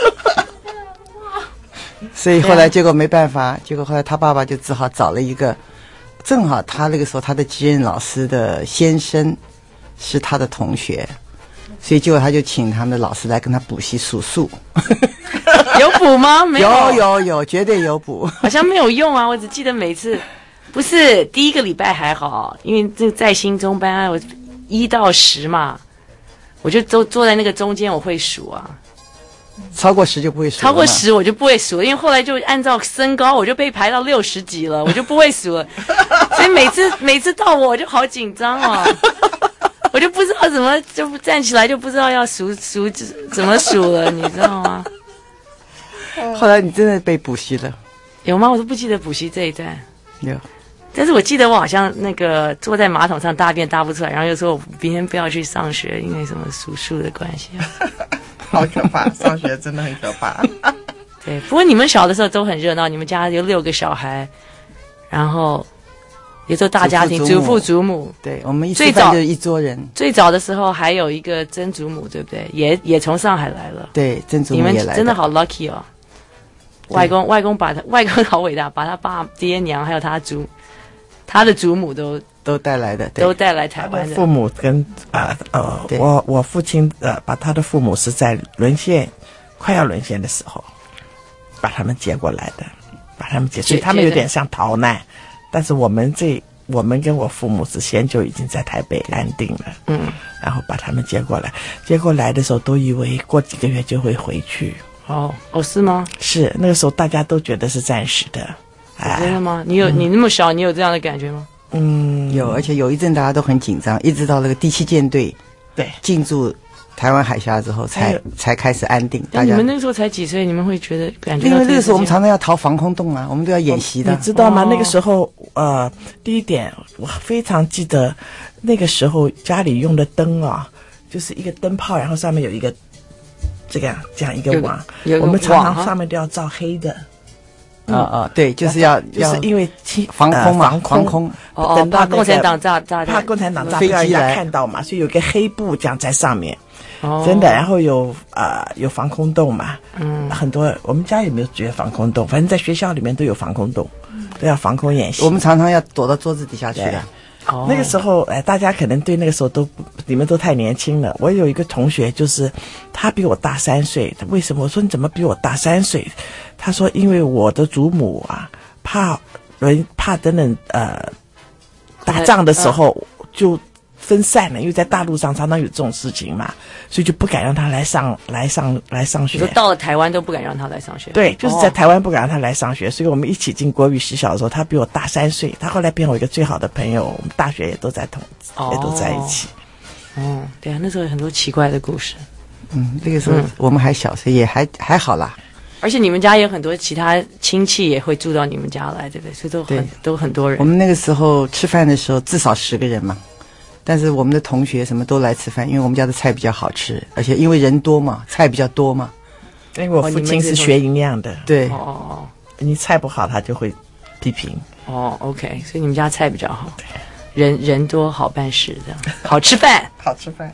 Speaker 5: 所以后来结果没办法，结果后来他爸爸就只好找了一个，正好他那个时候他的级任老师的先生是他的同学。所以结果他就请他们的老师来跟他补习数数。
Speaker 1: 有补吗？没有。
Speaker 5: 有，绝对有补。
Speaker 1: 好像没有用啊，我只记得每次不是第1个礼拜还好，因为这在新中班我1到10嘛，我就坐在那个中间，我会数啊。
Speaker 5: 超过10就不会数。
Speaker 1: 超过10我就不会数，因为后来就按照身高，我就被排到60几了，我就不会数了。所以每次到我就好紧张哦。我就不知道怎么就站起来就不知道要数怎么数了，你知道吗？
Speaker 5: 后来你真的被补习了，
Speaker 1: 有吗？我都不记得补习这一段。
Speaker 5: 有，
Speaker 1: 但是我记得我好像那个坐在马桶上大便大不出来，然后又说我明天不要去上学，因为什么数数的关系。
Speaker 15: 好可怕，上学真的很可怕。
Speaker 1: 对，不过你们小的时候都很热闹，你们家有6个小孩，然后。也做大家庭，祖父祖母，
Speaker 5: 对，我们一吃饭就是一桌人。
Speaker 1: 最早的时候还有一个曾祖母，对不对？也从上海来了。
Speaker 5: 对，曾祖母也来了。
Speaker 1: 你们真的好 lucky 哦！外公好伟大，把他爸、爹娘还有他的祖母
Speaker 5: 都带来的，
Speaker 1: 都带来台湾的。
Speaker 15: 父母跟我父亲把他的父母是在快要沦陷的时候，把他们接过来的，所以他们有点像逃难。但是我们跟我父母之前就已经在台北安定了，然后把他们接过来的时候都以为过几个月就会回去。
Speaker 1: 是吗？
Speaker 15: 是那个时候大家都觉得是暂时的。
Speaker 1: 真的吗？你那么小，你有这样的感觉吗？
Speaker 5: 有，而且有一阵大家都很紧张，一直到那个第7舰队进驻台湾海峡之后才开始安定。
Speaker 1: 你们那个时候才几岁？你们会觉得感觉？
Speaker 5: 因为那个时候我们常常要逃防空洞啊，我们都要演习的。
Speaker 15: 你知道吗？那个时候第一点我非常记得，那个时候家里用的灯啊，就是一个灯泡，然后上面有一个这样一个网，我们常常上面都要罩黑的。
Speaker 5: 对，就是
Speaker 15: 因为
Speaker 5: 防空嘛，防空。
Speaker 1: 怕共产党炸
Speaker 15: 怕共产党炸不要人家看到嘛，所以有个黑布这样在上面。真的，然后有防空洞嘛，很多我们家也没有觉得防空洞，反正在学校里面都有防空洞，都要防空演习。
Speaker 5: 我们常常要躲到桌子底下去的。
Speaker 15: 那个时候，大家可能对那个时候你们都太年轻了。我有一个同学，就是他比我大3岁。为什么？我说你怎么比我大3岁？他说因为我的祖母啊，怕等等打仗的时候就分散了，因为在大陆上常常有这种事情嘛，所以就不敢让他来上学。
Speaker 1: 就到了台湾都不敢让他来上学。
Speaker 15: 对，就是在台湾不敢让他来上学，所以我们一起进国语实小的时候，他比我大3岁，他后来变我一个最好的朋友，我们大学也都在一起。
Speaker 1: 对啊，那时候有很多奇怪的故事。
Speaker 5: 那个时候我们还小，所以也还好啦。
Speaker 1: 而且你们家也有很多其他亲戚也会住到你们家来，对不对？所以都很多人。
Speaker 5: 我们那个时候吃饭的时候至少10个人嘛。但是我们的同学什么都来吃饭，因为我们家的菜比较好吃，而且因为人多嘛，菜比较多嘛。
Speaker 15: 因为我父亲是学营养的，
Speaker 5: 对。
Speaker 15: 你菜不好，他就会批评。
Speaker 1: OK， 所以你们家菜比较好，人多好办事，这样好吃饭，
Speaker 15: 好吃饭。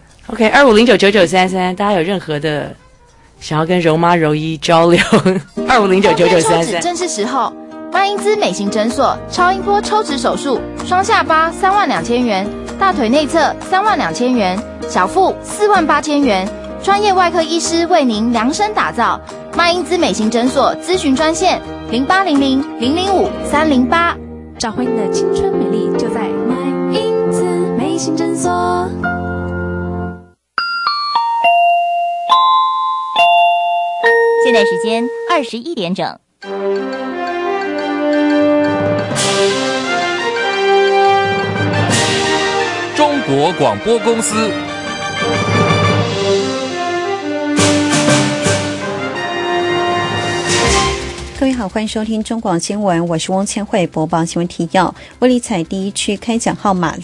Speaker 1: OK，25099933，大家有任何的想要跟柔妈柔一交流，25099933。
Speaker 21: 正是时候。
Speaker 11: 麦因兹美型诊所超音波抽脂手术，双下巴32000元，大腿内侧32000元，小腹48000元，专业外科医师为您量身打造。麦因兹美型诊所咨询专线0800-005-308。
Speaker 9: 找回你的青春美丽，就在麦因兹美型诊所。
Speaker 7: 现在时间21点整。
Speaker 12: 中国广播公司。
Speaker 19: 各位好，欢迎收听中广新闻，我是翁千惠，播报新闻提要。威力彩第一区开奖号码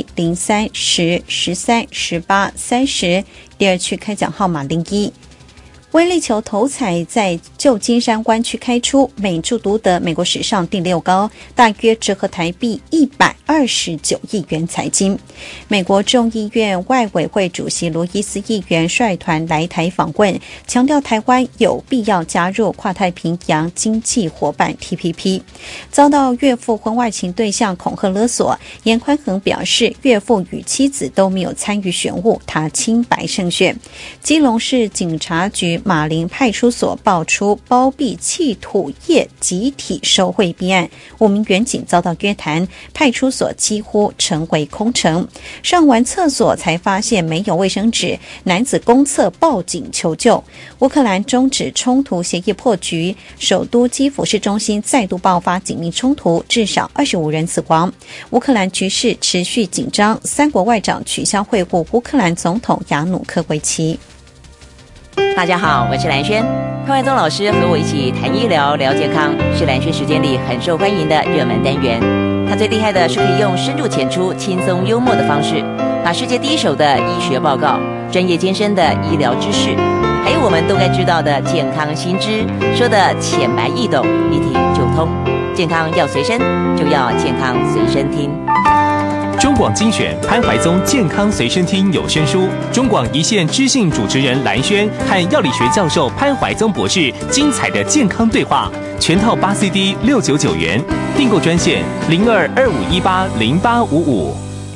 Speaker 19: 01、03、10、13、18、30，第二区开奖号码01。威力球头彩在旧金山湾区开出，每注独得美国史上第6高，大约折合台币129亿元财金。美国众议院外委会主席罗伊斯议员率团来台访问，强调台湾有必要加入跨太平洋经济伙伴 TPP。遭到岳父婚外情对象恐吓勒索，严宽恒表示岳父与妻子都没有参与选务，他清白胜选。基隆市警察局马林派出所爆出包庇企土业集体受贿弊案，5名员警遭到约谈，派出所几乎成为空城。上完厕所才发现没有卫生纸，男子公厕报警求救。乌克兰终止冲突协议破局，首都基辅市中心再度爆发紧密冲突，至少25人死亡。乌克兰局势持续紧张，3国外长取消会晤乌克兰总统亚努科维奇。
Speaker 22: 大家好，我是蓝轩。潘怀宗老师和我一起谈医疗、聊健康，是蓝轩时间里很受欢迎的热门单元。他最厉害的是可以用深入浅出、轻松幽默的方式，把世界第一手的医学报告、专业艰深的医疗知识，还有我们都该知道的健康新知，说的浅白易懂，一听就通。健康要随身，就要健康随身听。
Speaker 25: 中广精选潘怀宗健康随身听有声书，中广一线知性主持人蓝轩和药理学教授潘怀宗博士精彩的健康对话，全套8 CD 699元，订购专线0225180855。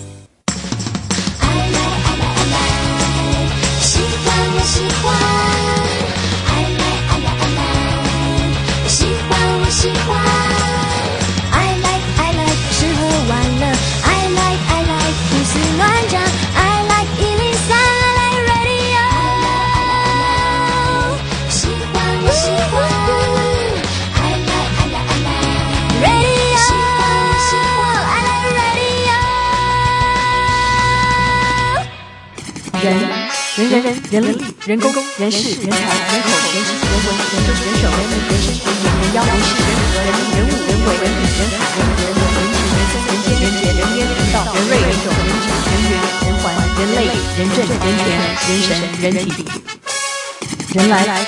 Speaker 9: 人力、人工、人事、人才、人口、人情、人文、人政、人手、人民、人生、人言、人妖、人事、人和、人民、人物、人为、人理、人海、人和、人文、人情、人生、人间、人杰、人烟、人道、人瑞、人种、人情、人缘、人环、人类、人政、人权、人神、人体、人来。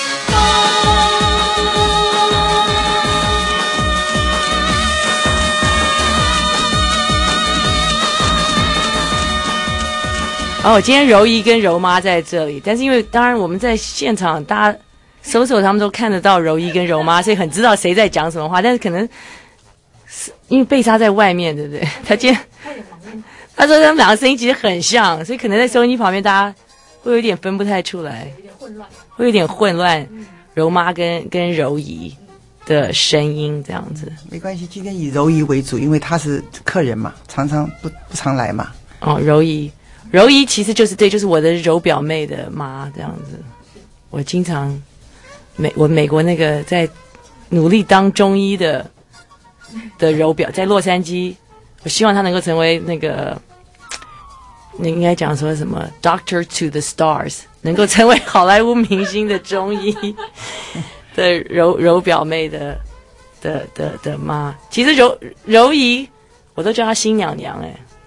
Speaker 1: 今天柔姨跟柔妈在这里，但是因为当然我们在现场，大家搜他们都看得到柔姨跟柔妈，所以很知道谁在讲什么话。但是可能是因为贝莎在外面，对不对？他今天他说他们两个声音其实很像，所以可能在收音机旁边大家会有点分不太出来，会有点混乱。柔妈跟柔姨的声音这样子，
Speaker 5: 没关系，今天以柔姨为主，因为她是客人嘛，常常不常来嘛。
Speaker 1: 柔姨其实就是我的柔表妹的妈这样子。我经常美国那个在努力当中医的柔表，在洛杉矶，我希望她能够成为那个，你应该讲说什么 Doctor to the Stars， 能够成为好莱坞明星的中医的柔表妹的妈。其实柔姨我都叫她新娘娘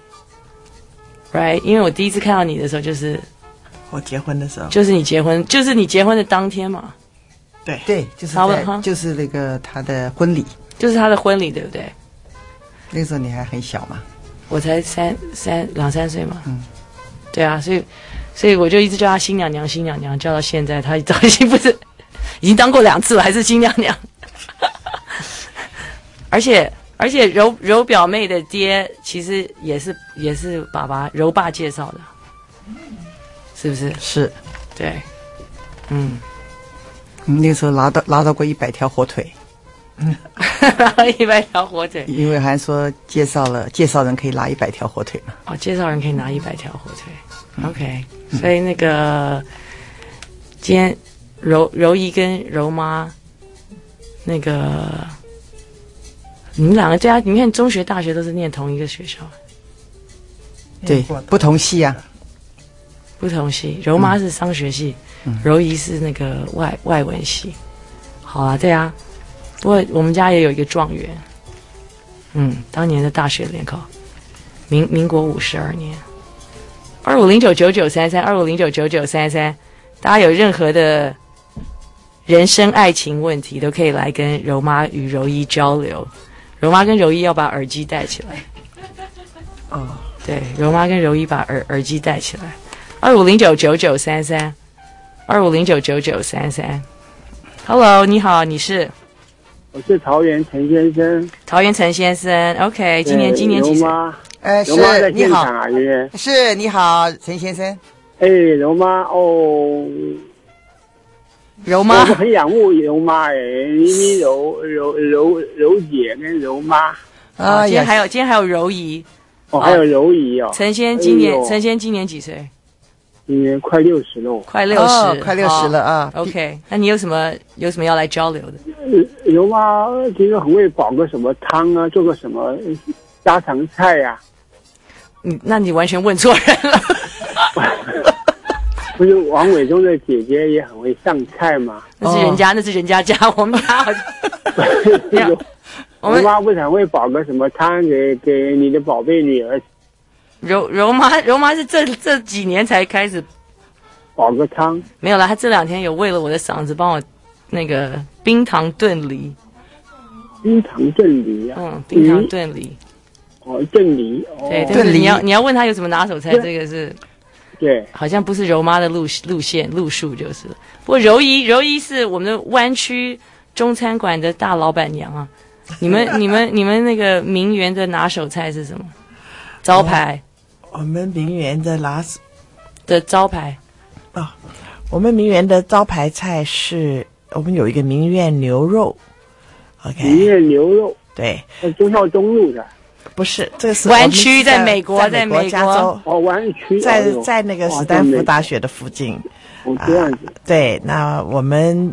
Speaker 1: right， 因为我第一次看到你的时候就是
Speaker 15: 我结婚的时候，
Speaker 1: 就是你结婚的当天嘛。
Speaker 5: 对，就是那个他的婚礼，
Speaker 1: 就是他的婚礼，对不对？
Speaker 5: 那时候你还很小嘛，
Speaker 1: 我才两三岁嘛。对啊，所以我就一直叫她新娘娘，新娘娘，叫到现在，她已经当过2次了，还是新娘娘。 而且柔表妹的爹其实也是爸爸柔爸介绍的，是不是？
Speaker 5: 是，
Speaker 1: 对，
Speaker 5: 那个时候拉到过100条火腿。
Speaker 1: 100条火腿，
Speaker 5: 因为还说介绍人可以拉100条火腿嘛。
Speaker 1: 哦，介绍人可以拿100条火腿。OK，所以那个今天柔姨跟柔妈，那个你们两个对啊，你看中学、大学都是念同一个学校，
Speaker 5: 对，不同系啊，
Speaker 1: 不同系。柔妈是商学系，柔姨是那个外文系。好啊，对啊。不过我们家也有一个状元，当年的大学联考，民国52年，25099933，25099933，大家有任何的人生爱情问题都可以来跟柔妈与柔姨交流。柔妈跟柔姨要把耳机戴起来，对，柔妈跟柔姨把耳机戴起来。25099933，25099933。Hello， 你好，你是？
Speaker 8: 我是桃园陈先生。
Speaker 1: 桃园陈先生 ，OK， 今年几岁？
Speaker 8: 柔妈在
Speaker 5: 你好，
Speaker 8: 是
Speaker 5: 你好，陈先生。
Speaker 8: 柔妈哦，
Speaker 1: 柔妈，
Speaker 8: 我很仰慕柔妈你柔姐跟柔妈
Speaker 1: 啊，今天还有柔姨，
Speaker 8: 还有柔姨哦。
Speaker 1: 陈先今年几岁？
Speaker 8: 今年快60了，
Speaker 1: 快60
Speaker 5: 了啊。
Speaker 1: OK， 那你有什么要来交流的？
Speaker 8: 柔妈其实很会煲个什么汤啊，做个什么家常菜呀。
Speaker 1: 那你完全问错人了。
Speaker 8: 不是王伟忠的姐姐也很会上菜吗？
Speaker 1: 那是人家家，我们家好像。
Speaker 8: 我妈不是很会煲个什么汤给你的宝贝女儿。
Speaker 1: 柔妈是这几年才开始
Speaker 8: 煲个汤，
Speaker 1: 没有啦，她这2天有为了我的嗓子帮我那个冰糖炖梨。
Speaker 8: 冰糖炖梨啊？
Speaker 1: 冰糖炖梨。
Speaker 8: 炖梨。
Speaker 1: 对，但是你要问她有什么拿手菜，这个是。
Speaker 8: 对，
Speaker 1: 好像不是柔妈的路数就是了。不过柔姨是我们的湾区中餐馆的大老板娘啊。你们那个名媛的拿手菜是什么？招牌？
Speaker 15: 我们名媛的
Speaker 1: 招牌
Speaker 15: 我们名媛的招牌菜是我们有一个名媛牛肉。OK，
Speaker 8: 名媛牛肉，
Speaker 15: 对，
Speaker 8: 在忠孝东路的。
Speaker 15: 不是，这个是
Speaker 1: 湾区，在美国
Speaker 15: 加州。
Speaker 8: 湾区
Speaker 15: 在那个史丹福大学的附近。
Speaker 8: 这样子。
Speaker 15: 对，那我们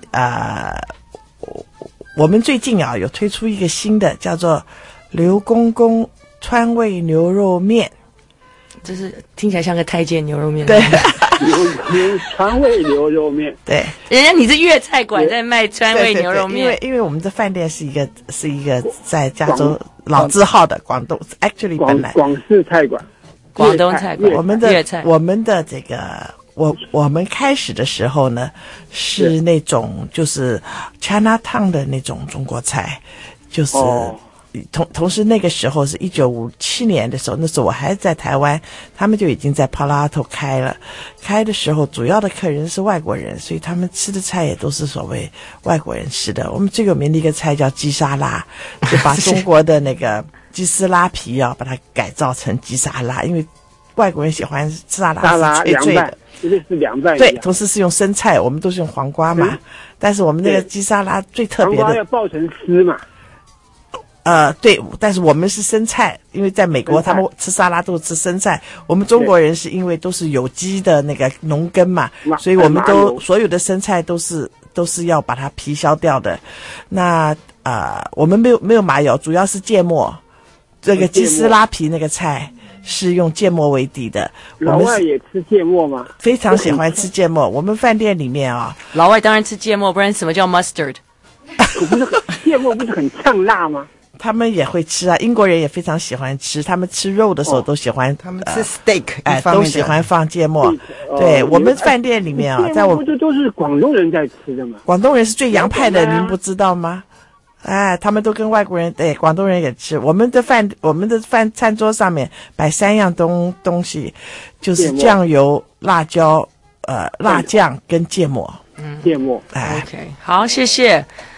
Speaker 15: 最近有推出一个新的，叫做刘公公川味牛肉面。
Speaker 1: 就是听起来像个太监牛肉面。
Speaker 15: 对，
Speaker 8: 川味牛肉面。
Speaker 15: 对，
Speaker 1: 人家你是粤菜馆在卖川味牛肉面。
Speaker 15: 因为我们的饭店是一个在加州老字号的广东 ，actually 本来
Speaker 8: 广式菜馆，
Speaker 1: 广东菜馆。
Speaker 15: 我们的这个我们开始的时候呢，是那种就是 Chinatown 的那种中国菜，就是。同时那个时候是1957年的时候，那时候我还在台湾，他们就已经在 Palo Alto 开了。开的时候主要的客人是外国人，所以他们吃的菜也都是所谓外国人吃的。我们最有名的一个菜叫鸡沙拉，就把中国的那个鸡丝拉皮把它改造成鸡沙拉，因为外国人喜欢吃沙拉是脆脆的，
Speaker 8: 是凉拌。
Speaker 15: 对，同时是用生菜，我们都是用黄瓜嘛。但是我们那个鸡沙拉最特别的，
Speaker 8: 黄瓜要爆成丝嘛。
Speaker 15: 对，但是我们是生菜，因为在美国他们吃沙拉都是吃生菜，我们中国人是因为都是有机的那个农耕嘛，所以我们都所有的生菜都是要把它皮削掉的。那我们没有麻油，主要是芥末。这个鸡丝拉皮那个菜是用芥末为底的。
Speaker 8: 老外也吃芥末吗？
Speaker 15: 非常喜欢吃芥末。我们饭店里面
Speaker 1: 老外当然吃芥末，不然什么叫 mustard？
Speaker 8: 不是芥末不是很呛辣吗？
Speaker 15: 他们也会吃啊，英国人也非常喜欢吃。他们吃肉的时候都喜欢，
Speaker 5: 他们吃 steak，
Speaker 15: 都喜欢放芥末。对，我们饭店里面在我
Speaker 8: 这都是广东人在吃的嘛。
Speaker 15: 广东人是最洋派的，您不知道吗？他们都跟外国人，对，广东人也吃。我们的饭餐桌上面摆3样东西，就是酱油、辣椒、辣酱跟芥末。
Speaker 8: 芥末。
Speaker 1: OK， 好，谢谢。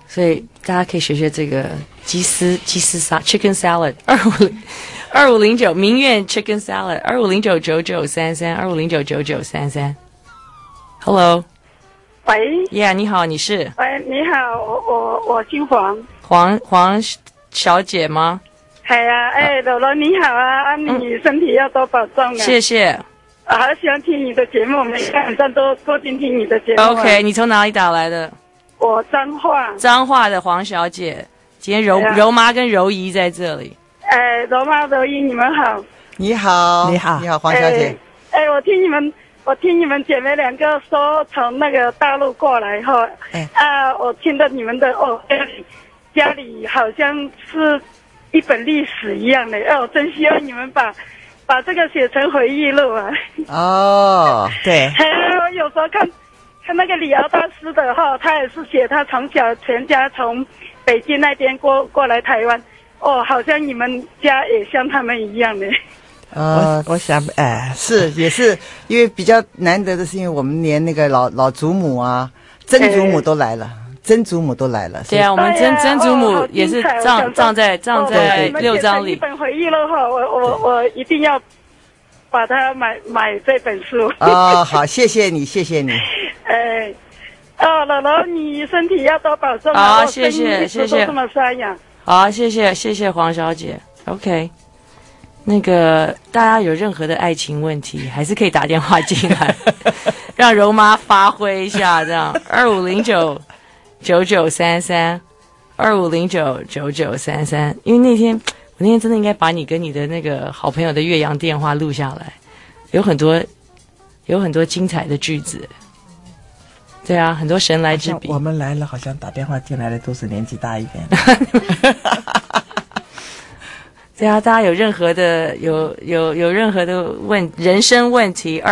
Speaker 1: 所以大家可以学学这个鸡丝Chicken Salad 2509民苑 Chicken Salad 25099933 Hello，
Speaker 13: 喂
Speaker 1: ，Yeah， 你好，你是？
Speaker 13: 喂，你好，我姓黄。
Speaker 1: 黄小姐吗？
Speaker 13: 系啊，柔柔你好啊，你身体要多保重啊。
Speaker 1: 谢谢。
Speaker 13: 好喜欢听你的节目，每个晚上都听你的节目。
Speaker 1: OK， 你从哪里打来的？
Speaker 13: 我彰化。
Speaker 1: 彰化的黄小姐，今天柔妈跟柔姨在这里。
Speaker 13: 柔妈柔姨，你们好。
Speaker 5: 你好，你好，黄小姐。我听你们姐妹两个说从那个大陆过来后，我听到你们的家里好像是一本历史一样的，我真希望你们把这个写成回忆录啊。 哦，对。
Speaker 13: 我有时候看那个李敖大师的话，他也是写他从小全家从北京那边过来台湾，好像你们家也像他们一样的。
Speaker 5: 我想，也是，因为比较难得的是，因为我们连那个老祖母啊、曾祖母都来了，
Speaker 1: 对啊，我们曾祖母也是葬在6章里。
Speaker 13: 一本回忆录哈，我一定要把它买这本书。
Speaker 5: 好，谢谢你。
Speaker 13: 姥姥，你身体要多保重
Speaker 1: 啊！谢谢。
Speaker 13: 都这么沙哑。
Speaker 1: 好，谢谢黄小姐。OK。那个大家有任何的爱情问题，还是可以打电话进来，让柔妈发挥一下。这样25099933，25099933。因为我那天真的应该把你跟你的那个好朋友的岳阳电话录下来，有很多精彩的句子。对啊，很多神来之笔。
Speaker 15: 我们来了，好像打电话进来的都是年纪大一点的。
Speaker 1: 对啊，大家有任何的人生问题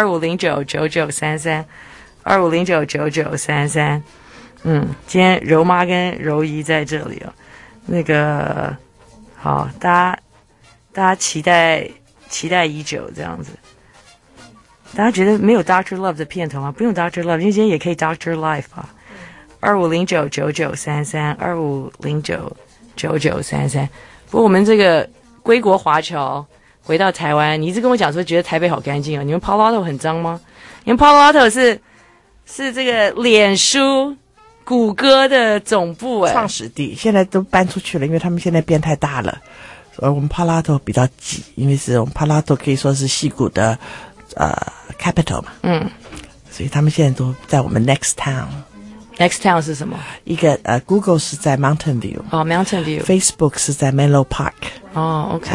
Speaker 1: ，25099933，25099933。今天柔妈跟柔姨在这里哦。那个好，大家期待已久这样子。大家觉得没有 Dr. Love 的片头吗？不用 Dr. Love， 因为今天也可以 Dr. Life 啊。25099933，25099933。不过我们这个归国华侨回到台湾，你一直跟我讲说觉得台北好干净哦，你们 Palo Alto 很脏吗？因为 Palo Alto 是这个脸书谷歌的总部
Speaker 15: 创始地，现在都搬出去了，因为他们现在变太大了。而我们 Palo Alto 比较挤，因为是我们 Palo Alto 可以说是矽谷的capital 嘛，所以他们现在都在我们 Next Town。Next
Speaker 1: Town 是什么？
Speaker 15: 一个Google 是在 Mountain View，
Speaker 1: Mountain
Speaker 15: View。Facebook 是在 Menlo Park。
Speaker 1: OK。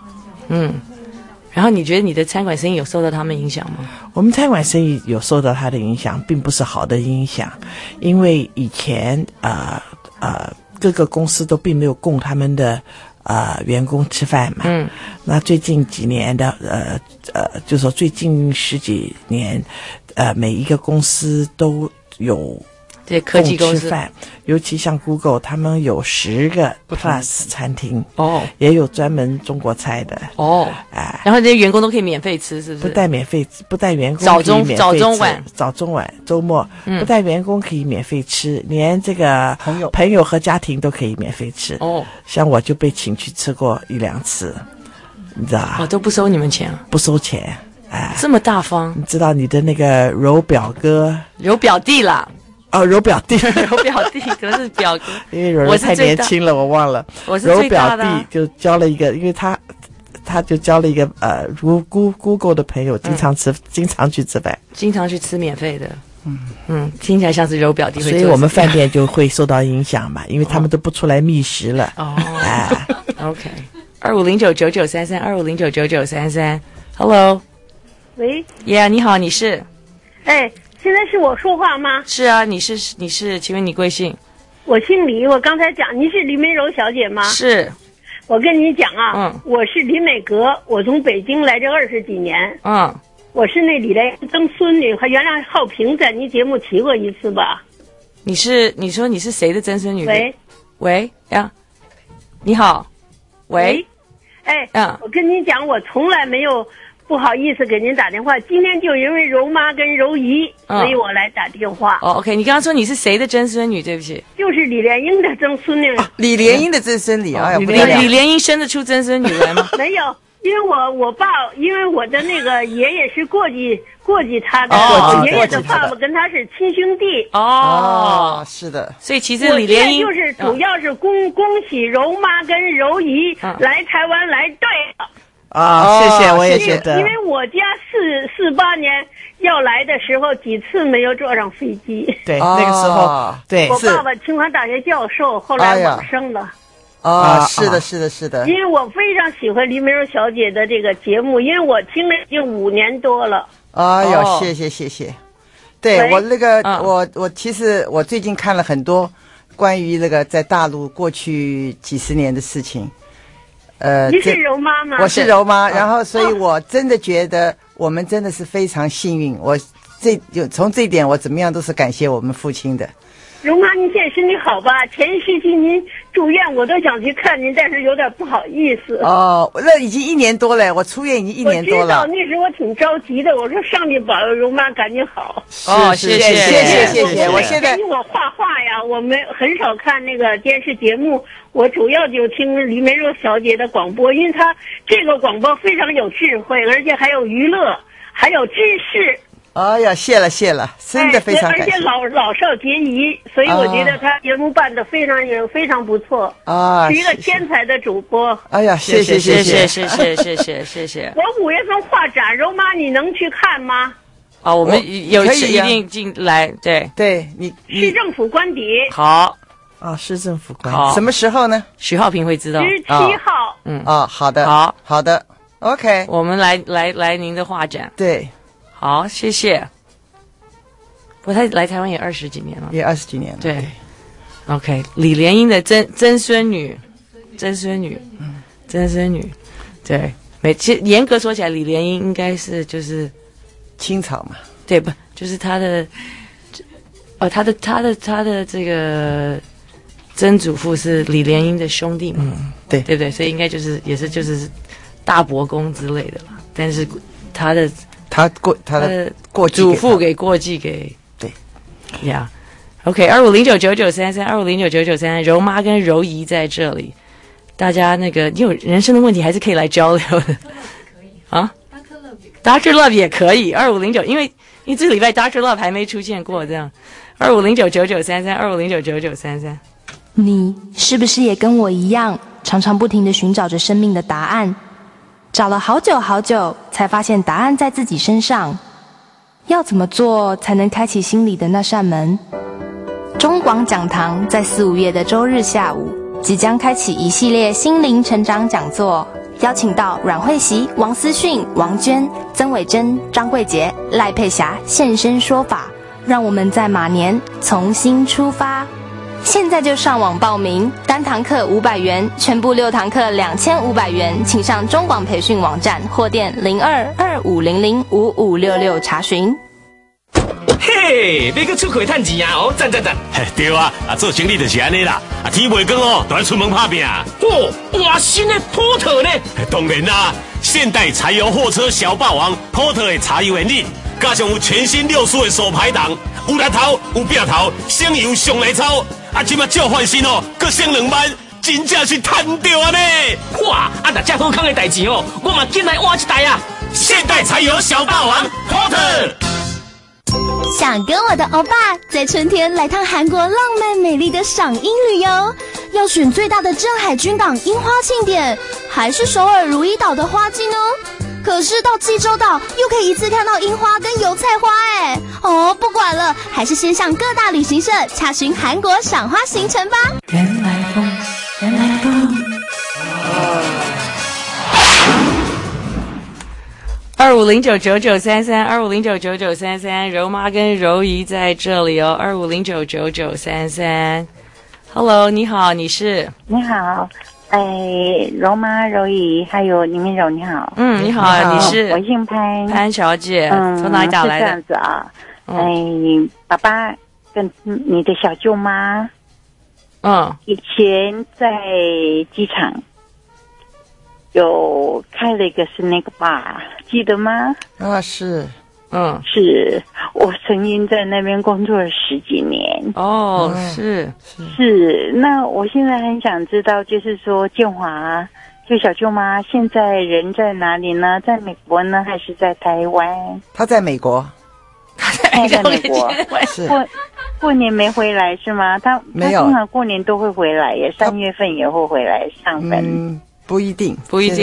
Speaker 1: 然后你觉得你的餐馆生意有受到他们影响吗？
Speaker 15: 我们餐馆生意有受到他的影响，并不是好的影响，因为以前各个公司都并没有供他们的员工吃饭嘛。那最近几年的就说最近10几年，每一个公司都有
Speaker 1: 对科技公司
Speaker 15: 吃饭，尤其像 Google， 他们有10个 Plus 餐厅，也有专门中国菜的
Speaker 1: 然后这些员工都可以免费吃，是不是？
Speaker 15: 不但员工
Speaker 1: 早中晚
Speaker 15: 周末，不但员工可以免费吃，连这个朋友和家庭都可以免费吃。像我就被请去吃过1-2次，你知道吧？
Speaker 1: 都不收你们钱？
Speaker 15: 不收钱，
Speaker 1: 这么大方。
Speaker 15: 你知道你的那个柔表弟啦。柔表弟可
Speaker 1: 能是表哥，
Speaker 15: 因为柔柔太年轻了，我忘了。
Speaker 1: 我是最大的。
Speaker 15: 柔表弟就交了一个，因为他就交了一个Google 的朋友，经常去吃饭，经常去吃
Speaker 1: 免费的。听起来像是柔表弟会做。
Speaker 15: 所以我们饭店就会受到影响嘛，因为他们都不出来觅食了。
Speaker 1: OK。25099933，25099933。Hello。
Speaker 14: 喂。
Speaker 1: Yeah， 你好，你是？
Speaker 14: 现在是我说话吗？
Speaker 1: 是啊，你是，请问你贵姓？
Speaker 14: 我姓李，我刚才讲你是李美柔小姐吗？
Speaker 1: 是。
Speaker 14: 我跟你讲啊，我是李美阁，我从北京来这20几年。我是那李来曾孙女，和原来浩平在你节目提过一次吧？
Speaker 1: 你说你是谁的曾孙女？
Speaker 14: 喂
Speaker 1: 呀，你好，喂。
Speaker 14: 我跟你讲，我从来没有不好意思给您打电话。今天就因为柔妈跟柔姨，所以我来打电话。
Speaker 1: OK， 你刚刚说你是谁的曾孙女？对不起，
Speaker 14: 就是李莲英的曾孙女。
Speaker 5: 李莲英的曾孙女，哎呀，
Speaker 1: 李莲英生得出曾孙女来吗？
Speaker 14: 没有，因为我爸，因为我的那个爷爷是过继他的，爷爷的爸爸跟他是亲兄弟。
Speaker 5: 哦，是的，
Speaker 1: 所以其实李莲英
Speaker 14: 就是主要是恭喜柔妈跟柔姨来台湾来对了。
Speaker 15: 谢谢，我也觉得，
Speaker 14: 因为我家48年要来的时候几次没有坐上飞机。
Speaker 15: 对，那个时候，对，
Speaker 14: 我爸爸清华大学教授，后来往生了。
Speaker 5: 是的，是的，是的。
Speaker 14: 因为我非常喜欢黎梅柔小姐的这个节目，因为我听了已经5年多了。
Speaker 5: 哎呦，谢谢。对，我那个，我其实我最近看了很多关于那个在大陆过去几十年的事情。
Speaker 14: 你是柔妈吗？
Speaker 5: 我是柔妈，然后所以我真的觉得我们真的是非常幸运。从这一点，我怎么样都是感谢我们父亲的。
Speaker 14: 柔妈，您现在身体好吧？前1学期您住院，我都想去看您，但是有点不好意思。
Speaker 5: 那已经1年多了，我出院已经1年多了。
Speaker 14: 我知道那时候我挺着急的，我说上帝保佑柔妈赶紧好。
Speaker 5: 谢谢。我现在
Speaker 14: 因为我画画呀，我们很少看那个电视节目，我主要就听黎梅柔小姐的广播，因为她这个广播非常有智慧，而且还有娱乐，还有知识。
Speaker 5: 哎呀，谢了，真的非常感谢。
Speaker 14: 而且老少皆宜，所以我觉得他节目办得非常不错是一个天才的主播。
Speaker 5: 哎呀，谢谢。
Speaker 14: 我5月份画展，柔妈你能去看吗？
Speaker 1: 我们一定进来。
Speaker 5: 对，你
Speaker 14: 市政府官邸。
Speaker 1: 好。
Speaker 15: 市政府官邸
Speaker 5: 什么时候呢？
Speaker 1: 徐浩平会知道。
Speaker 14: 17号。
Speaker 5: 好的，好的 ，OK，
Speaker 1: 我们来您的画展。
Speaker 5: 对。
Speaker 1: 好，谢谢。不过他来台湾也20几年了，
Speaker 5: 也20几年了。
Speaker 1: 对 ，OK， 李莲英的曾孙女，对，其实严格说起来，李莲英应该是就是
Speaker 5: 清朝嘛，
Speaker 1: 对不？就是他的这个曾祖父是李莲英的兄弟嘛，
Speaker 5: 对
Speaker 1: 不对？所以应该也是大伯公之类的啦。但是他的祖父给过继给
Speaker 5: 对
Speaker 1: 呀。OK，25099933，25099933，柔妈跟柔姨在这里，大家那个你有人生的问题还是可以来交流的啊。Dr. Love 也可以，2509，因为这个礼拜 Dr. Love 还没出现过，这样25099933，25099933。
Speaker 21: 你是不是也跟我一样，常常不停地寻找着生命的答案？找了好久好久，才发现答案在自己身上。要怎么做才能开启心里的那扇门？中广讲堂在4、5月的周日下午，即将开启一系列心灵成长讲座，邀请到阮慧琪、王思训、王娟、曾伟珍、张桂杰、赖佩霞现身说法，让我们在马年重新出发。现在就上网报名，单堂课500元，全部6堂课2500元，请上中广培训网站或电0225005566查询。
Speaker 16: 嘿，要去出国赚钱啊！哦，赞！
Speaker 20: 对啊，做生意就是安尼啦。天未光哦，都要出门打拼。
Speaker 16: 哇，新的 Porter 呢？
Speaker 20: 当然啦，现代柴油货车小霸王 Porter 的柴油原理，加上有全新6速的手排档，有力头有柄头，省油上来超。今麦照换新哦，各省2万，真正是赚到啊呢！
Speaker 16: 哇，那这好康的代志哦，我嘛进来换一台啊！
Speaker 20: 现代柴油小霸王 Porter。
Speaker 21: 想跟我的欧巴在春天来趟韩国浪漫美丽的赏樱旅游，要选最大的镇海军港樱花庆典，还是首尔如意岛的花季呢？可是到济州岛又可以一次看到樱花跟油菜花哎！不管了，还是先向各大旅行社查询韩国赏花行程吧。
Speaker 1: 人来疯，人来疯。25099933，25099933，柔妈跟柔姨在这里哦。25099933 ，Hello， 你好，你是？
Speaker 17: 你好。柔妈、柔姨还有黎明柔，你好。
Speaker 1: 你好，你是？
Speaker 17: 我姓潘
Speaker 1: 小姐，从哪里打来的？
Speaker 17: 是这样子啊。爸爸跟你的小舅妈，以前在机场有开了一个 snack bar， 记得吗？
Speaker 5: 啊，是，
Speaker 17: 是我曾经在那边工作了10几年。
Speaker 1: 哦，是。
Speaker 17: 那我现在很想知道，就是说建华就小舅妈现在人在哪里呢？在美国呢，还是在台湾？
Speaker 5: 她在美国。
Speaker 17: 她在美国。
Speaker 5: 是。
Speaker 17: 过年没回来是吗？她
Speaker 5: 没有。
Speaker 17: 通常过年都会回来耶，3月份也会回来上班。
Speaker 5: 不一定。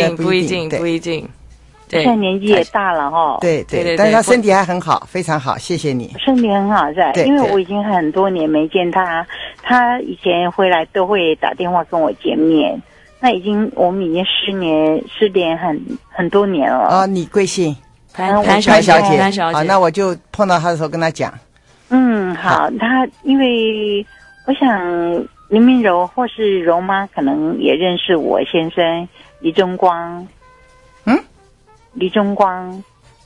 Speaker 17: 对，现在年纪也大了哈。
Speaker 5: 对，但是他身体还很好，非常好，谢谢你。
Speaker 17: 身体很好在，因为我已经很多年没见他，他以前回来都会打电话跟我见面。那我们已经失联很多年了。
Speaker 5: 啊，你贵姓？
Speaker 1: 潘小姐。
Speaker 5: 好，那我就碰到他的时候跟他讲。
Speaker 17: 好，他因为我想林明柔或是柔妈可能也认识我先生李忠光。李忠光，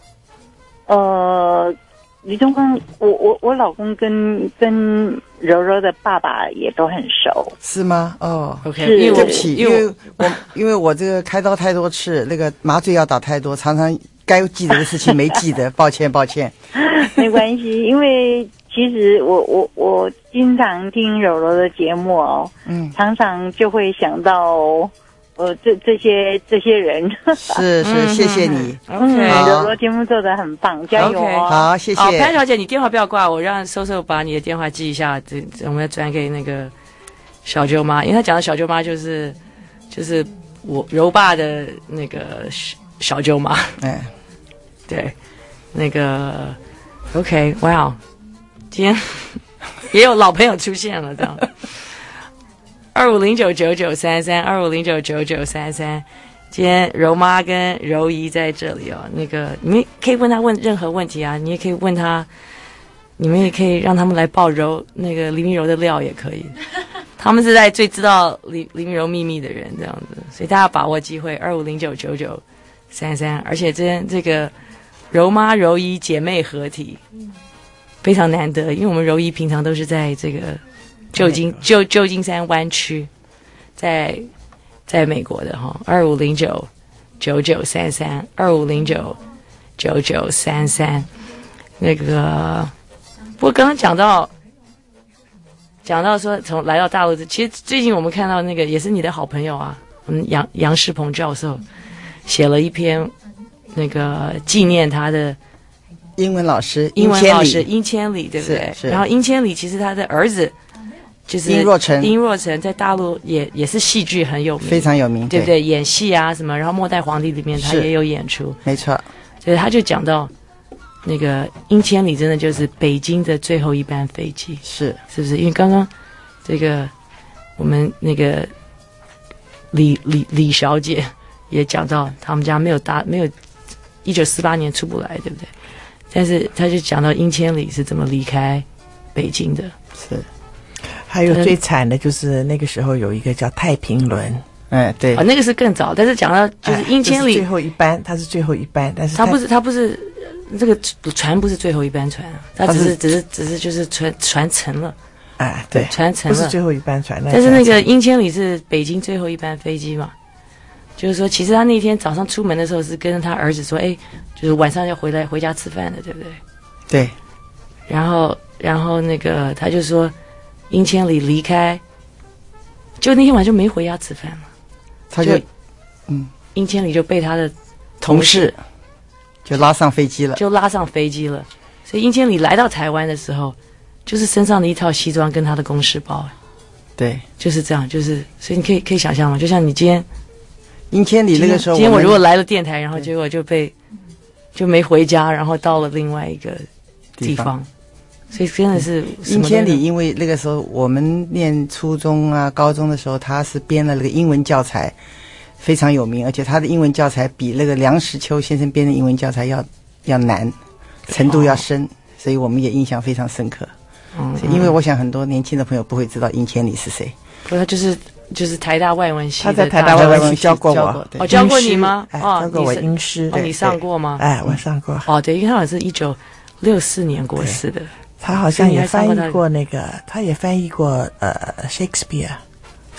Speaker 17: 我老公跟柔柔的爸爸也都很熟，
Speaker 5: 是吗？哦
Speaker 1: ，OK，
Speaker 5: 对不起，因为我这个开刀太多次，那个麻醉药打太多，常常该记得的事情没记得，抱歉。
Speaker 17: 没关系，因为其实我经常听柔柔的节目哦，常常就会想到。这些人
Speaker 5: 是，谢谢你。
Speaker 17: 柔柔节目做得很棒，加油哦！
Speaker 5: 好，谢谢。
Speaker 1: 好，潘小姐，你电话不要挂，我让收把你的电话记一下，我们要转给那个小舅妈，因为她讲的小舅妈就是我柔爸的那个小舅妈。对，那个 OK， 哇，今天也有老朋友出现了，这样。25099933，25099933。今天柔妈跟柔姨在这里哦，那个你们可以问任何问题啊，你也可以问他，你们也可以让他们来爆那个黎明柔的料也可以，他们是最知道黎明柔秘密的人，这样子，所以大家把握机会，25099933，而且这个柔妈柔姨姐妹合体非常难得，因为我们柔姨平常都是在这个。旧金山湾区，在美国的哈，25099933，25099933。那个，不过刚刚讲到说从来到大陆，其实最近我们看到那个也是你的好朋友啊，我们杨世鹏教授写了一篇那个纪念他的
Speaker 5: 英文老师
Speaker 1: 殷千里，对不对？然后殷千里其实他的儿子。就是殷若成在大陆也是戏剧很有名，
Speaker 5: 非常有名，
Speaker 1: 对不对？演戏啊什么，然后《末代皇帝》里面他也有演出，
Speaker 5: 没错。
Speaker 1: 所以他就讲到那个殷千里真的就是北京的最后一班飞机，是不是？因为刚刚这个我们那个李小姐也讲到，他们家没有1948年出不来，对不对？但是他就讲到殷千里是怎么离开北京的，
Speaker 5: 是。
Speaker 15: 还有最惨的就是那个时候有一个叫太平轮，
Speaker 5: 对，
Speaker 1: 那个是更早，但是讲到就是殷千里
Speaker 15: 最后一班，他是最后一班，但是
Speaker 1: 他不是这个船不是最后一班船啊，他只是就是船沉了，
Speaker 15: 对，
Speaker 1: 船沉了，
Speaker 15: 不是最后一班船，
Speaker 1: 但是那个殷千里是北京最后一班飞机嘛，就是说其实他那天早上出门的时候是跟他儿子说，就是晚上要回家吃饭的，对不对？
Speaker 5: 对，
Speaker 1: 然后那个他就说。殷千里离开，就那天晚上没回家吃饭嘛，
Speaker 5: 他就
Speaker 1: 殷千里就被他的
Speaker 5: 同事就拉上飞机了，
Speaker 1: 所以殷千里来到台湾的时候，就是身上的一套西装跟他的公事包，
Speaker 5: 对，
Speaker 1: 就是这样，就是所以你可以想象嘛，就像你今天
Speaker 5: 殷千里那个时候，
Speaker 1: 今天我如果来了电台，然后结果就没回家，然后到了另外一个地方。所以真的是
Speaker 5: 殷千里，因为那个时候我们念初中啊、高中的时候，他是编了那个英文教材，非常有名，而且他的英文教材比那个梁实秋先生编的英文教材要难，程度要深，所以我们也印象非常深刻。因为我想很多年轻的朋友不会知道殷千里是谁，
Speaker 1: 不过他就是台大外文系，
Speaker 15: 他在台大外文系教过我，
Speaker 1: 教过你吗？
Speaker 15: 教过我英诗，
Speaker 1: 你上过吗？
Speaker 15: 我上过。
Speaker 1: 对，因为他好像是1964年过世的。
Speaker 15: 他好像也翻译过那个，他也翻译过Shakespeare，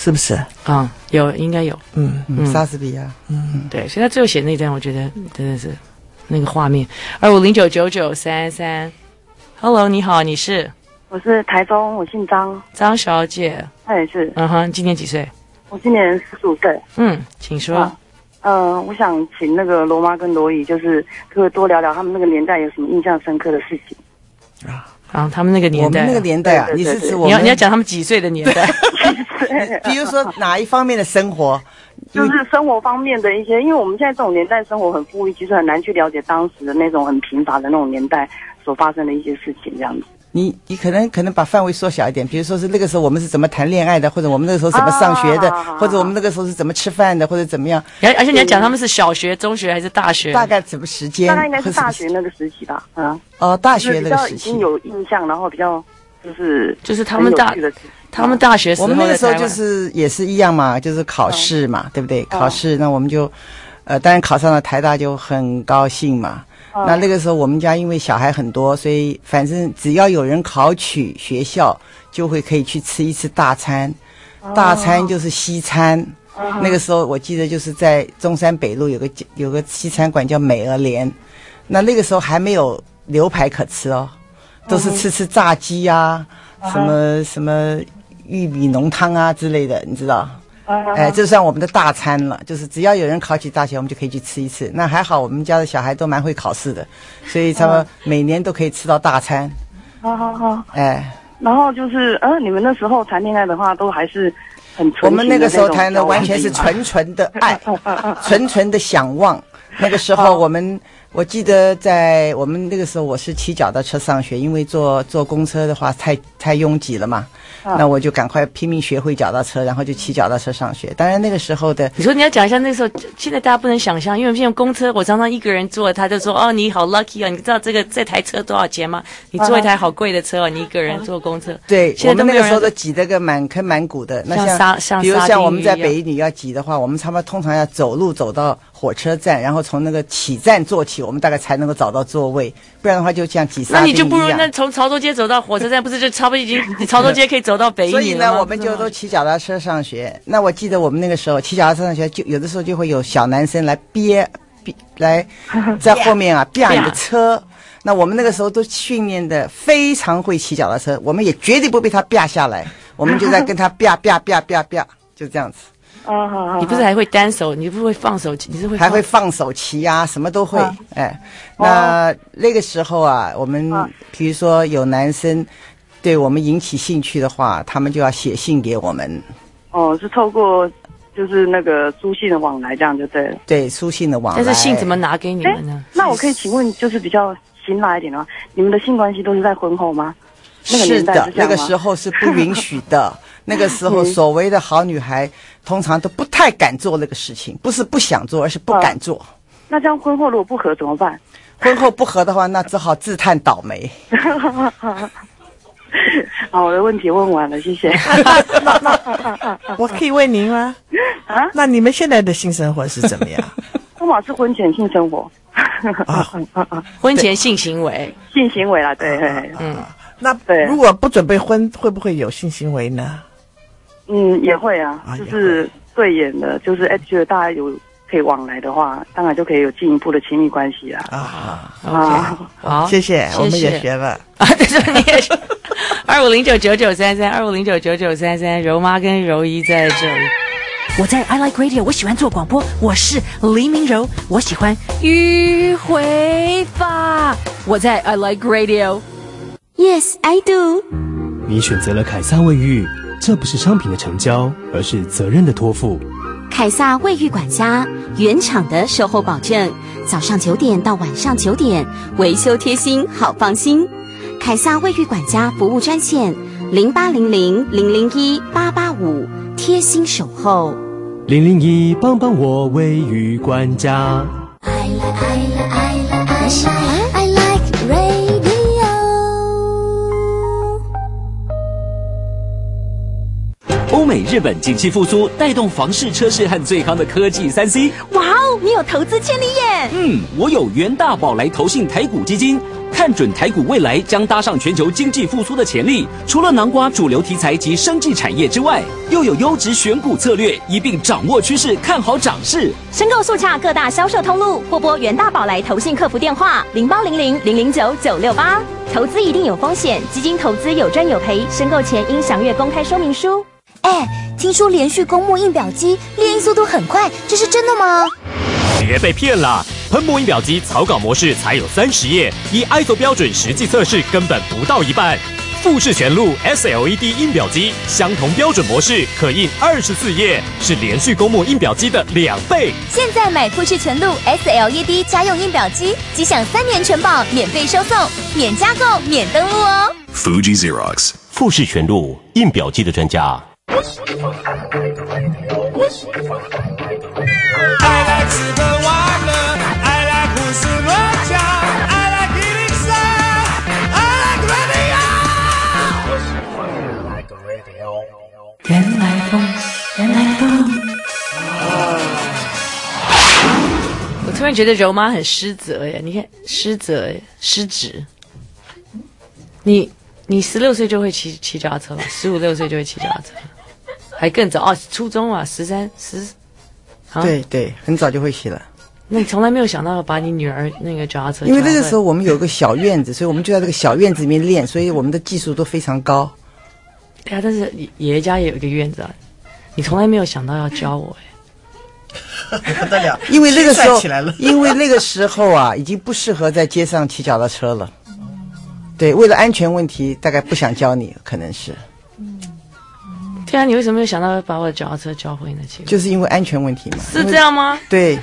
Speaker 15: 是不是？
Speaker 1: 啊，有应该有，
Speaker 5: 莎士比亚，
Speaker 1: 对，所以他最后写那段，我觉得真的是那个画面。25099933，Hello， 你好，你是？
Speaker 2: 我是台中，我姓张，
Speaker 1: 张小姐。
Speaker 2: 哎，是。
Speaker 1: 今年几岁？
Speaker 2: 我今年45岁。
Speaker 1: 请说。
Speaker 2: 我想请那个罗妈跟罗姨，就是可不可以多聊聊他们那个年代有什么印象深刻的事情
Speaker 1: 啊？他们那个年代，
Speaker 5: 我们那个年代啊，你是指我们
Speaker 1: 你要讲他们几岁的年代？
Speaker 5: 比如说哪一方面的生活？
Speaker 2: 就是生活方面的一些，因为我们现在这种年代生活很富裕，其实很难去了解当时的那种很贫乏的那种年代所发生的一些事情，这样子。
Speaker 5: 你可能把范围缩小一点，比如说是那个时候我们是怎么谈恋爱的，或者我们那个时候怎么上学的，或者我们那个时候是怎么吃饭的，或者怎么样。
Speaker 1: 而且你要讲他们是小学、中学还是大学？
Speaker 5: 大概什么时间？
Speaker 2: 大概应该是大学那个时期吧。
Speaker 5: 大学那个时期
Speaker 2: 已经有印象，然后比较
Speaker 1: 就是他们大学时候，
Speaker 5: 我们那个时候就是也是一样嘛，就是考试嘛，对不对？考试那我们就当然考上了台大就很高兴嘛。那个时候我们家因为小孩很多，所以反正只要有人考取学校，就会可以去吃一次大餐。大餐就是西餐。那个时候我记得就是在中山北路有个西餐馆叫美而莲。那个时候还没有牛排可吃哦，都是吃炸鸡啊，什么玉米浓汤啊之类的，你知道。这算我们的大餐了，就是只要有人考取大学，我们就可以去吃一次。那还好，我们家的小孩都蛮会考试的，所以他们每年都可以吃到大餐。
Speaker 2: 好。然后就是你们那时候谈恋爱的话，都还是很纯情的那种。
Speaker 5: 我们那个时候谈的完全是纯纯的爱，纯纯的想望。那个时候我记得在我们那个时候，我是骑脚踏车上学，因为坐公车的话太拥挤了嘛。那我就赶快拼命学会脚踏车，然后就骑脚踏车上学。当然那个时候的，
Speaker 1: 你说你要讲一下那个时候，现在大家不能想象，因为现在公车我常常一个人坐，他就说你好 lucky 啊，你知道这台车多少钱吗？你坐一台好贵的车你一个人坐公车。
Speaker 5: 对，
Speaker 1: 现在都没有人。
Speaker 5: 我们那个时候都挤得个满坑满谷的。那像比如像我们在北一女要挤的话，我们差不多通常要走路走到火车站，然后从那个起站坐起，我们大概才能够找到座位，不然的话就像挤沙丁一样。
Speaker 1: 那你就不如从潮州街走到火车站，不是就差不多已经潮州街可以走到北一女了吗？
Speaker 5: 所以呢，我们就都骑脚踏车上学。那我记得我们那个时候骑脚踏车上学，就有的时候就会有小男生来来在后面啊别你的车。那我们那个时候都训练的非常会骑脚踏车，我们也绝对不被他别下来，我们就在跟他别，就这样子。
Speaker 1: 你不是还会单手？你不是会放手骑？你是会
Speaker 5: 还会放手骑啊，什么都会。那个时候啊，我们比如说有男生对我们引起兴趣的话，他们就要写信给我们。
Speaker 2: 是透过就是那个书信的往来，这样就对了。
Speaker 5: 对，书信的往来。
Speaker 1: 但是信怎么拿给你们呢？
Speaker 2: 那我可以请问，就是比较辛辣一点的话，你们的性关系都是在婚后吗？那个年代是这样吗？
Speaker 5: 那个时候是不允许的。那个时候所谓的好女孩通常都不太敢做那个事情，不是不想做，而是不敢做。
Speaker 2: 那这样婚后如果不合怎么办？
Speaker 5: 婚后不合的话，那只好自叹倒霉。
Speaker 2: 好，我的问题问完了，谢谢。
Speaker 15: 我可以问您吗？那你们现在的性生活是怎么样？
Speaker 2: 通常是婚前性生活。
Speaker 1: 婚前性行为。
Speaker 2: 性行为啦，对。
Speaker 15: 那如果不准备婚，会不会有性行为呢？
Speaker 2: 也会啊，就是对眼的，就是觉得大家有可以往来的话，当然就可以有进一步的亲密关系啦。
Speaker 1: 好，
Speaker 15: 谢谢，我们也学了。
Speaker 1: 你也学。25099933，25099933，柔妈跟柔姨在这里。
Speaker 21: 我在 I Like Radio， 我喜欢做广播，我是黎明柔，我喜欢迂回法。我在 I Like Radio。Yes, I do。
Speaker 4: 你选择了凯撒卫浴，这不是商品的成交，而是责任的托付。
Speaker 21: 凯撒卫浴管家，原厂的售后保证，早上9点到晚上9点，维修贴心，好放心。凯撒卫浴管家服务专线0800-001-885，贴心守候。
Speaker 4: 001帮帮我卫浴管家。
Speaker 6: I like radio。
Speaker 4: 欧美
Speaker 3: 美日本景气复苏，带动房市、车市和最夯的科技3C。
Speaker 21: 哇哦，你有投资潜力耶！
Speaker 3: 我有元大宝来投信台股基金，看准台股未来将搭上全球经济复苏的潜力。除了囊括主流题材及生技产业之外，又有优质选股策略，一并掌握趋势，看好涨势。
Speaker 21: 申购速洽各大销售通路，或拨元大宝来投信客服电话0800-009-968。投资一定有风险，基金投资有赚有赔，申购前应详阅公开说明书。 听说连续公募印表机列印速度很快，这是真的吗？
Speaker 10: 别被骗了！喷墨印表机草稿模式才有30页，依 ISO 标准实际测试根本不到一半。富士全录 SLED 印表机相同标准模式可印24页，是连续公募印表机的2倍。
Speaker 21: 现在买富士全录 SLED 家用印表机，即享3年全保，免费收送，免加购，免登录哦。
Speaker 20: Fuji Xerox
Speaker 10: 富士全录印表机的专家。
Speaker 18: I like 日本玩乐 I like 胡思乱想 I like 103 I like radio
Speaker 1: 原来风，原来风。我突然觉得柔妈很失责耶，你看失责耶，失职。你16岁就会骑脚踏车吧？15、16岁就会骑脚踏车，还更早哦，初中啊，13、10。
Speaker 5: 对，很早就会骑了。
Speaker 1: 那你从来没有想到要把你女儿那个脚踏车？
Speaker 5: 因为那个时候我们有个小院子，所以我们就在这个小院子里面练，所以我们的技术都非常高。
Speaker 1: 对啊，但是爷爷家也有一个院子啊，你从来没有想到要教我
Speaker 15: 不得了，
Speaker 5: 因为那个时候啊，已经不适合在街上骑脚踏车了。对，为了安全问题，大概不想教你，可能是。
Speaker 1: 对啊，你为什么没有想到要把我的脚踏车教会呢？
Speaker 5: 就是因为安全问题嘛。
Speaker 1: 是这样吗？
Speaker 5: 对，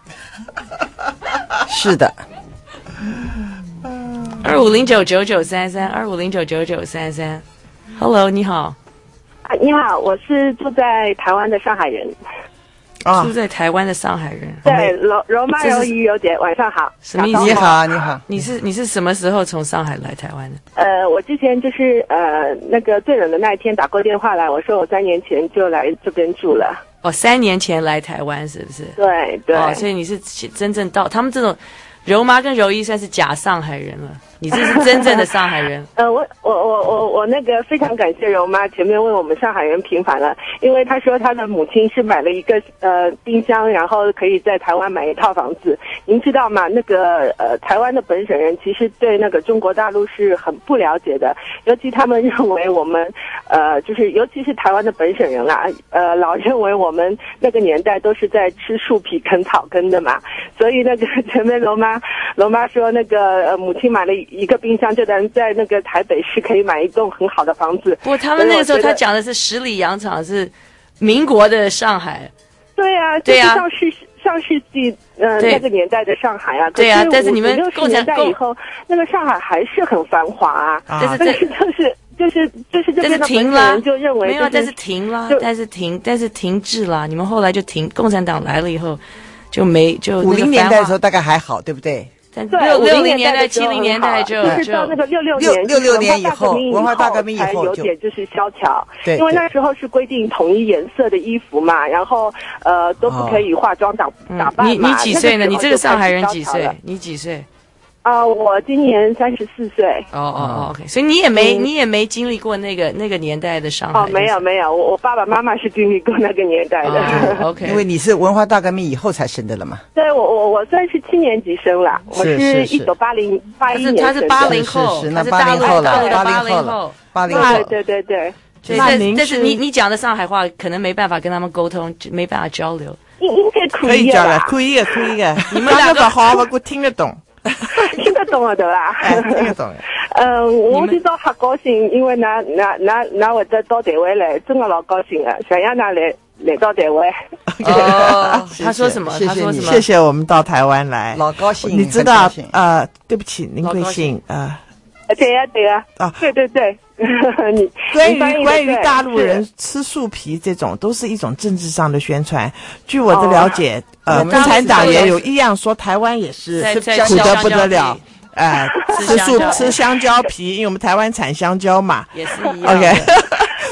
Speaker 5: 是的。
Speaker 1: 25099933，25099933。Hello， 你好。
Speaker 23: 你好，我是住在台湾的上海人。
Speaker 1: 住在台湾的上海人。
Speaker 23: 对，柔妈柔姨有姐，晚上好。
Speaker 1: 什么意思？
Speaker 5: 你好，你好。
Speaker 1: 你是什么时候从上海来台湾的？
Speaker 23: 我之前就是那个最冷的那一天打过电话来，我说我3年前就来这边住了。
Speaker 1: 哦，3年前来台湾是不是？
Speaker 23: 对。
Speaker 1: 哦，所以你是真正到他们这种柔妈跟柔姨算是假上海人了。你这是真正的上海人。
Speaker 23: 我那个非常感谢柔妈前面为我们上海人平反了，因为她说她的母亲是买了一个冰箱，然后可以在台湾买一套房子。您知道吗？那个台湾的本省人其实对那个中国大陆是很不了解的，尤其他们认为我们就是尤其是台湾的本省人啊，老认为我们那个年代都是在吃树皮啃草根的嘛，所以那个前面柔妈说那个母亲买了一个冰箱，就在那个台北市可以买一栋很好的房子。
Speaker 1: 不过他们那个时候他讲的是十里洋场，是民国的上海。
Speaker 23: 对啊，就是上世纪那个年代的上海啊。
Speaker 1: 对啊，但是你们
Speaker 23: 60年代以后，那个上海还是很繁华啊。但是就是这边的本省人就认为
Speaker 1: 没有，但是停了，但是停滞了。你们后来就停，共产党来了以后就没就
Speaker 5: 50年代的时候大概还好，对不对？
Speaker 1: 对，60年代、70年代
Speaker 23: 就是到那个66
Speaker 5: 年以后，文化大革命以后
Speaker 23: 有点就是萧条。
Speaker 5: 对，
Speaker 23: 因为那时候是规定统一颜色的衣服嘛，然后都不可以化妆打扮嘛。
Speaker 1: 你几岁呢？你这个上海人几岁？你几岁？
Speaker 23: 我今年34岁。
Speaker 1: OK， 所以你也没经历过那个年代的上海。
Speaker 23: 没有，我爸爸妈妈是经历过那个年代的。
Speaker 1: OK，
Speaker 5: 因为你是文化大革命以后才生的了嘛。
Speaker 23: 对，我算是7年级生啦，我是1981年。
Speaker 1: 他是80后，
Speaker 5: 那80后了，80后，80后。
Speaker 23: 对。
Speaker 1: 但是你讲的上海话可能没办法跟他们沟通，没办法交流。
Speaker 23: 应该
Speaker 15: 可以交流，可以的。
Speaker 1: 你们两个
Speaker 15: 好好给我听得懂。
Speaker 23: 听得懂了的啦，
Speaker 15: 听得懂。
Speaker 23: 我知道好高兴，因为拿我的到台湾来，真的老高兴啊！想要拿来到台湾。
Speaker 1: 他说什么？
Speaker 15: 谢谢我们到台湾来，
Speaker 5: 老高兴。
Speaker 15: 你知道对不起，您贵姓
Speaker 23: 对呀。对。
Speaker 15: 关于大陆人吃树皮这种，都是一种政治上的宣传。据我的了解，共产党也有一样说台湾也是苦得不得了，吃香蕉皮，因为我们台湾产香蕉嘛，
Speaker 1: 也是一样。
Speaker 15: OK，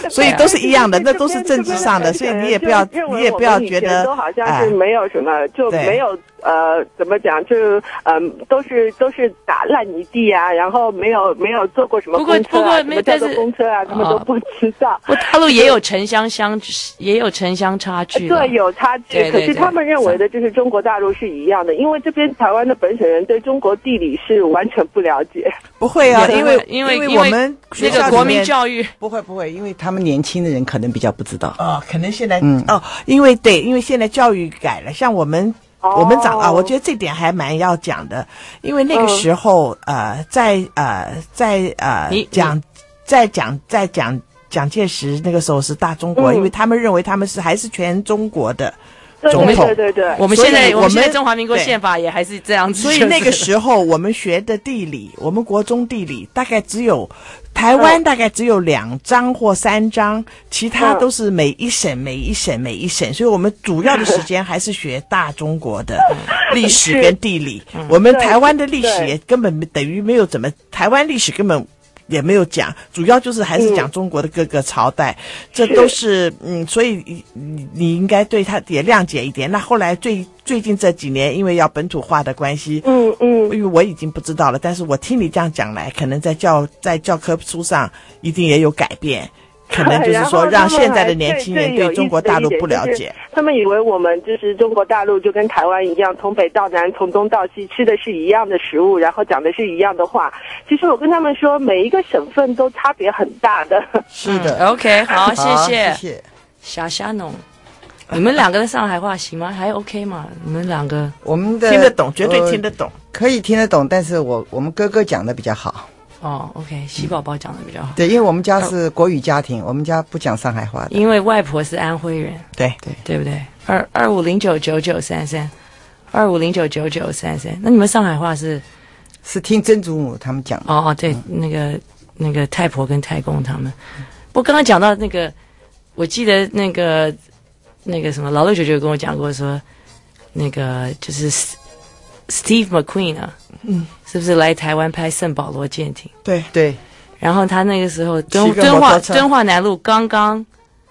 Speaker 15: 所以都是一样的，那都是政治上的，所以你也不要觉得
Speaker 23: 都好像是没有什么，就没有怎么讲，就都是打烂泥地啊，然后没有坐过什么公车啊，什么叫做公车啊，他们都不知道。
Speaker 1: 不，大陆也有城乡差距，
Speaker 23: 对，有差距。可是他们认为的就是中国大陆是一样的，因为这边台湾的本省人对中国地理是完全不了解。
Speaker 15: 不会啊，因为我们
Speaker 1: 那个国民教育
Speaker 5: 不会，因为他们年轻的人可能比较不知道。
Speaker 15: 可能现在因为现在教育改了，像我们我觉得这点还蛮要讲的，因为那个时候在蒋介石那个时候是大中国，因为他们认为他们还是全中国的总统。
Speaker 23: 对，
Speaker 1: 我们现在中华民国宪法也还是这样子。
Speaker 15: 所以那个时候我们学的地理，我们国中地理大概只有台湾大概只有2章或3章，其他都是每一省，所以我们主要的时间还是学大中国的历史跟地理。我们台湾的历史也根本等于没有台湾历史根本也没有讲，主要就是还是讲中国的各个朝代，这都是所以你应该对他也谅解一点。那后来最近这几年，因为要本土化的关系，因为我已经不知道了，但是我听你这样讲来，可能在教科书上一定也有改变。可能就是说，让现在的年轻人对中国大陆不了解。
Speaker 23: 他们以为我们就是中国大陆就跟台湾一样，从北到南，从东到西，吃的是一样的食物，然后讲的是一样的话。其实我跟他们说，每一个省份都差别很大的。
Speaker 5: 是的
Speaker 1: ，OK， 好，谢
Speaker 5: 谢。
Speaker 1: 霞农，你们2个的上海话行吗？还 OK 吗？你们2个，
Speaker 5: 我们的
Speaker 15: 听得懂，绝对听得懂，
Speaker 5: 可以听得懂，但是我们哥哥讲的比较好。
Speaker 1: OK， 喜宝宝讲的比较好。
Speaker 5: 对，因为我们家是国语家庭，我们家不讲上海话的。
Speaker 1: 因为外婆是安徽人。对不对？25099933，25099933。那你们上海话是
Speaker 5: 听曾祖母他们讲的。
Speaker 1: 对，那个太婆跟太公他们。不过刚刚讲到那个，我记得那个什么老六舅舅跟我讲过说，那个就是 Steve McQueen 啊。是不是来台湾拍圣保罗舰艇？
Speaker 5: 对。
Speaker 1: 然后他那个时候敦化南路刚刚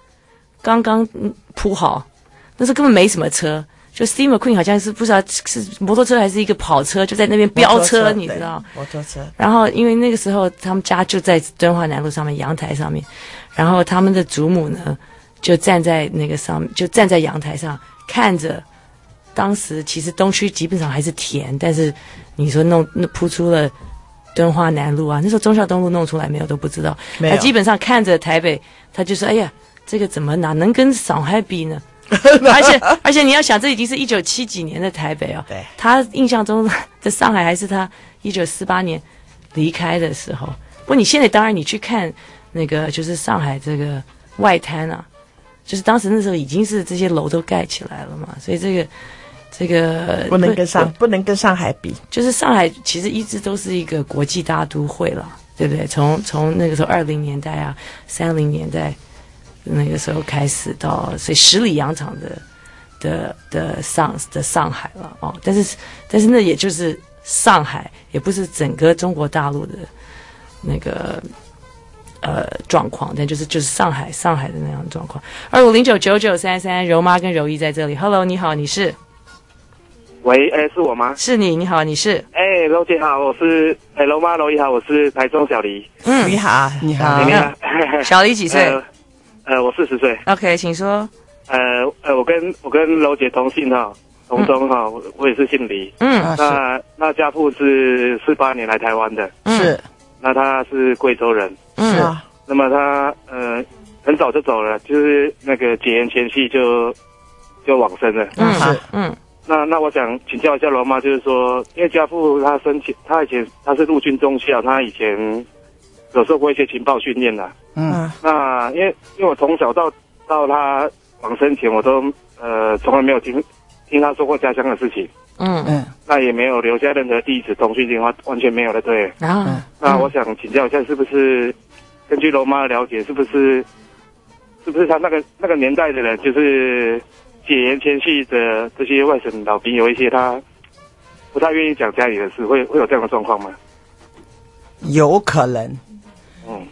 Speaker 1: 铺好，那时候根本没什么车，就 Steve McQueen 好像是不知道是摩托车还是一个跑车，就在那边飙车，你知道？
Speaker 15: 摩托车。
Speaker 1: 然后因为那个时候他们家就在敦化南路上面阳台上面，然后他们的祖母呢就站在那个上面，就站在阳台上看着。当时其实东区基本上还是田，但是你说铺出了敦化南路啊，那时候忠孝东路弄出来没有都不知道。他基本上看着台北，他就说：“哎呀，这个怎么哪能跟上海比呢？”而且你要想，这已经是1970几年的台北哦。对。他印象中的上海还是他1948年离开的时候。不过你现在当然你去看那个就是上海这个外滩啊，就是当时那时候已经是这些楼都盖起来了嘛，所以这个
Speaker 15: 不能跟上海比，
Speaker 1: 就是上海其实一直都是一个国际大都会了，对不对？从那个时候20年代啊30年代那个时候开始到，所以十里洋场的上海了但是那也就是上海，也不是整个中国大陆的那个状况，但就是上海的那样的状况。25099933，柔妈跟柔一在这里。Hello， 你好，你是？
Speaker 7: 喂，是我吗？
Speaker 1: 是你好，你是？
Speaker 7: 柔姐好，我是柔妈柔一好，我是台中小黎。
Speaker 15: 你好。
Speaker 1: 小黎几岁？
Speaker 7: 我40岁。
Speaker 1: OK， 请说。
Speaker 7: 我跟柔姐同姓哈，同宗哈，我也是姓黎。那家父是48年来台湾的。
Speaker 5: 是。
Speaker 7: 那他是贵州人。
Speaker 5: 是。
Speaker 7: 那么他很早就走了，就是那个解严前夕就往生了。
Speaker 5: 是。
Speaker 7: 那我想请教一下柔妈，就是说，因为家父他以前他是陆军中校，他以前有受过一些情报训练的。那因为我从小到他往生前，我都从来没有听他说过家乡的事情。那也没有留下任何地址、通讯电话，完全没有的。对。那我想请教一下，是不是根据柔妈的了解，是不是他那个年代的人，就是解严前夕的这些外省老兵，有一些他不太愿意讲家里的事，会有这样的状况吗？
Speaker 5: 有可能。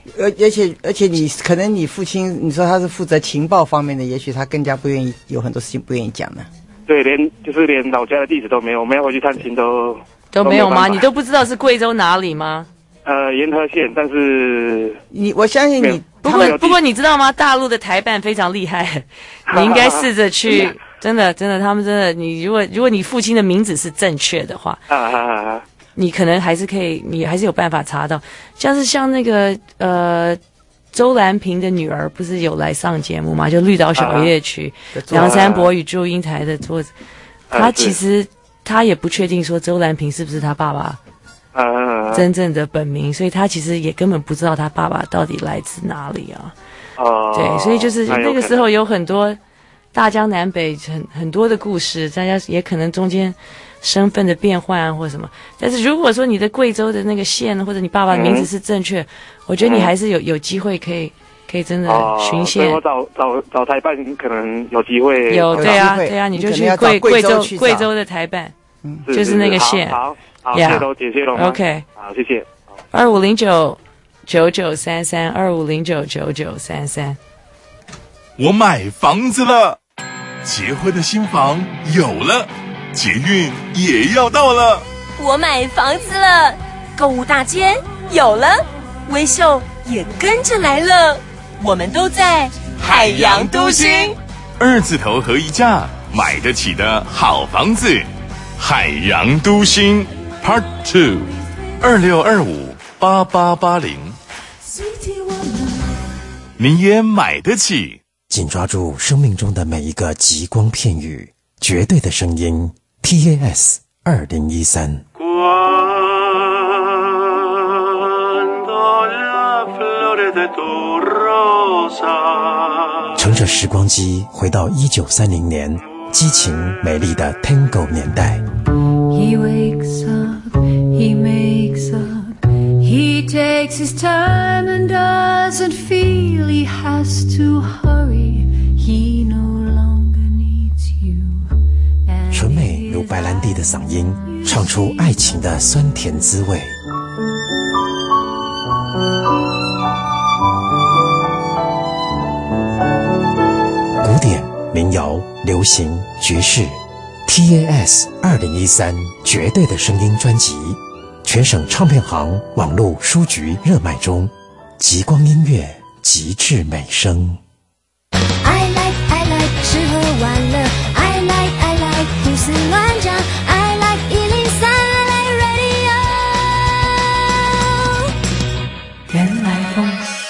Speaker 5: 而且你可能你父亲，你说他是负责情报方面的，也许他更加不愿意，有很多事情不愿意讲呢。
Speaker 7: 对，连老家的地址都没有，我们要回去探亲都
Speaker 1: 没有吗？你都不知道是贵州哪里吗？
Speaker 7: 沿河县，但是
Speaker 5: 我相信你。
Speaker 1: 不过你知道吗？大陆的台办非常厉害，你应该试着去。真的，他们真的，你如果你父亲的名字是正确的话，你可能还是可以，你还是有办法查到。像那个周兰萍的女儿不是有来上节目吗？就绿岛小夜曲，梁山伯与祝英台的作者，他其实他也不确定说周兰萍是不是他爸爸真正的本名，所以他其实也根本不知道他爸爸到底来自哪里啊。对，所以就是那个时候有很多大江南北很多的故事，大家也可能中间身份的变换啊或什么。但是如果说你的贵州的那个县或者你爸爸的名字是正确，我觉得你还是有机会可以真的循线。
Speaker 7: 我找台办可能有机会。
Speaker 1: 对啊，你就去贵州的台办，就是那个县。
Speaker 7: 好，谢谢楼姐，谢谢楼妈。
Speaker 1: OK，
Speaker 7: 好，谢谢。
Speaker 1: 25099933，25099933。
Speaker 11: 我买房子了，结婚的新房有了，捷运也要到了。
Speaker 21: 我买房子了，购物大街有了，微秀也跟着来了。我们都在海洋都心
Speaker 11: ，2字头和一价，买得起的好房子。海洋都心 Part 2，26258880。你也买得起。
Speaker 12: 紧抓住生命中的每一个极光片语，绝对的声音 TAS 2013。乘着时光机回到1930年，激情美丽的 Tango 年代。
Speaker 6: He wakes up, he makes up, he takes his time and doesn't feel he has to hurry. He no longer needs you.
Speaker 12: 纯美如白兰地的嗓音，唱出爱情的酸甜滋味。古典、民谣、流行、爵士 TAS 2013绝对的声音专辑，全省唱片行、网络、书局热卖中，极光音乐，极致美声。
Speaker 6: I like 吃喝玩乐 I like 胡思乱想 I like 103 I like radio 原来风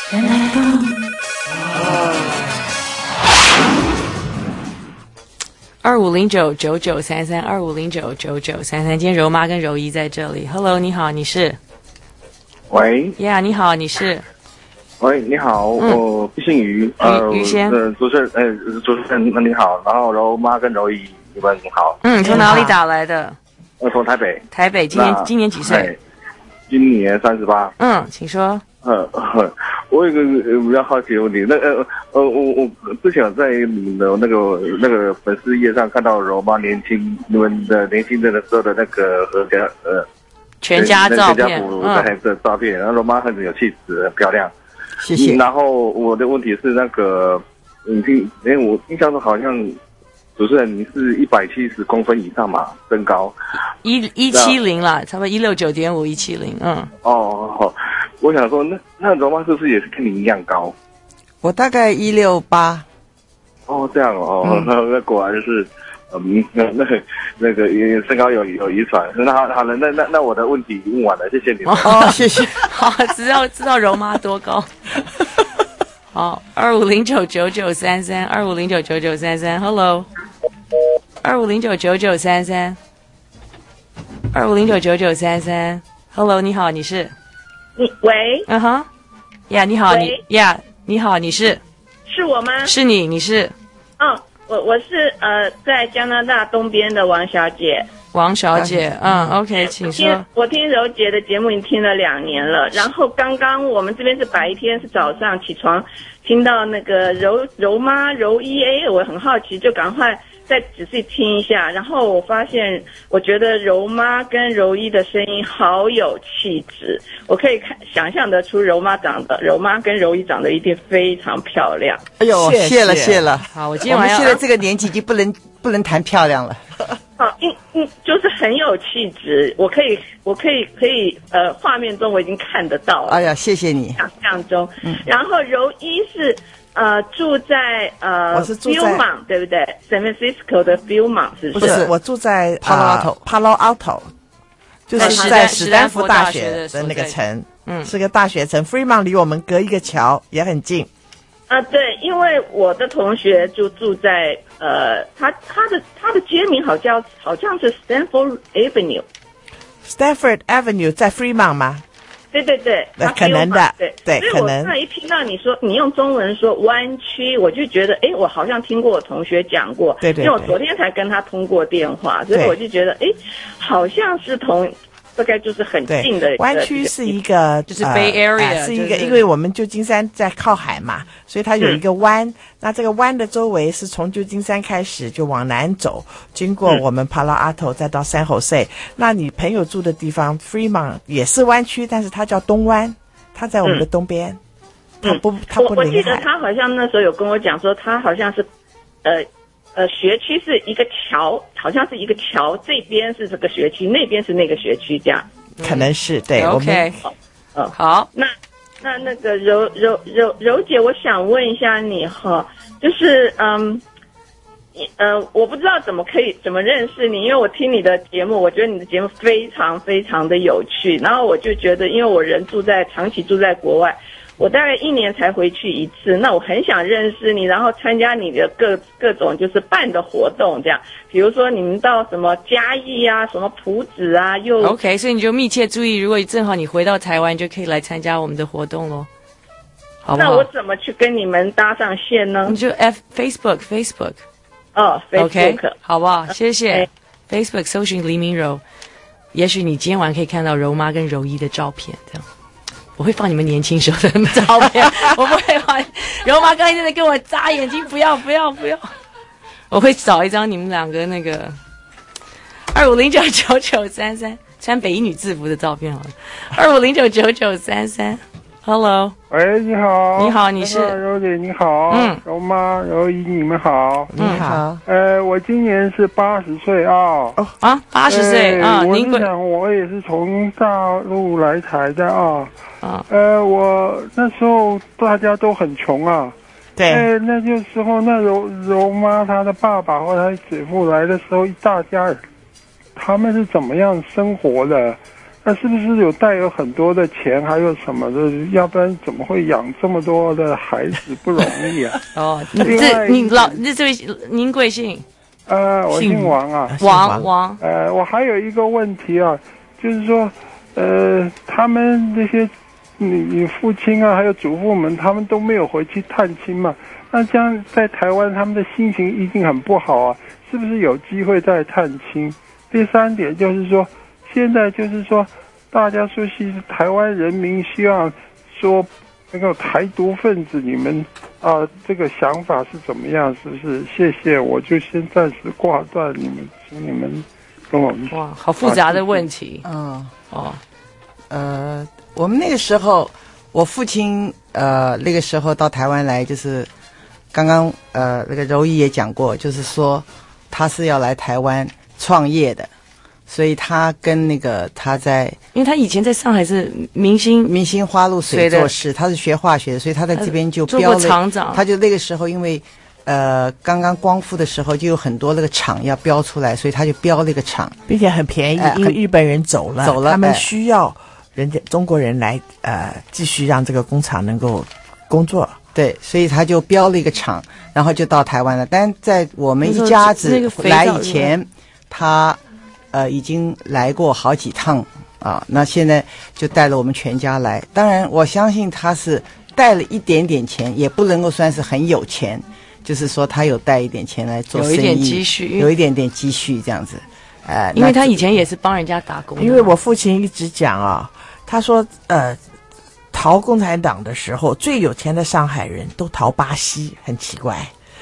Speaker 1: 25099933，25099933。今天柔妈跟柔一在这里。Hello， 你好，你是？
Speaker 19: 喂。
Speaker 1: Yeah， 你好，你是？
Speaker 19: 喂，你好，我毕姓于。
Speaker 1: 于先。
Speaker 19: 主持人你好，然后柔妈跟柔一你们好。
Speaker 1: 从哪里打来的？
Speaker 19: 从台北。
Speaker 1: 台北，今年几岁？
Speaker 19: 今年38。
Speaker 1: 请说。
Speaker 19: 我有一个比较好奇的问题，我之前在你们的那个粉丝页上看到柔妈你们的年轻的时候的那个合家
Speaker 1: 全家照片，
Speaker 19: 的照片，然后柔妈很有气质，很漂亮，
Speaker 5: 谢谢。
Speaker 19: 然后我的问题是那个，我印象中好像主持人你是170公分以上嘛，身高
Speaker 1: 170啦，差不多169.5，170，
Speaker 19: 我想说，那柔妈是不是也是跟你一样高？
Speaker 5: 我大概168。
Speaker 19: 这样那果然是，那个身高有遗传。好了，那我的问题问完了，谢谢你们。
Speaker 5: 谢谢。
Speaker 1: 好，知道柔妈多高。好，25099933，25099933，25099933，25099933，Hello，你好，你是？
Speaker 14: 喂。
Speaker 1: 你好，你好，你是？
Speaker 14: 是我吗？
Speaker 1: 是你，你是？
Speaker 14: 我是在加拿大东边的王小姐。
Speaker 1: 王小姐，OK， 请说。
Speaker 14: 我听柔姐的节目已经听了2年了，然后刚刚我们这边是白天，是早上起床听到那个柔妈柔一，我很好奇，就赶快
Speaker 8: 再仔细听一下，然后我发现，我觉得柔妈跟柔一的声音好有气质，我可以想象得出柔妈跟柔一长得一定非常漂亮。
Speaker 5: 哎呦，谢了。
Speaker 1: 好，我今天晚上
Speaker 5: 我们现在这个年纪已经不能谈漂亮了。
Speaker 8: 好，就是很有气质，我可以画面中我已经看得到了。
Speaker 5: 哎呀，谢谢你。
Speaker 8: 想象中，然后柔一是住在
Speaker 15: 我是住在
Speaker 8: Fremont 对不对 ？San Francisco 的 Fremont 是不是？
Speaker 15: 不是，我住在 Palo Alto， 就是在史丹福大学的那个城，是个大学城。Fremont 离我们隔一个桥，也很近。
Speaker 8: 对，因为我的同学就住在他的街名好像是 Stanford Avenue。Stanford
Speaker 15: Avenue 在 Fremont 吗？
Speaker 8: 对，
Speaker 15: 可能的，对，
Speaker 8: 所以我那一听到你说你用中文说湾区，我就觉得我好像听过我同学讲过，
Speaker 15: 对，
Speaker 8: 因为我昨天才跟他通过电话，所以我就觉得好像是大概就是很近的。
Speaker 15: 湾区是一个
Speaker 1: 就是 Bay Area，
Speaker 15: 是一个，因为我们旧金山在靠海嘛，所以它有一个湾。那这个湾的周围是从旧金山开始就往南走，经过我们 Palo Alto 再到San Jose。那你朋友住的地方 Fremont 也是湾区，但是它叫东湾，它在我们的东边。它不
Speaker 8: 我记得他好像那时候有跟我讲说，他好像是学区是一个桥，好像是一个桥，这边是这个学区，那边是那个学区，这样。
Speaker 15: 可能是对。
Speaker 1: OK， 好。
Speaker 8: 那个柔姐，我想问一下你哈，就是我不知道怎么认识你，因为我听你的节目，我觉得你的节目非常非常的有趣，然后我就觉得，因为我长期住在国外。我大概1年才回去一次，那我很想认识你，然后参加你的各种就是办的活动，这样，比如说你们到什么嘉义啊，什么埔子啊，又
Speaker 1: OK， 所以你就密切注意，如果正好你回到台湾，就可以来参加我们的活动咯，好不好？
Speaker 8: 那我怎么去跟你们搭上线呢？
Speaker 1: 你就 Facebook
Speaker 8: Facebook，
Speaker 1: OK， 好不好？谢谢。Facebook 搜寻黎明柔，也许你今天晚上可以看到柔妈跟柔一的照片，这样。我会放你们年轻时候的照片，我不会放。柔妈刚才在跟我眨眼睛，不要！我会找一张你们两个那个25099933穿北一女制服的照片好了。25099933 ，Hello，
Speaker 9: 喂，你好，
Speaker 1: 你好，你是
Speaker 9: 柔姐，你好，柔妈、柔一，你们好，
Speaker 15: 你好，
Speaker 9: 我今年是80岁啊
Speaker 1: ，80岁啊，您
Speaker 9: 想我也是从大陆来台的啊。我那时候大家都很穷啊，
Speaker 15: 对，
Speaker 9: 那个时候那柔妈她的爸爸或她姐夫来的时候，一大家人，他们是怎么样生活的？那是不是有带有很多的钱，还有什么的？要不然怎么会养这么多的孩子？不容易啊！
Speaker 1: 您贵姓？
Speaker 9: 我姓王啊，
Speaker 1: 王。
Speaker 9: 我还有一个问题啊，就是说，他们这些。你父亲啊，还有祖父们，他们都没有回去探亲嘛？那这样在台湾，他们的心情一定很不好啊！是不是有机会再探亲？第三点就是说，现在就是说，大家说是台湾人民希望说那个台独分子，你们这个想法是怎么样？是不是？谢谢，我就先暂时挂断你们，请你们跟我们。
Speaker 1: 哇，好复杂的问题。
Speaker 5: 我们那个时候，我父亲那个时候到台湾来，就是刚刚那个柔一也讲过，就是说他是要来台湾创业的，所以他跟那个他在，
Speaker 1: 因为他以前在上海是明星
Speaker 5: 花露水做事，他是学化学的，所以他在这边就标了，
Speaker 1: 做过厂长，
Speaker 5: 他就那个时候因为刚刚光复的时候就有很多那个厂要标出来，所以他就标那个厂，
Speaker 15: 并且很便宜，因为日本人走了，他们需要。人家中国人来继续让这个工厂能够工作，
Speaker 5: 对，所以他就标了一个厂，然后就到台湾了。但在我们一家子来以前，他已经来过好几趟啊。那现在就带了我们全家来。当然，我相信他是带了一点点钱，也不能够算是很有钱，就是说他有带一点钱来做生意，
Speaker 1: 有一点积蓄，
Speaker 5: 有一点点积蓄这样子。
Speaker 1: 因为他以前也是帮人家打工的。
Speaker 15: 因为我父亲一直讲啊。他说，逃共产党的时候，最有钱的上海人都逃巴西，很奇怪。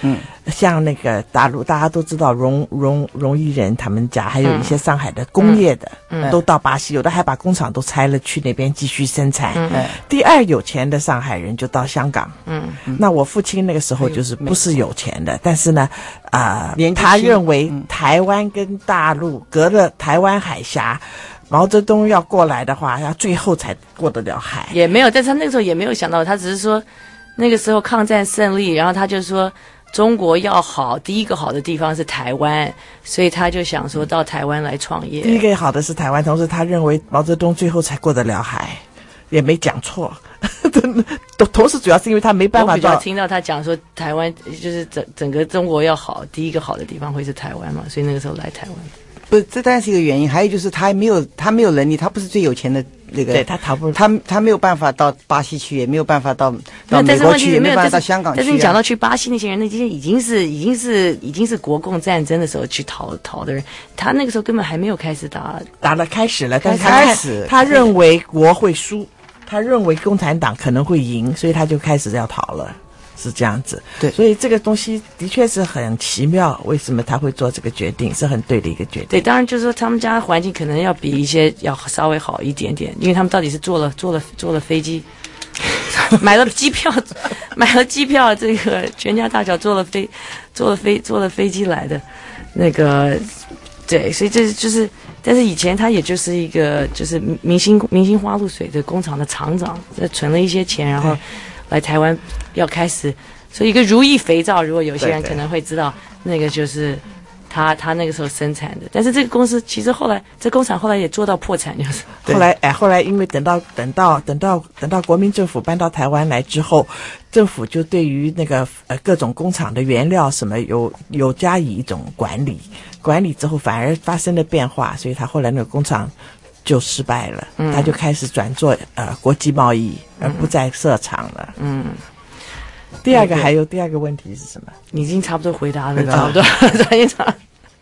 Speaker 15: 像那个大陆大家都知道荣毅人他们家，还有一些上海的工业的，都到巴西，有的还把工厂都拆了去那边继续生产。第二有钱的上海人就到香港。那我父亲那个时候就是不是有钱的，但是呢他认为台湾跟大陆隔了台湾海峡，毛泽东要过来的话，他最后才过得了海。
Speaker 1: 也没有，但是他那个时候也没有想到，他只是说那个时候抗战胜利，然后他就说中国要好，第一个好的地方是台湾，所以他就想说到台湾来创业。
Speaker 15: 第一个好的是台湾，同时他认为毛泽东最后才过得了海，也没讲错。同时主要是因为他没办法
Speaker 1: 我比较听到他讲说台湾就是整个中国要好，第一个好的地方会是台湾嘛，所以那个时候来台湾。
Speaker 5: 不，这当然是一个原因，还有就是他没有能力，他不是最有钱的那个，
Speaker 15: 对他逃不，
Speaker 5: 他没有办法到巴西去，也没有办法到美国去，也没有办法到香港去。
Speaker 1: 但是你讲到去巴西那些人，那些已经是国共战争的时候去逃的人，他那个时候根本还没有开始
Speaker 15: 开始了，但是他认为国会输，他认为共产党可能会赢，所以他就开始要逃了。是这样子，
Speaker 5: 对，
Speaker 15: 所以这个东西的确是很奇妙，为什么他会做这个决定，是很对的一个决定。
Speaker 1: 对，当然就是说他们家环境可能要比一些要稍微好一点点，因为他们到底是坐了飞机，买了机票，这个全家大小坐了飞机来的，那个对，所以这就是。但是以前他也就是一个就是明星花露水的工厂的厂长，存了一些钱，然后来台湾要开始，所以一个如意肥皂，如果有些人可能会知道，那个就是他那个时候生产的。但是这个公司其实后来这工厂后来也做到破产，就是
Speaker 15: 后来因为等到国民政府搬到台湾来之后，政府就对于那个各种工厂的原料什么有加以一种管理之后反而发生了变化，所以他后来那个工厂就失败了，他就开始转做国际贸易，而不再设厂了。第二个问题是什么？
Speaker 1: 你已经差不多回答了，差不多转一场。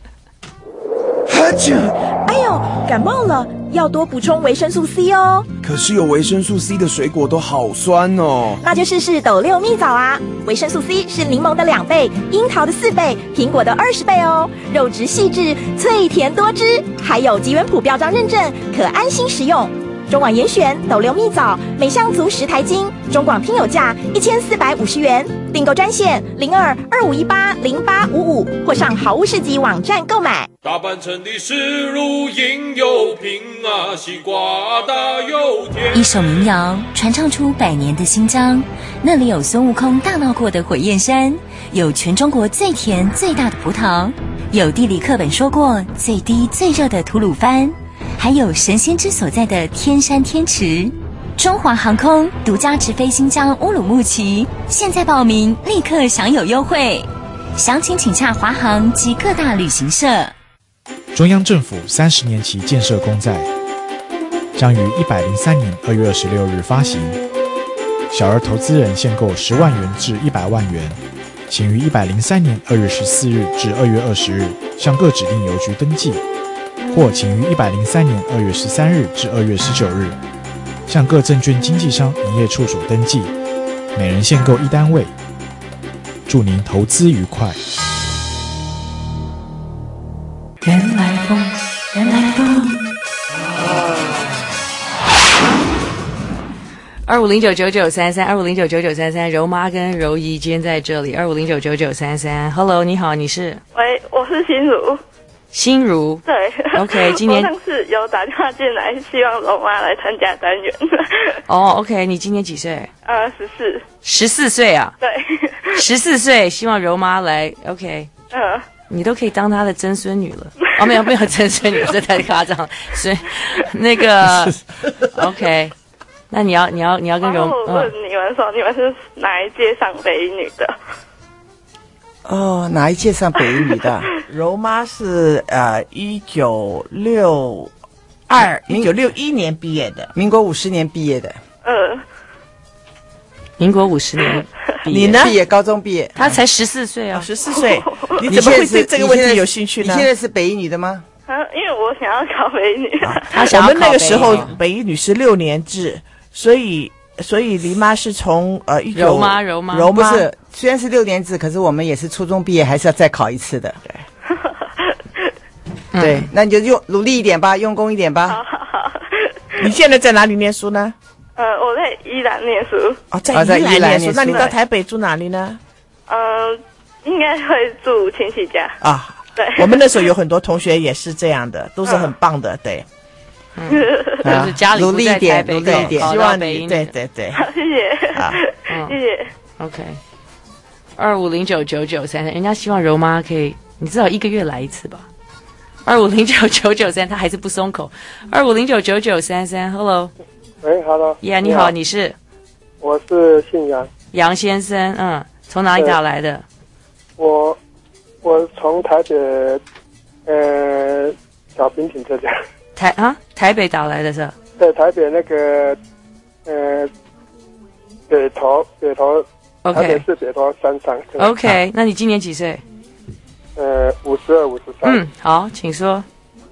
Speaker 21: 哎呦，感冒了，要多补充维生素 C 哦。
Speaker 13: 可是有维生素 C 的水果都好酸哦。
Speaker 21: 那就试试斗六蜜枣啊，维生素 C 是柠檬的2倍，樱桃的4倍，苹果的20倍哦。肉质细致，脆甜多汁，还有吉原谱标章认证，可安心食用。中广严选斗六蜜枣，每箱足10台斤，中广听友价1450元，订购专线0225180855，或上好物市集网站购买。
Speaker 18: 大半城的食如应有品啊，西瓜大又甜。
Speaker 21: 一首民谣传唱出100年的新疆，那里有孙悟空大闹过的火焰山，有全中国最甜最大的葡萄，有地理课本说过最低最热的吐鲁番，还有神仙之所在的天山天池。中华航空独家直飞新疆乌鲁木齐，现在报名立刻享有优惠，详情请洽华航及各大旅行社。
Speaker 16: 中央政府30年期建设公债将于103年2月26日发行，小额投资人限购10万元至100万元，请于103年2月14日至2月20日向各指定邮局登记，或请于103年2月13日至2月19日向各证券经纪商营业处所登记，每人限购1单位。祝您投资愉快。
Speaker 21: 人来疯，人来疯。
Speaker 1: 25099933，25099933，柔妈跟柔姨今天在这里。25099933 ，Hello， 你好，你是？
Speaker 22: 喂，我是心如。
Speaker 1: 心如，
Speaker 22: 对
Speaker 1: ，OK， 今年
Speaker 22: 我上次有打电话进来，希望柔妈来参加单元。
Speaker 1: 哦 ，OK， 你今年几岁？14岁啊？
Speaker 22: 对
Speaker 1: ，14岁，希望柔妈来 ，OK， 你都可以当她的曾孙女了。哦，没有曾孙女，这太夸张了。所以那个 ，OK， 那你要跟柔，
Speaker 22: 问你们说，你们是哪一届上北一女的？
Speaker 5: 哦，哪一届上北一女的？
Speaker 15: 柔妈是1961年毕业的，
Speaker 5: 民国50年毕业的。
Speaker 1: 民国50年毕
Speaker 15: 业，你呢？
Speaker 5: 毕业，高中毕业。
Speaker 1: 他才14岁啊
Speaker 15: ，14岁。你怎么会对这个问题有兴趣呢？
Speaker 5: 你现在是北一女的吗？
Speaker 22: 因为我想要考北一女。
Speaker 15: 我们那个时候北一女是6年制，所以黎妈是从
Speaker 1: 柔妈
Speaker 5: 不是虽然是6年制，可是我们也是初中毕业还是要再考一次的。对，那你就努力一点吧，用功一点吧。
Speaker 22: 好。
Speaker 15: 你现在在哪里念书呢？
Speaker 22: 我在宜兰念书。
Speaker 15: 哦，在宜兰念书。那你到台北住哪里呢？
Speaker 22: 应该会住亲戚家。
Speaker 15: 啊，
Speaker 22: 对。
Speaker 15: 我们那时候有很多同学也是这样的，都是很棒的，对。
Speaker 1: 就是家里
Speaker 5: 努力一点，努力一点，
Speaker 15: 希望你对。
Speaker 22: 好，谢谢。
Speaker 15: 好，
Speaker 22: 谢谢。
Speaker 1: OK。25099933，人家希望柔妈可以，你至少1个月来一次吧。25099993，他还是不松口。25099933 ，Hello。
Speaker 2: 喂 ，Hello。
Speaker 1: 你好，你是？
Speaker 2: 我是姓杨。
Speaker 1: 杨先生，从哪里打来的？
Speaker 2: 我从台北，小平顶这边。
Speaker 1: 台北打来的是？
Speaker 2: 对，台北那个，北投，
Speaker 1: OK。
Speaker 2: 台北市北投山上。
Speaker 1: OK， 那你今年几岁
Speaker 2: ？52、53。
Speaker 1: 好，请说。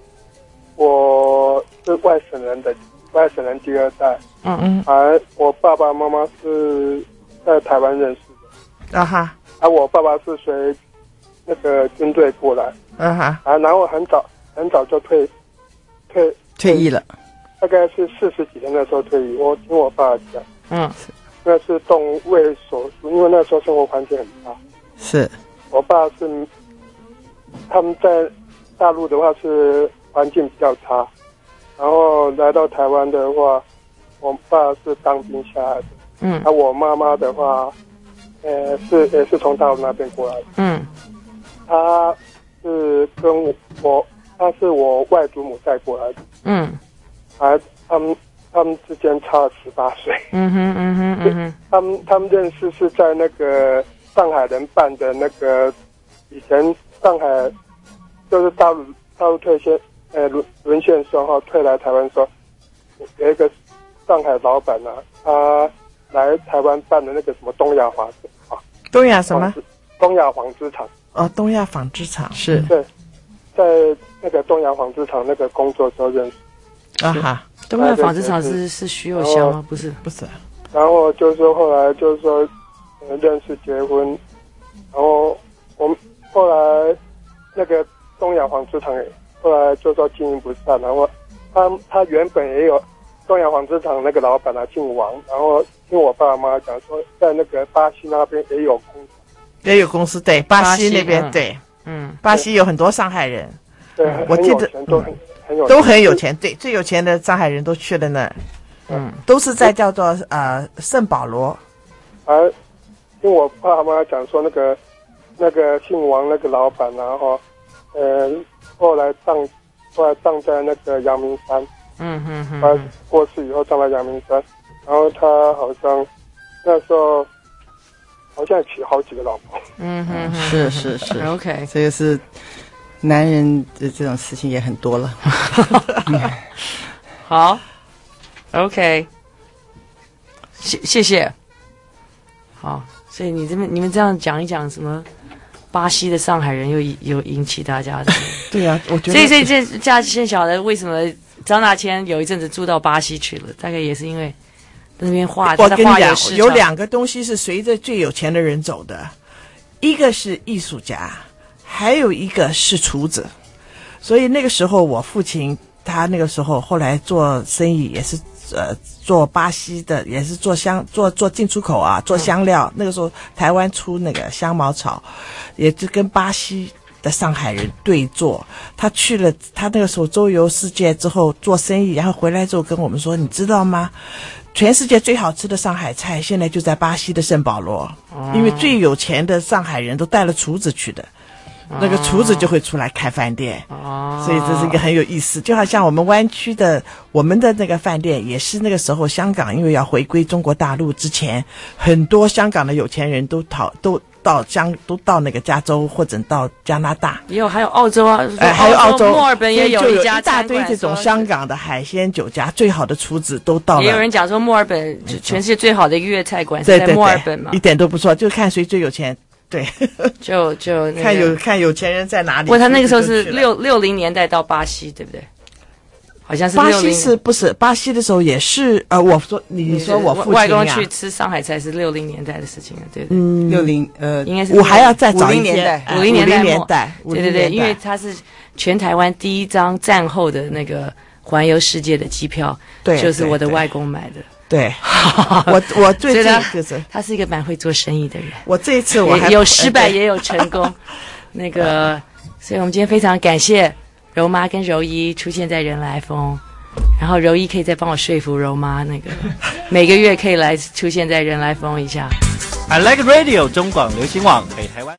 Speaker 2: 我是外省人第2代。而我爸爸妈妈是在台湾认识的。而我爸爸是随那个军队过来。然后很早就退
Speaker 5: 役了。
Speaker 2: 大概是40几天的时候退役。我听我爸讲。那是动胃手术，因为那时候生活环境很差。
Speaker 5: 是。
Speaker 2: 我爸是。他们在大陆的话是环境比较差，然后来到台湾的话，我爸是当兵下来的。而我妈妈的话，也是从大陆那边过来的。她是她是我外祖母带过来的。而他们之间差了18岁。他们认识是在那个上海人办的那个以前。上海就是大陆退线，沦陷时候退来台湾说，有一个上海老板他来台湾办的那个什么东亚纺织厂。
Speaker 15: 东亚纺织厂
Speaker 5: 是。
Speaker 2: 对，在那个东亚纺织厂那个工作时候认识。
Speaker 1: 东亚纺织厂是徐有香吗？不是。
Speaker 2: 然后就是说后来就是说认识结婚，然后我们。后来，那个东亚纺织厂后来就说经营不善，然后他原本也有东亚纺织厂那个老板姓王，然后听我爸妈讲说，在那个巴西那边也有
Speaker 15: 公司，对，巴西那边对，巴西有很多上海人，
Speaker 2: 对，
Speaker 15: 我记得都很有钱，对，最有钱的上海人都去了那儿，都是在叫做圣保罗，
Speaker 2: 而听我爸妈讲说那个姓王那个老板，然后，后来葬在那个阳明山。他过世以后葬在阳明山，然后他好像那时候好像娶好几个老婆。
Speaker 5: 是。
Speaker 1: OK，
Speaker 5: 这个是男人的这种事情也很多了。
Speaker 1: 好 ，OK， 谢谢。好，所以你们这样讲一讲什么？巴西的上海人又引起大家的。
Speaker 15: 对啊，我觉得。
Speaker 1: 所以这家现晓得为什么张大千有一阵子住到巴西去了，大概也是因为那边画。
Speaker 15: 我跟你讲，有2个东西是随着最有钱的人走的，一个是艺术家，还有一个是厨子。所以那个时候，我父亲他那个时候后来做生意也是。做巴西的也是做进出口啊，做香料。那个时候台湾出那个香茅草，也就跟巴西的上海人对坐。他去了，他那个时候周游世界之后做生意，然后回来之后跟我们说，你知道吗？全世界最好吃的上海菜现在就在巴西的圣保罗，因为最有钱的上海人都带了厨子去的。那个厨子就会出来开饭店，所以这是一个很有意思。就好像我们湾区的我们的那个饭店，也是那个时候香港因为要回归中国大陆之前，很多香港的有钱人都到那个加州或者到加拿大，
Speaker 1: 还有澳洲啊，
Speaker 15: 还有澳洲
Speaker 1: 墨尔本也有一家
Speaker 15: 大堆这种香港的海鲜酒家，最好的厨子都到了。
Speaker 1: 也有人讲说墨尔本全世界最好的一个粤菜馆是在墨尔本嘛，
Speaker 15: 一点都不错，就看谁最有钱。对，
Speaker 1: 就
Speaker 15: 看有钱人在哪里。
Speaker 1: 不过他那个时候是60年代到巴西，对不对？ 好像是
Speaker 15: 巴西
Speaker 1: 60
Speaker 15: 是不是？巴西的时候也是我说你说我父亲
Speaker 1: 外公去吃上海菜是60年代的事情了，对对。
Speaker 5: 60
Speaker 1: 应该是
Speaker 15: 我还要再早一
Speaker 5: 50年代
Speaker 1: 50
Speaker 15: 年代
Speaker 1: 末对对对，因为它是全台湾第一张战后的那个环游世界的机票，
Speaker 15: 对，
Speaker 1: 就是我的外公买的。
Speaker 15: 对，我最近就是
Speaker 1: 他是一个蛮会做生意的人。
Speaker 15: 我这一次我还
Speaker 1: 有失败也有成功，那个，所以我们今天非常感谢柔妈跟柔一出现在人来疯，然后柔一可以再帮我说服柔妈，那个每个月可以来出现在人来疯一下。
Speaker 3: I Like Radio 中广流行网北台湾。